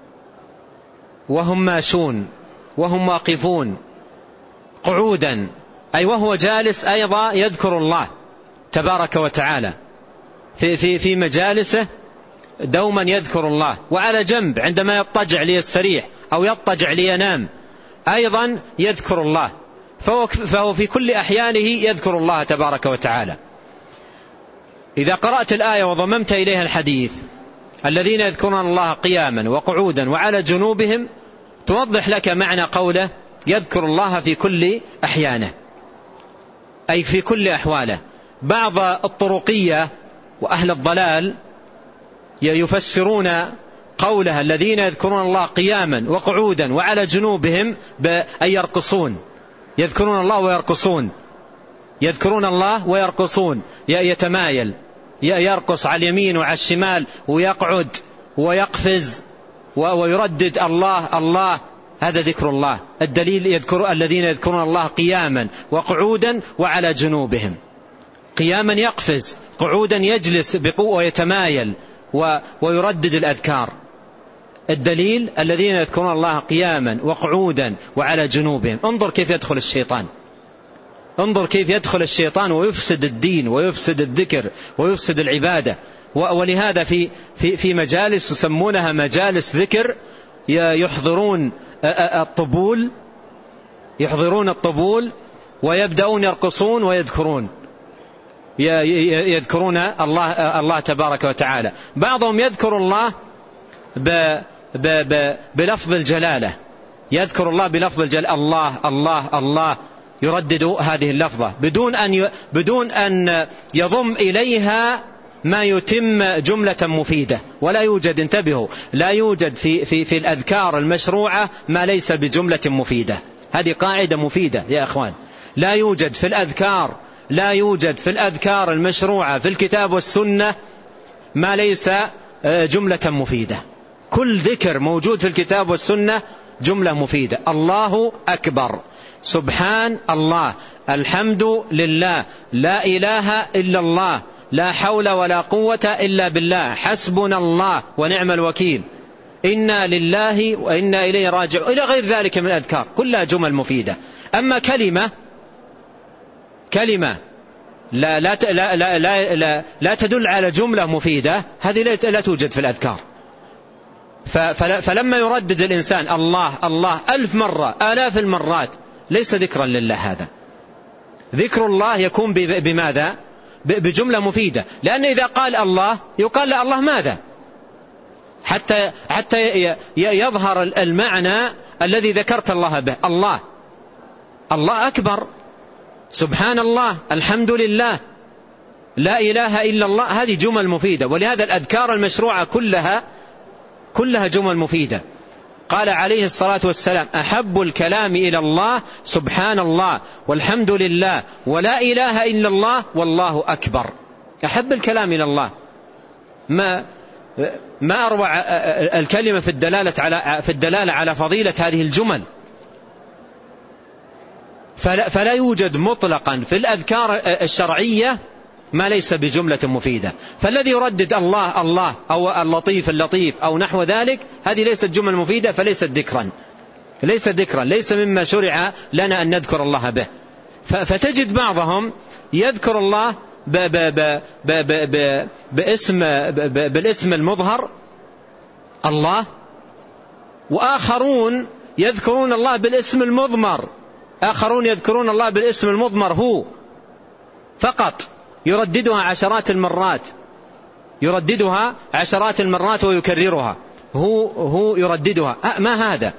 وهم ماشون، وهم واقفون، قعودا أي وهو جالس أيضا يذكر الله، تبارك وتعالى في, في, في مجالسه دوما يذكر الله، وعلى جنب عندما يضطجع ليستريح أو يضطجع لينام أيضا يذكر الله، فهو, فهو في كل أحيانه يذكر الله تبارك وتعالى. إذا قرأت الآية وضممت إليها الحديث الذين يذكرون الله قياما وقعودا وعلى جنوبهم توضح لك معنى قوله يذكر الله في كل أحيانه، أي في كل أحواله. بعض الطرقية وأهل الضلال يفسرون قولها الذين يذكرون الله قياما وقعودا وعلى جنوبهم بأن يرقصون، يذكرون الله ويرقصون، يذكرون الله ويرقصون، يتمايل، يرقص على اليمين وعلى الشمال ويقعد ويقفز ويردد الله الله، هذا ذكر الله. الدليل يذكر الذين يذكرون الله قياما وقعودا وعلى جنوبهم، قياما يقفز، قعودا يجلس بقوة ويتمايل ويردد الأذكار. الدليل الذين يذكرون الله قياما وقعودا وعلى جنوبهم. انظر كيف يدخل الشيطان، انظر كيف يدخل الشيطان ويفسد الدين ويفسد الذكر ويفسد العبادة. ولهذا في في في مجالس يسمونها مجالس ذكر يحضرون الطبول، يحضرون الطبول ويبدأون يرقصون ويذكرون يذكرون الله الله تبارك وتعالى. بعضهم يذكر الله ب ب ب بلفظ الجلالة، يذكر الله بلفظ الجلالة، الله الله الله، يردد هذه اللفظة بدون أن بدون أن يضم إليها ما يتم جملة مفيدة. ولا يوجد، انتبهوا، لا يوجد في في في الأذكار المشروعة ما ليس بجملة مفيدة. هذه قاعدة مفيدة يا أخوان. لا يوجد في الأذكار لا يوجد في الأذكار المشروعة في الكتاب والسنة ما ليس جملة مفيدة. كل ذكر موجود في الكتاب والسنة جملة مفيدة. الله أكبر، سبحان الله، الحمد لله، لا إله إلا الله، لا حول ولا قوة إلا بالله، حسبنا الله ونعم الوكيل، إنا لله وإنا إليه راجعون، إلى غير ذلك من الأذكار، كلها جمل مفيدة. أما كلمة كلمة لا لا لا لا لا, لا, لا تدل على جملة مفيدة، هذه لا توجد في الأذكار. فلما يردد الإنسان الله الله ألف مرة آلاف المرات ليس ذكرا لله. هذا ذكر الله يكون بماذا؟ بجملة مفيدة. لأن إذا قال الله يقال له الله ماذا؟ حتى حتى يظهر المعنى الذي ذكرت الله به. الله الله أكبر، سبحان الله، الحمد لله، لا إله إلا الله، هذه جمل مفيدة. ولهذا الأذكار المشروعة كلها كلها جمل مفيدة. قال عليه الصلاة والسلام أحب الكلام إلى الله سبحان الله والحمد لله ولا إله إلا الله والله أكبر. أحب الكلام إلى الله، ما ما أروع الكلمة في الدلالة على في الدلالة على فضيلة هذه الجمل. فلا, فلا يوجد مطلقا في الأذكار الشرعية ما ليس بجملة مفيدة. فالذي يردد الله الله أو اللطيف اللطيف أو نحو ذلك هذه ليست جمل مفيدة، فليست ذكرا، ليس ذكرا، ليس مما شرع لنا أن نذكر الله به. فتجد بعضهم يذكر الله ب ب ب ب ب ب باسم ب بالاسم المظهر الله، وآخرون يذكرون الله بالاسم المضمر، آخرون يذكرون الله بالاسم المضمر هو فقط، يرددها عشرات المرات، يرددها عشرات المرات ويكررها، هو هو يرددها. ما هذا؟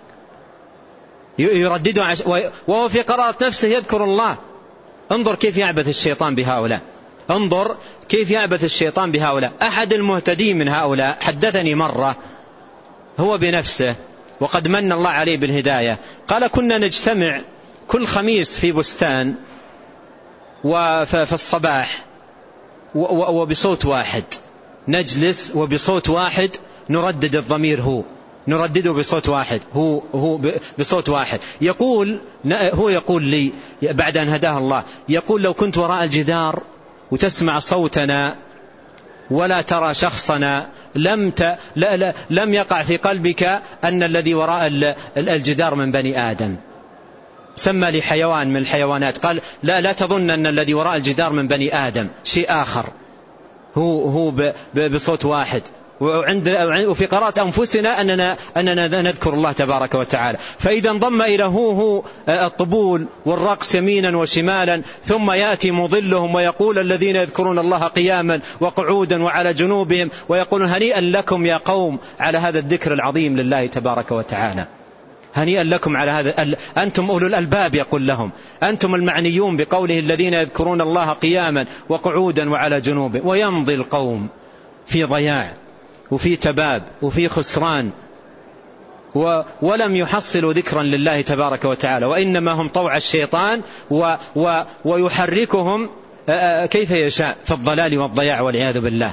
يرددها عش... وهو في قراءة نفسه يذكر الله. انظر كيف يعبث الشيطان بهؤلاء، انظر كيف يعبث الشيطان بهؤلاء. أحد المهتدين من هؤلاء حدثني مرة هو بنفسه وقد من الله عليه بالهداية، قال كنا نجتمع كل خميس في بستان وفي الصباح وبصوت واحد، نجلس وبصوت واحد نردد الضمير هو، نردده بصوت واحد، هو هو بصوت واحد. يقول هو يقول لي بعد أن هداه الله، يقول لو كنت وراء الجدار وتسمع صوتنا ولا ترى شخصنا لم ت... لا لا لم يقع في قلبك أن الذي وراء الجدار من بني آدم. سمى لي حيوان من الحيوانات، قال لا لا تظن أن الذي وراء الجدار من بني آدم، شيء آخر، هو هو بصوت واحد. وعند وفي قراءة أنفسنا أننا أننا نذكر الله تبارك وتعالى. فإذا انضم إلى هو هو الطبول والرقص يمينا وشمالا، ثم يأتي مضلهم ويقول الذين يذكرون الله قياما وقعودا وعلى جنوبهم، ويقولون هنيئا لكم يا قوم على هذا الذكر العظيم لله تبارك وتعالى، هنيئا لكم على هذا، أنتم أولو الألباب، يقول لهم أنتم المعنيون بقوله الذين يذكرون الله قياما وقعودا وعلى جنوبهم. ويمضي القوم في ضياع وفي تباب وفي خسران، ولم يحصلوا ذكرا لله تبارك وتعالى، وإنما هم طوع الشيطان و و ويحركهم كيف يشاء في الضلال والضياع والعياذ بالله.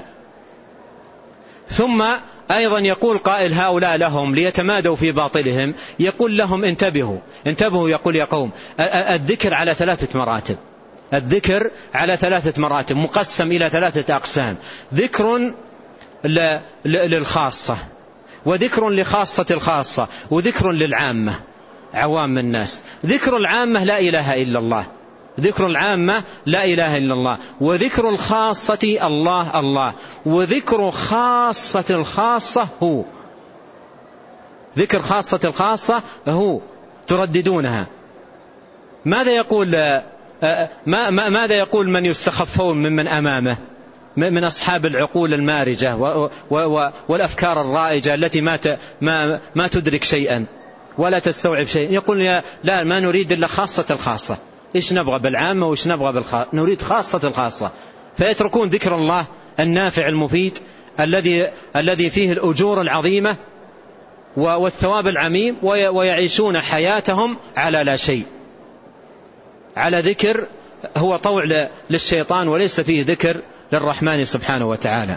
ثم أيضا يقول قائل هؤلاء لهم ليتمادوا في باطلهم، يقول لهم انتبهوا انتبهوا، يقول يا قوم الذكر على ثلاثة مراتب، الذكر على ثلاثة مراتب مقسم إلى ثلاثة أقسام: ذكر للخاصة، وذكر لخاصة الخاصة، وذكر للعامة عوام الناس. ذكر العامة لا إله إلا الله، ذكر العامة لا إله إلا الله، وذكر الخاصة الله الله، وذكر خاصة الخاصة هو، ذكر خاصة الخاصة هو ترددونها. ماذا يقول ما ماذا يقول من يستخفون ممن أمامه من أصحاب العقول المارجة والأفكار الرائجة التي ما ما ما تدرك شيئا ولا تستوعب شيئا؟ يقول يا لا، ما نريد إلا خاصة الخاصة. إيش نبغى بالعامة وإيش نبغى بالخاصة؟ نريد خاصة الخاصة. فيتركون ذكر الله النافع المفيد الذي الذي فيه الأجور العظيمة والثواب العميم، ويعيشون حياتهم على لا شيء، على ذكر هو طوع للشيطان، وليس فيه ذكر للرحمن سبحانه وتعالى،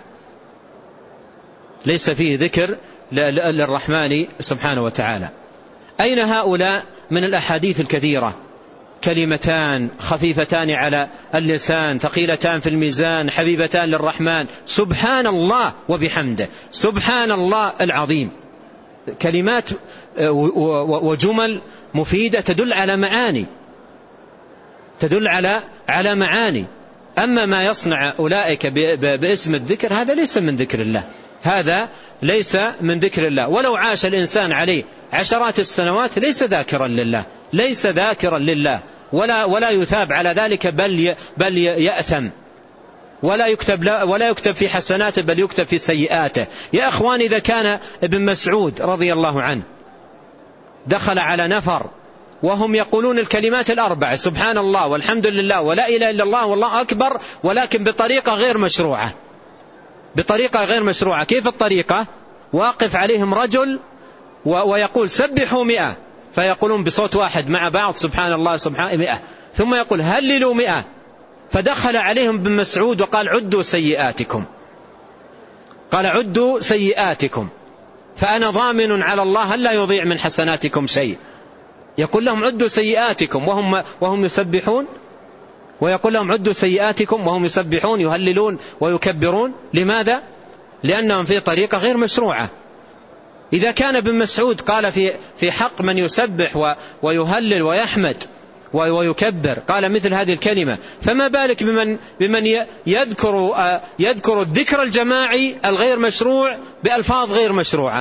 ليس فيه ذكر للرحمن سبحانه وتعالى. أين هؤلاء من الأحاديث الكثيرة؟ كلمتان خفيفتان على اللسان ثقيلتان في الميزان حبيبتان للرحمن، سبحان الله وبحمده، سبحان الله العظيم. كلمات وجمل مفيدة تدل على معاني، تدل على على معاني. أما ما يصنع أولئك باسم الذكر هذا ليس من ذكر الله، هذا ليس من ذكر الله. ولو عاش الإنسان عليه عشرات السنوات ليس ذاكرا لله، ليس ذاكرا لله، ولا ولا يثاب على ذلك، بل بل يأثم، ولا يكتب ولا يكتب في حسناته بل يكتب في سيئاته. يا أخوان، إذا كان ابن مسعود رضي الله عنه دخل على نفر وهم يقولون الكلمات الأربع سبحان الله والحمد لله ولا إله إلا الله والله أكبر، ولكن بطريقة غير مشروعة، بطريقة غير مشروعة. كيف الطريقة؟ واقف عليهم رجل ويقول سبحوا مئة، فيقولون بصوت واحد مع بعض سبحان الله سبحان مئة، ثم يقول هللوا مئة، فدخل عليهم ابن مسعود وقال عدوا سيئاتكم، قال عدوا سيئاتكم فأنا ضامن على الله هل لا يضيع من حسناتكم شيء. يقول لهم عدوا سيئاتكم وهم وهم يسبحون، ويقول لهم عدوا سيئاتكم وهم يسبحون يهللون ويكبرون. لماذا؟ لأنهم في طريقة غير مشروعة. إذا كان ابن مسعود قال في في حق من يسبح ويهلل ويحمد ويكبر قال مثل هذه الكلمة، فما بالك بمن بمن يذكر يذكر الذكر الجماعي الغير مشروع بألفاظ غير مشروعة،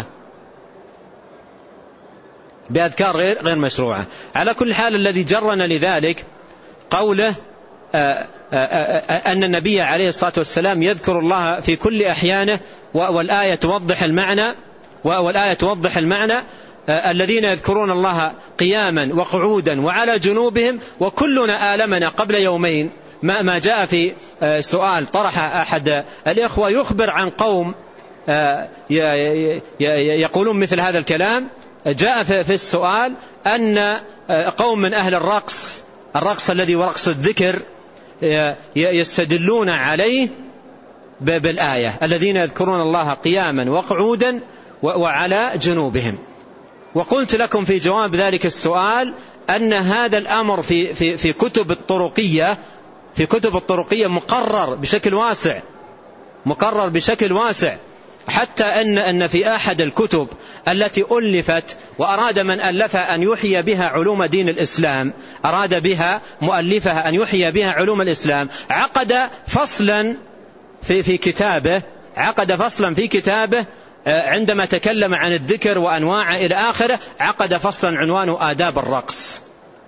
بأذكار غير غير مشروعة. على كل حال الذي جرنا لذلك قوله أن النبي عليه الصلاة والسلام يذكر الله في كل أحيانه، والآية توضح المعنى، والآية توضح المعنى الذين يذكرون الله قياما وقعودا وعلى جنوبهم. وكلنا آلمنا قبل يومين ما ما جاء في سؤال طرح أحد الإخوة يخبر عن قوم يقولون مثل هذا الكلام. جاء في السؤال أن قوم من أهل الرقص الرقص الذي ورقص الذكر يستدلون عليه بالآية الذين يذكرون الله قياما وقعودا وعلى جنوبهم. وقلت لكم في جواب ذلك السؤال أن هذا الأمر في في في كتب الطرقية في كتب الطرقية مقرر بشكل واسع، مقرر بشكل واسع حتى أن أن في أحد الكتب التي ألفت وأراد من ألفها أن يحيي بها علوم دين الإسلام، أراد بها مؤلفها أن يحيي بها علوم الإسلام، عقد فصلا في في كتابه عقد فصلا في كتابه عندما تكلم عن الذكر وأنواعه إلى آخره، عقد فصلا عنوانه آداب الرقص.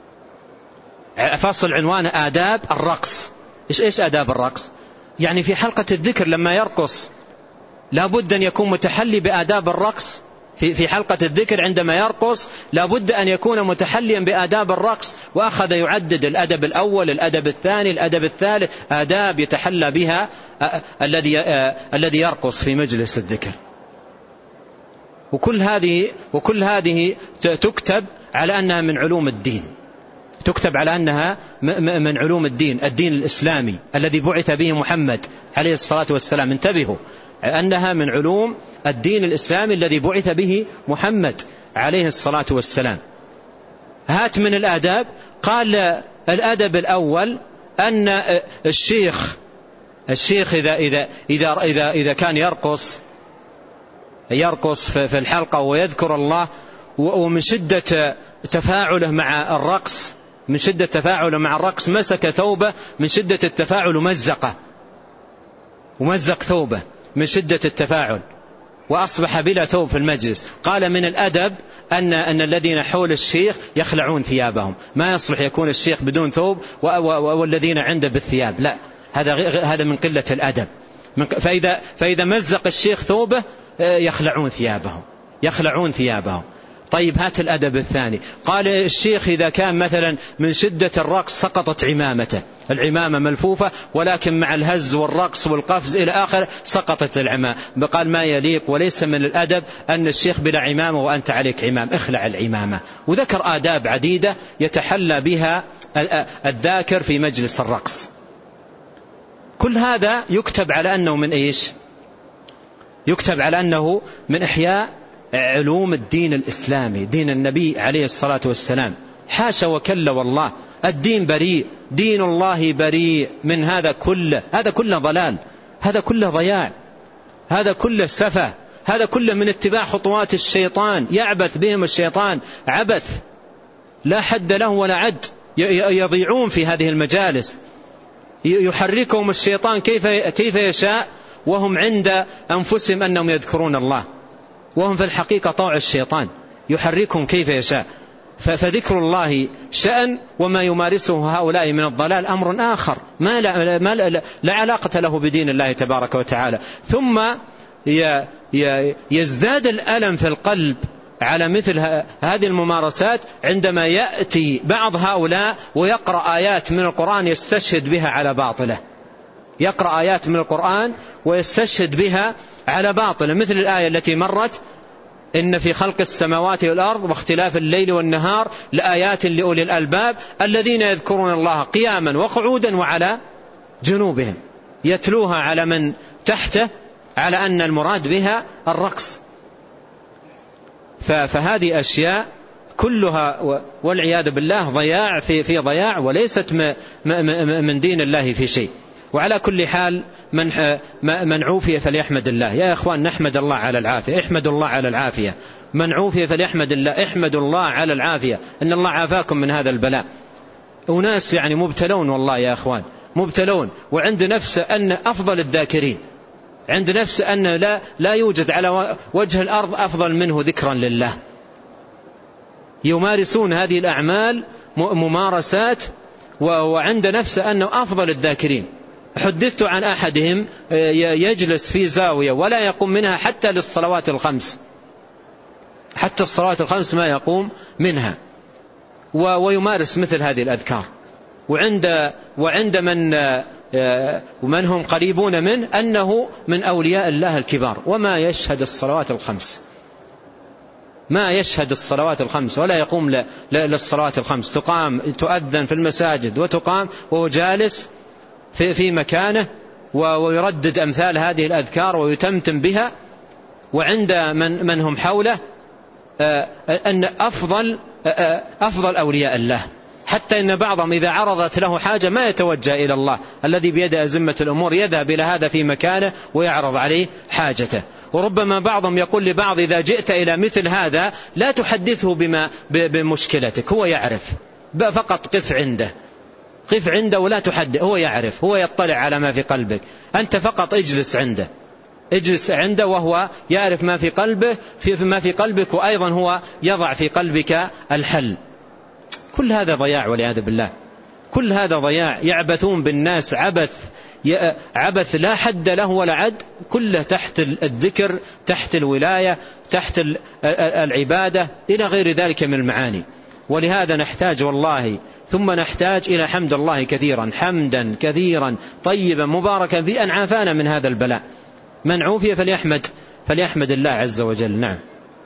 فصل عنوانه آداب الرقص. إيش إيش آداب الرقص؟ يعني في حلقة الذكر لما يرقص لابد أن يكون متحلي بآداب الرقص. في في حلقة الذكر عندما يرقص لابد أن يكون متحليا بآداب الرقص، وأخذ يعدد الأدب الأول، الأدب الثاني، الأدب الثالث، آداب يتحلى بها الذي الذي يرقص في مجلس الذكر. وكل هذه وكل هذه تكتب على أنها من علوم الدين، تكتب على أنها من علوم الدين، الدين الإسلامي الذي بعث به محمد عليه الصلاة والسلام. انتبهوا أنها من علوم الدين الإسلامي الذي بعث به محمد عليه الصلاة والسلام. هات من الآداب. قال الأدب الأول أن الشيخ الشيخ إذا إذا إذا إذا إذا كان يرقص يرقص في الحلقة ويذكر الله، ومن شدة تفاعله مع الرقص من شدة تفاعله مع الرقص مسك ثوبه، من شدة التفاعل مزقه ومزق ثوبه من شدة التفاعل وأصبح بلا ثوب في المجلس. قال من الأدب أن أن الذين حول الشيخ يخلعون ثيابهم، ما يصلح يكون الشيخ بدون ثوب والذين عنده بالثياب، لا، هذا هذا من قلة الأدب. فإذا فإذا مزق الشيخ ثوبه يخلعون ثيابهم يخلعون ثيابهم. طيب هات الأدب الثاني. قال الشيخ إذا كان مثلا من شدة الرقص سقطت عمامته، العمامة ملفوفة ولكن مع الهز والرقص والقفز إلى آخر سقطت العمامة، قال ما يليق وليس من الأدب أن الشيخ بلا عمامة وأنت عليك عمام، اخلع العمامة. وذكر آداب عديدة يتحلى بها الذاكر في مجلس الرقص. كل هذا يكتب على أنه من إيش؟ يكتب على أنه من إحياء علوم الدين الإسلامي، دين النبي عليه الصلاة والسلام. حاشا وكلا والله، الدين بريء، دين الله بريء من هذا كله. هذا كله ضلال، هذا كله ضياع، هذا كله سفه، هذا كله من اتباع خطوات الشيطان، يعبث بهم الشيطان عبث لا حد له ولا عد. يضيعون في هذه المجالس، يحركهم الشيطان كيف كيف يشاء، وهم عند أنفسهم أنهم يذكرون الله، وهم في الحقيقة طوع الشيطان يحركهم كيف يشاء. فذكر الله شأن، وما يمارسه هؤلاء من الضلال أمر آخر ما لا, ما لا, لا علاقة له بدين الله تبارك وتعالى. ثم يزداد الألم في القلب على مثل هذه الممارسات عندما يأتي بعض هؤلاء ويقرأ آيات من القرآن يستشهد بها على باطله، يقرأ آيات من القرآن ويستشهد بها على باطله، مثل الآية التي مرت إن في خلق السماوات والأرض واختلاف الليل والنهار لآيات لأولي الألباب الذين يذكرون الله قياما وقعودا وعلى جنوبهم، يتلوها على من تحته على أن المراد بها الرقص. فهذه أشياء كلها والعياذ بالله ضياع في في ضياع، وليست من دين الله في شيء. وعلى كل حال من من عوفي فليحمد الله. يا إخوان نحمد الله على العافية، احمد الله على العافية. من عوفي فليحمد الله، احمد الله على العافية، إن الله عافاكم من هذا البلاء. وناس يعني مبتلون والله يا إخوان، مبتلون، وعند نفسه أن أفضل الذاكرين، عند نفسه أن لا لا يوجد على وجه الأرض أفضل منه ذكرا لله. يمارسون هذه الأعمال ممارسات وعند نفسه أنه أفضل الذاكرين. حدثت عن أحدهم يجلس في زاوية ولا يقوم منها حتى للصلوات الخمس، حتى الصلوات الخمس ما يقوم منها، ويمارس مثل هذه الأذكار. وعند وعند من ومن هم قريبون منه أنه من أولياء الله الكبار، وما يشهد الصلوات الخمس، ما يشهد الصلوات الخمس ولا يقوم للصلوات الخمس. تقام تؤذن في المساجد وتقام وهو جالس في في مكانه ويردد أمثال هذه الأذكار ويتمتم بها. وعند من من هم حوله أن أفضل أفضل أولياء الله، حتى إن بعضهم إذا عرضت له حاجة ما يتوجه إلى الله الذي بيده أزمة الأمور، يذهب إلى هذا في مكانه ويعرض عليه حاجته. وربما بعضهم يقول لبعض إذا جئت إلى مثل هذا لا تحدثه بما بمشكلتك، هو يعرف، فقط قف عنده قف عنده ولا تحدث، هو يعرف، هو يطلع على ما في قلبك، أنت فقط اجلس عنده اجلس عنده وهو يعرف ما في قلبه في ما في قلبك، وأيضا هو يضع في قلبك الحل. كل هذا ضياع والعياذ بالله، كل هذا ضياع، يعبثون بالناس عبث عبث لا حد له ولا عد، كله تحت الذكر، تحت الولاية، تحت العبادة، إلى غير ذلك من المعاني. ولهذا نحتاج والله ثم نحتاج إلى حمد الله كثيرا، حمدا كثيرا طيبا مباركا في أن عافانا من هذا البلاء. من عوفي فليحمد فليحمد الله عز وجل. نعم.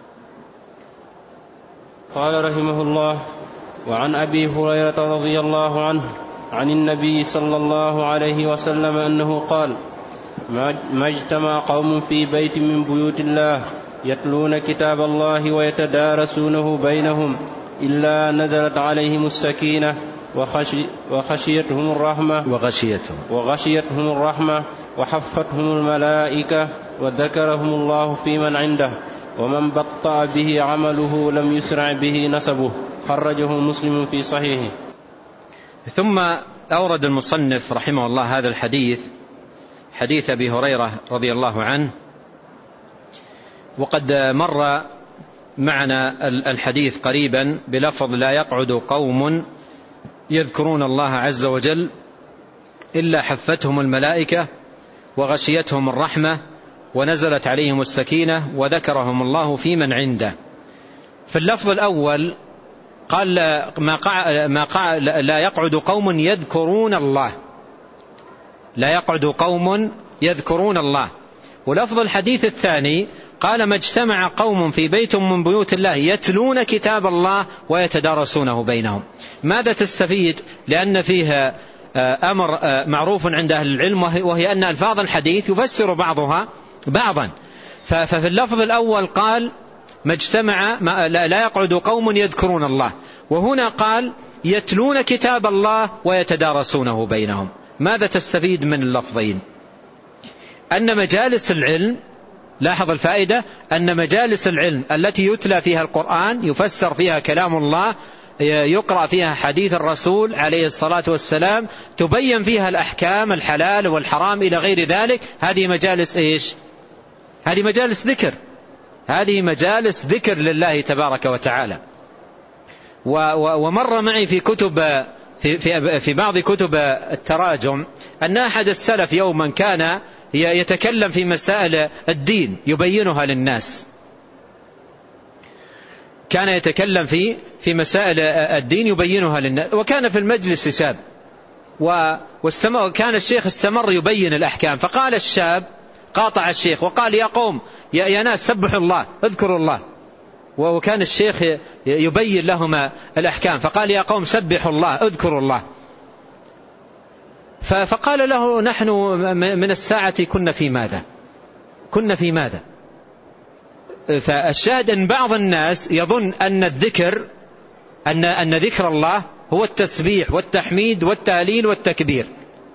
قال رحمه الله: وعن أبي هريرة رضي الله عنه عن النبي صلى الله عليه وسلم أنه قال: ما اجتمع قوم في بيت من بيوت الله يتلون كتاب الله ويتدارسونه بينهم إلا نزلت عليهم السكينة وخشي وخشيتهم الرحمة وغشيتهم وغشيتهم الرحمة وحفتهم الملائكة وذكرهم الله في من عنده ومن بطأ به عمله لم يسرع به نسبه. خرجه مسلم في صحيحه. ثم أورد المصنف رحمه الله هذا الحديث، حديث أبي هريرة رضي الله عنه، وقد مر معنا الحديث قريبا بلفظ: لا يقعد قوم يذكرون الله عز وجل إلا حفتهم الملائكة وغشيتهم الرحمة ونزلت عليهم السكينة وذكرهم الله في من عنده. في اللفظ الأول قال: ما قع... ما قع... لا يقعد قوم يذكرون الله، لا يقعد قوم يذكرون الله. ولفظ الحديث الثاني قال: ما اجتمع قوم في بيت من بيوت الله يتلون كتاب الله ويتدارسونه بينهم. ماذا تستفيد؟ لأن فيها أمر معروف عند أهل العلم، وهي أن ألفاظ الحديث يفسر بعضها بعضا. ففي اللفظ الأول قال: ما اجتمع ما لا يقعد قوم يذكرون الله، وهنا قال: يتلون كتاب الله ويتدارسونه بينهم. ماذا تستفيد من اللفظين؟ أن مجالس العلم، لاحظ الفائدة، أن مجالس العلم التي يتلى فيها القرآن، يفسر فيها كلام الله، يقرأ فيها حديث الرسول عليه الصلاة والسلام، تبين فيها الأحكام الحلال والحرام إلى غير ذلك، هذه مجالس إيش؟ هذه مجالس ذكر، هذه مجالس ذكر لله تبارك وتعالى. ومر معي في كتب في, في, في بعض كتب التراجم أن أحد السلف يوما كان يتكلم في مسائل الدين يبينها للناس، كان يتكلم في في مسائل الدين يبينها للناس، وكان في المجلس شاب، وكان الشيخ استمر يبين الأحكام، فقال الشاب، قاطع الشيخ وقال: يا قوم، يا, يا ناس، سبحوا الله، اذكروا الله. وكان الشيخ يبين لهم الأحكام، فقال: يا قوم سبحوا الله، اذكروا الله. فقال له: نحن من الساعة كنا في ماذا كنا في ماذا فالشاهد أن بعض الناس يظن أن الذكر أن, أن ذكر الله هو التسبيح والتحميد والتهليل والتكبير،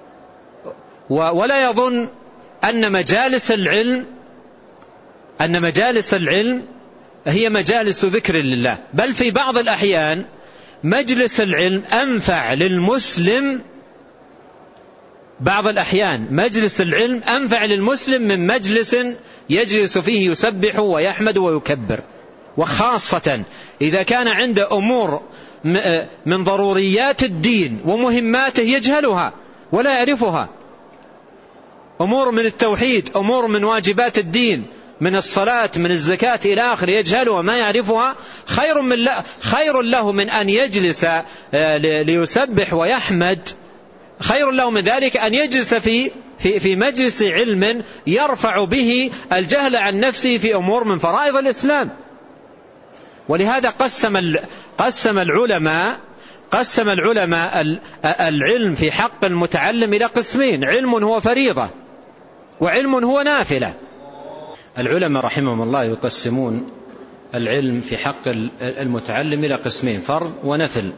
ولا يظن أن مجالس العلم أن مجالس العلم هي مجالس ذكر لله، بل في بعض الأحيان مجلس العلم أنفع للمسلم، بعض الأحيان مجلس العلم أنفع للمسلم من مجلس يجلس فيه يسبح ويحمد ويكبر، وخاصة إذا كان عنده أمور من ضروريات الدين ومهماته يجهلها ولا يعرفها، أمور من التوحيد، أمور من واجبات الدين، من الصلاة، من الزكاة إلى آخر، يجهلها ما يعرفها، خير من خير له من أن يجلس ليسبح ويحمد، خير له من ذلك أن يجلس في في في مجلس علم يرفع به الجهل عن نفسه في أمور من فرائض الإسلام. ولهذا قسم قسم العلماء قسم العلماء العلم في حق المتعلم إلى قسمين: علم هو فريضة وعلم هو نافلة. العلماء رحمهم الله يقسمون العلم في حق المتعلم إلى قسمين: فرض ونفل.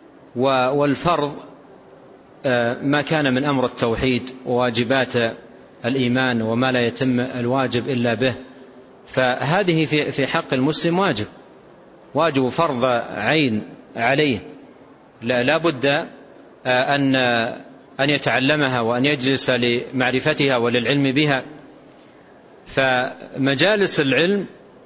والفرض ما كان من أمر التوحيد وواجبات الإيمان وما لا يتم الواجب إلا به. فهذه في حق المسلم واجب واجب فرض عين عليه، لا بد أن أن يتعلمها وأن يجلس لمعرفتها وللعلم بها. فمجالس العلم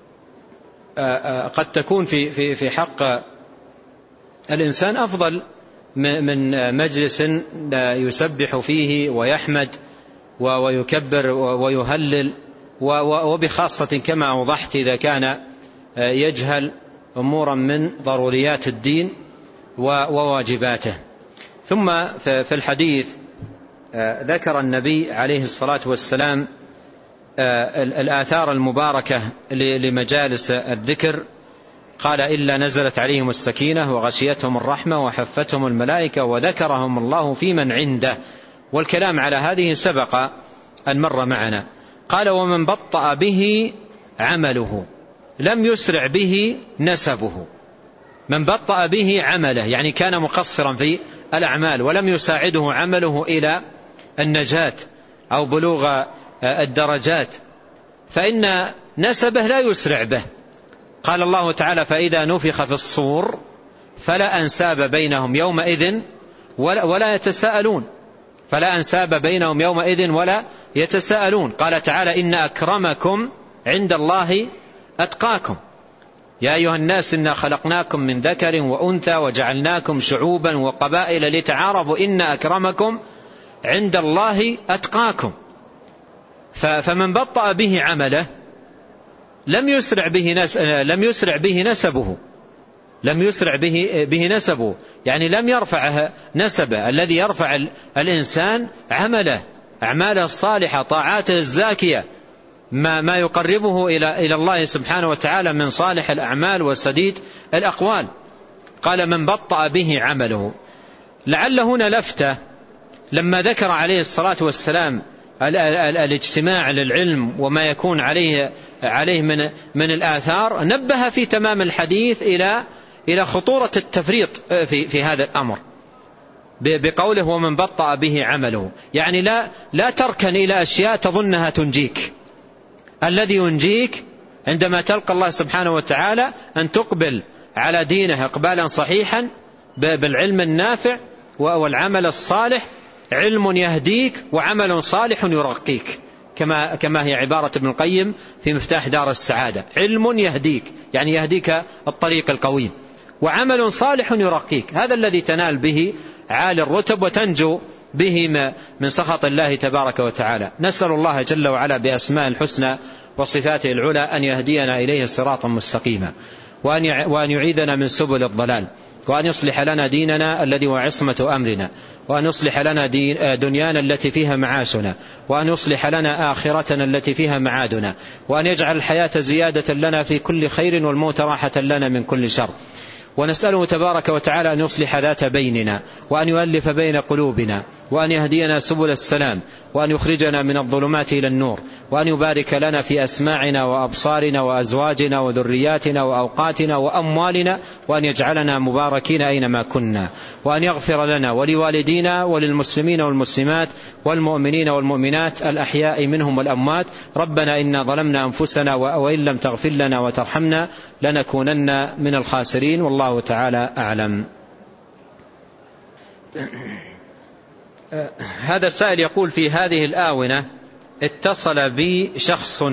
قد تكون في في في حق الإنسان أفضل من مجلس يسبح فيه ويحمد ويكبر ويهلل، وبخاصة كما أوضحت إذا كان يجهل أمورا من ضروريات الدين وواجباته. ثم في الحديث ذكر النبي عليه الصلاة والسلام الآثار المباركة لمجالس الذكر، قال إلا نزلت عليهم السكينة وغشيتهم الرحمة وحفتهم الملائكة وذكرهم الله في من عنده. والكلام على هذه سبق أن مر معنا. قال ومن بطأ به عمله لم يسرع به نسبه. من بطأ به عمله يعني كان مقصرا في الأعمال ولم يساعده عمله إلى النجاة أو بلوغ الدرجات، فإن نسبه لا يسرع به. قال الله تعالى فإذا نفخ في الصور فلا أنساب بينهم يومئذ ولا, ولا يتساءلون فلا أنساب بينهم يومئذ ولا يتساءلون. قال تعالى إن أكرمكم عند الله أتقاكم يا أيها الناس إنا خلقناكم من ذكر وأنثى وجعلناكم شعوبا وقبائل لتعارفوا إن أكرمكم عند الله أتقاكم. فمن بطأ به عمله لم يسرع به نس... لم يسرع به نسبه لم يسرع به به نسبه يعني لم يرفعه نسبه. الذي يرفع الإنسان عمله، أعماله الصالحة، طاعاته الزاكية، ما ما يقربه إلى إلى الله سبحانه وتعالى من صالح الأعمال وسديد الأقوال. قال من بطأ به عمله. لعل هنا لفتة لما ذكر عليه الصلاة والسلام الاجتماع للعلم وما يكون عليه عليه من من الآثار، نبه في تمام الحديث إلى إلى خطورة التفريط في في هذا الأمر بقوله ومن بطأ به عمله، يعني لا لا تركن إلى أشياء تظنها تنجيك. الذي ينجيك عندما تلقى الله سبحانه وتعالى أن تقبل على دينه إقبالا صحيحا بالعلم النافع والعمل الصالح. علم يهديك وعمل صالح يرقيك، كما كما هي عبارة ابن القيم في مفتاح دار السعادة. علم يهديك يعني يهديك الطريق القويم، وعمل صالح يرقيك، هذا الذي تنال به عالي الرتب وتنجو به من سخط الله تبارك وتعالى. نسأل الله جل وعلا بأسماء الحسنى وصفاته العلى أن يهدينا إليه صراطا مستقيما، وأن يعيذنا من سبل الضلال، وأن يصلح لنا ديننا الذي هو عصمة أمرنا، وأن يصلح لنا دنيانا التي فيها معاشنا، وأن يصلح لنا آخرتنا التي فيها معادنا، وأن يجعل الحياة زيادة لنا في كل خير والموت راحة لنا من كل شر. ونسأله تبارك وتعالى أن يصلح ذات بيننا، وأن يؤلف بين قلوبنا، وأن يهدينا سبل السلام، وأن يخرجنا من الظلمات إلى النور، وأن يبارك لنا في أسماعنا وأبصارنا وأزواجنا وذرياتنا وأوقاتنا وأموالنا، وأن يجعلنا مباركين أينما كنا، وأن يغفر لنا ولوالدينا وللمسلمين والمسلمات والمؤمنين والمؤمنات الأحياء منهم والأموات. ربنا إنا ظلمنا أنفسنا وإن لم تغفر لنا وترحمنا لنكونن من الخاسرين، والله تعالى أعلم. هذا السائل يقول في هذه الآونة اتصل بي شخص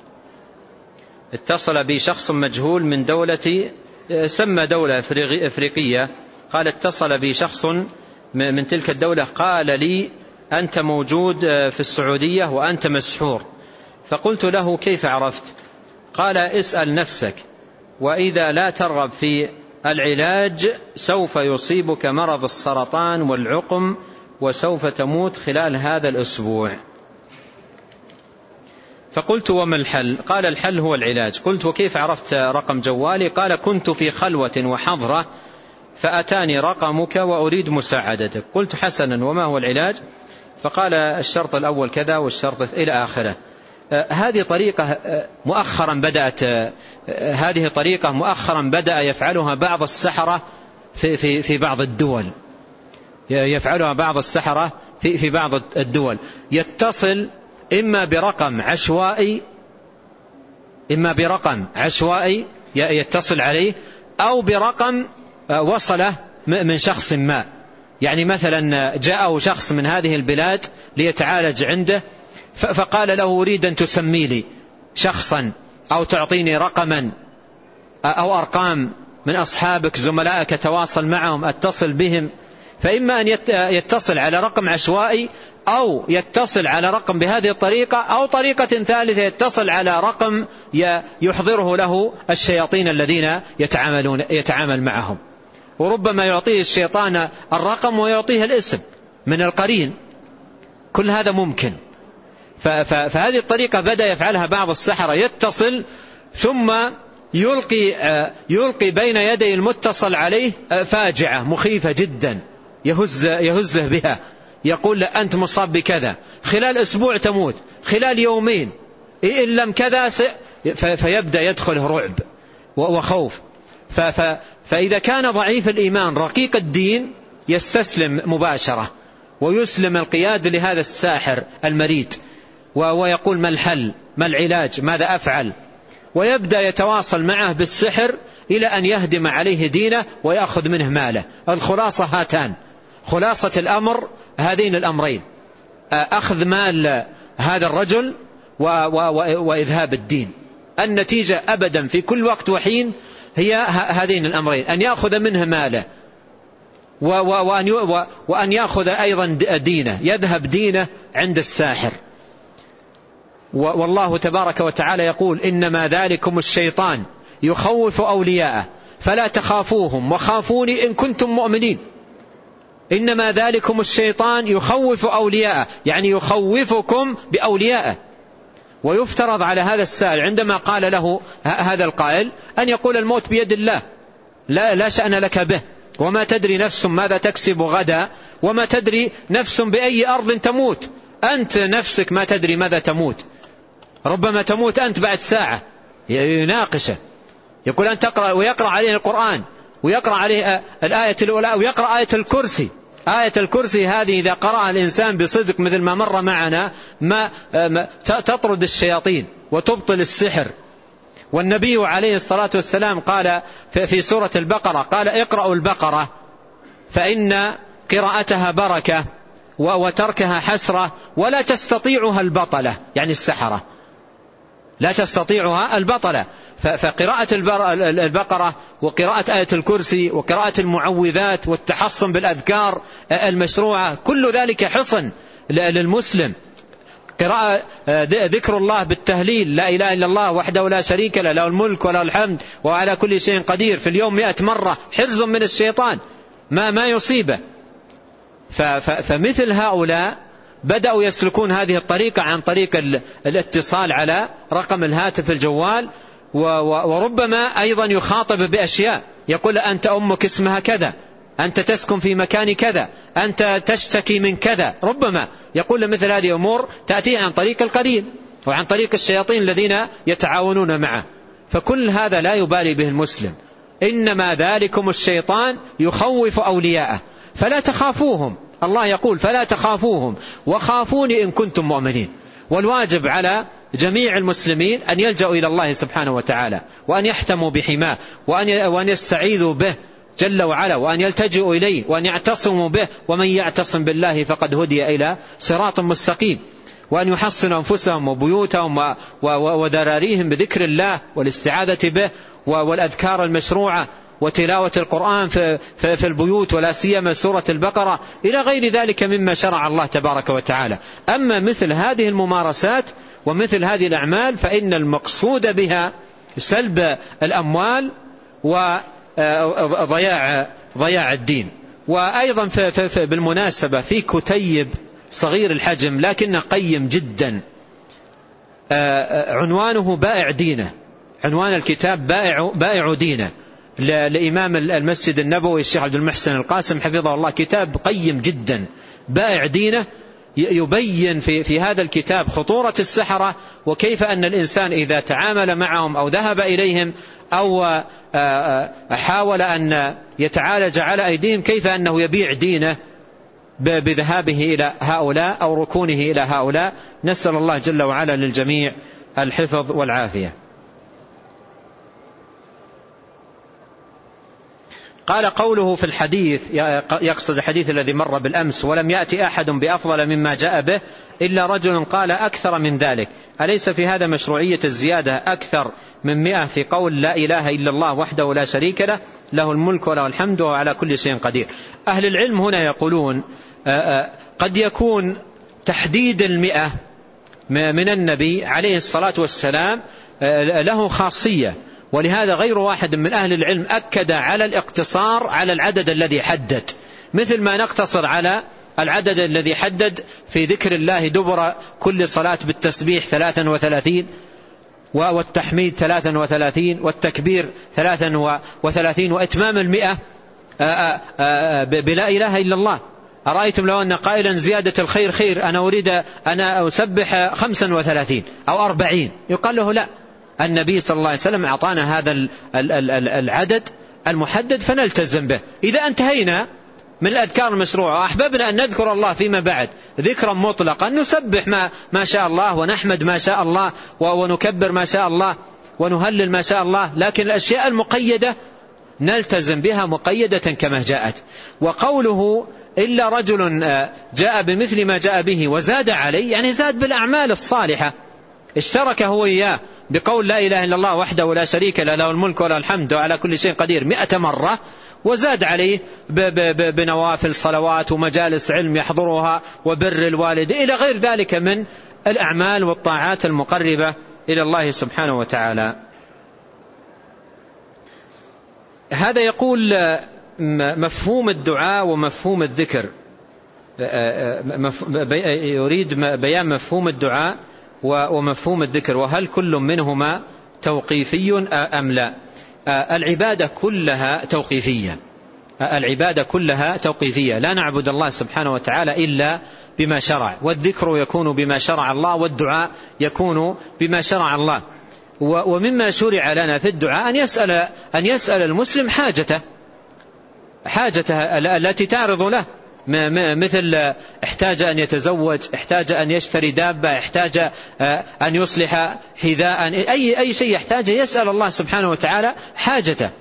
اتصل بي شخص مجهول من دولة سمى دولة إفريقية، قال اتصل بي شخص من تلك الدولة قال لي أنت موجود في السعودية وأنت مسحور. فقلت له كيف عرفت؟ قال اسأل نفسك، وإذا لا ترغب في العلاج سوف يصيبك مرض السرطان والعقم وسوف تموت خلال هذا الأسبوع. فقلت وما الحل؟ قال الحل هو العلاج. قلت وكيف عرفت رقم جوالي؟ قال كنت في خلوة وحضرة فأتاني رقمك وأريد مساعدتك. قلت حسنا وما هو العلاج؟ فقال الشرط الأول كذا والشرط إلى آخره. هذه طريقة مؤخرا بدأت هذه طريقة مؤخرا بدأ يفعلها بعض السحرة في في في بعض الدول يفعلها بعض السحرة في في بعض الدول. يتصل إما برقم عشوائي إما برقم عشوائي يتصل عليه، أو برقم وصله من شخص ما. يعني مثلا جاءه شخص من هذه البلاد ليتعالج عنده، فقال له أريد أن تسمي لي شخصا أو تعطيني رقما أو أرقام من أصحابك زملائك تواصل معهم أتصل بهم. فإما أن يتصل على رقم عشوائي، أو يتصل على رقم بهذه الطريقة، أو طريقة ثالثة يتصل على رقم يحضره له الشياطين الذين يتعاملون يتعامل معهم. وربما يعطيه الشيطان الرقم ويعطيه الاسم من القرين، كل هذا ممكن. فهذه الطريقة بدأ يفعلها بعض السحرة، يتصل ثم يلقي, يلقي بين يدي المتصل عليه فاجعة مخيفة جدا يهز يهزه بها، يقول له أنت مصاب بكذا، خلال أسبوع تموت، خلال يومين إن لم كذا س... فيبدأ يدخله رعب وخوف. فإذا كان ضعيف الإيمان رقيق الدين يستسلم مباشرة ويسلم القياد لهذا الساحر المريد، ويقول ما الحل، ما العلاج، ماذا أفعل، ويبدأ يتواصل معه بالسحر إلى أن يهدم عليه دينه ويأخذ منه ماله. الخلاصة هاتان، خلاصة الأمر هذين الأمرين: أخذ مال هذا الرجل وإذهاب الدين. النتيجة أبدا في كل وقت وحين هي هذين الأمرين: أن يأخذ منه ماله وأن يأخذ أيضا دينه، يذهب دينه عند الساحر. والله تبارك وتعالى يقول: إنما ذلكم الشيطان يخوف أولياءه فلا تخافوهم وخافوني إن كنتم مؤمنين. إنما ذلكم الشيطان يخوف أولياءه، يعني يخوفكم بأوليائه. ويفترض على هذا السائل عندما قال له هذا القائل أن يقول: الموت بيد الله، لا, لا شأن لك به، وما تدري نفس ماذا تكسب غدا، وما تدري نفس بأي أرض تموت. أنت نفسك ما تدري ماذا تموت، ربما تموت أنت بعد ساعة. يناقشه، يقول أن تقرأ، ويقرأ عليه القرآن، ويقرأ عليه الآية الأولى، ويقرأ آية الكرسي. آية الكرسي هذه إذا قرأ الإنسان بصدق مثل ما مر معنا ما تطرد الشياطين وتبطل السحر. والنبي عليه الصلاة والسلام قال في سورة البقرة، قال: اقرأوا البقرة فإن قراءتها بركة وتركها حسرة ولا تستطيعها البطلة، يعني السحرة لا تستطيعها البطلة. فقراءة البقرة وقراءة آية الكرسي وقراءة المعوذات والتحصن بالأذكار المشروعة، كل ذلك حصن للمسلم. قراءة ذكر الله بالتهليل: لا إله إلا الله وحده لا شريك له، له الملك وله الحمد وعلى كل شيء قدير، في اليوم مئة مرة، حرز من الشيطان ما ما يصيبه. فمثل هؤلاء بدأوا يسلكون هذه الطريقة عن طريق الاتصال على رقم الهاتف الجوال، وربما أيضا يخاطب بأشياء، يقول: أنت أمك اسمها كذا، أنت تسكن في مكان كذا، أنت تشتكي من كذا. ربما يقول مثل هذه أمور تأتي عن طريق القرين وعن طريق الشياطين الذين يتعاونون معه. فكل هذا لا يبالي به المسلم. إنما ذلكم الشيطان يخوف أولياءه فلا تخافوهم. الله يقول: فلا تخافوهم وخافوني إن كنتم مؤمنين. والواجب على جميع المسلمين أن يلجأوا إلى الله سبحانه وتعالى، وأن يحتموا بحماه، وأن يستعيذوا به جل وعلا، وأن يلتجئوا إليه، وأن يعتصموا به. ومن يعتصم بالله فقد هدي إلى صراط مستقيم. وأن يحصنوا أنفسهم وبيوتهم وذراريهم بذكر الله والاستعاذة به والأذكار المشروعة وتلاوة القرآن في البيوت، ولا سيما سورة البقرة، إلى غير ذلك مما شرع الله تبارك وتعالى. أما مثل هذه الممارسات ومثل هذه الأعمال فإن المقصود بها سلب الأموال وضياع ضياع الدين. وأيضا في في بالمناسبة في كتيب صغير الحجم لكنه قيم جدا، عنوانه بائع دينه، عنوان الكتاب بائع, بائع دينه، لإمام المسجد النبوي الشيخ عبد المحسن القاسم حفظه الله. كتاب قيم جدا، بائع دينه، يبين في, في هذا الكتاب خطورة السحرة، وكيف أن الإنسان إذا تعامل معهم أو ذهب إليهم أو حاول أن يتعالج على أيديهم كيف أنه يبيع دينه بذهابه إلى هؤلاء أو ركونه إلى هؤلاء. نسأل الله جل وعلا للجميع الحفظ والعافية. قال قوله في الحديث، يقصد الحديث الذي مر بالأمس: ولم يأتي أحد بأفضل مما جاء به إلا رجل قال أكثر من ذلك. أليس في هذا مشروعية الزيادة أكثر من مئة في قول لا إله إلا الله وحده لا شريك له، له الملك وله الحمد وهو على كل شيء قدير؟ أهل العلم هنا يقولون قد يكون تحديد المئة من النبي عليه الصلاة والسلام له خاصية، ولهذا غير واحد من أهل العلم أكد على الاقتصار على العدد الذي حدد، مثل ما نقتصر على العدد الذي حدد في ذكر الله دبر كل صلاة بالتسبيح ثلاثا وثلاثين والتحميد ثلاثا وثلاثين والتكبير ثلاثا وثلاثين وإتمام المئة بلا إله إلا الله. أرأيتم لو أن قائلا زيادة الخير خير، أنا أريد أنا أسبح خمسا وثلاثين أو أربعين، يقال له لا، النبي صلى الله عليه وسلم أعطانا هذا العدد المحدد فنلتزم به. إذا انتهينا من الأذكار المشروعة وأحببنا أن نذكر الله فيما بعد ذكرا مطلقا، نسبح ما, ما شاء الله ونحمد ما شاء الله ونكبر ما شاء الله ونهلل ما شاء الله، لكن الأشياء المقيدة نلتزم بها مقيدة كما جاءت. وقوله إلا رجل جاء بمثل ما جاء به وزاد عليه، يعني زاد بالأعمال الصالحة، اشترك هو إياه بقول لا إله إلا الله وحده لا شريك له له الملك وله الحمد وعلى كل شيء قدير مئة مرة، وزاد عليه بنوافل صلوات ومجالس علم يحضرها وبر الوالد إلى غير ذلك من الأعمال والطاعات المقربة إلى الله سبحانه وتعالى. هذا يقول مفهوم الدعاء ومفهوم الذكر، يريد بيان مفهوم الدعاء ومفهوم الذكر، وهل كل منهما توقيفي أم لا؟ العبادة كلها توقيفية، العبادة كلها توقيفية، لا نعبد الله سبحانه وتعالى إلا بما شرع، والذكر يكون بما شرع الله والدعاء يكون بما شرع الله. ومما شرع لنا في الدعاء أن يسأل, أن يسأل المسلم حاجته حاجته التي تعرض له، مثل احتاج أن يتزوج، احتاج أن يشتري دابة، احتاج أن يصلح حذاء، أي, أي شيء يحتاج يسأل الله سبحانه وتعالى حاجته.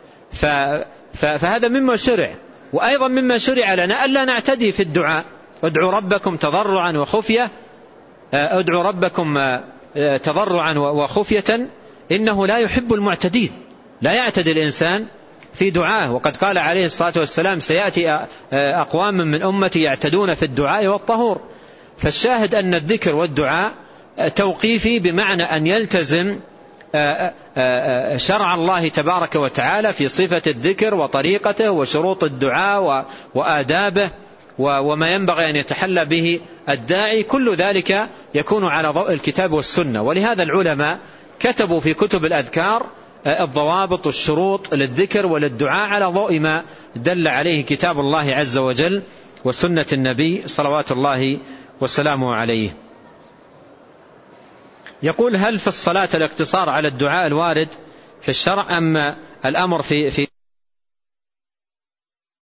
فهذا مما شرع. وأيضا مما شرع لنا ألا نعتدي في الدعاء، ادعوا ربكم تضرعا وخفية، ادعوا ربكم تضرعا وخفية إنه لا يحب المعتدين، لا يعتدي الإنسان في دعاه. وقد قال عليه الصلاة والسلام سيأتي أقوام من أمتي يعتدون في الدعاء والطهور. فالشاهد أن الذكر والدعاء توقيفي، بمعنى أن يلتزم شرع الله تبارك وتعالى في صفة الذكر وطريقته وشروط الدعاء وآدابه وما ينبغي أن يتحلى به الداعي، كل ذلك يكون على ضوء الكتاب والسنة. ولهذا العلماء كتبوا في كتب الأذكار الضوابط والشروط للذكر وللدعاء على ضوء ما دل عليه كتاب الله عز وجل وسنة النبي صلوات الله وسلامه عليه. يقول: هل في الصلاة الاقتصار على الدعاء الوارد في الشرع أم الأمر في, في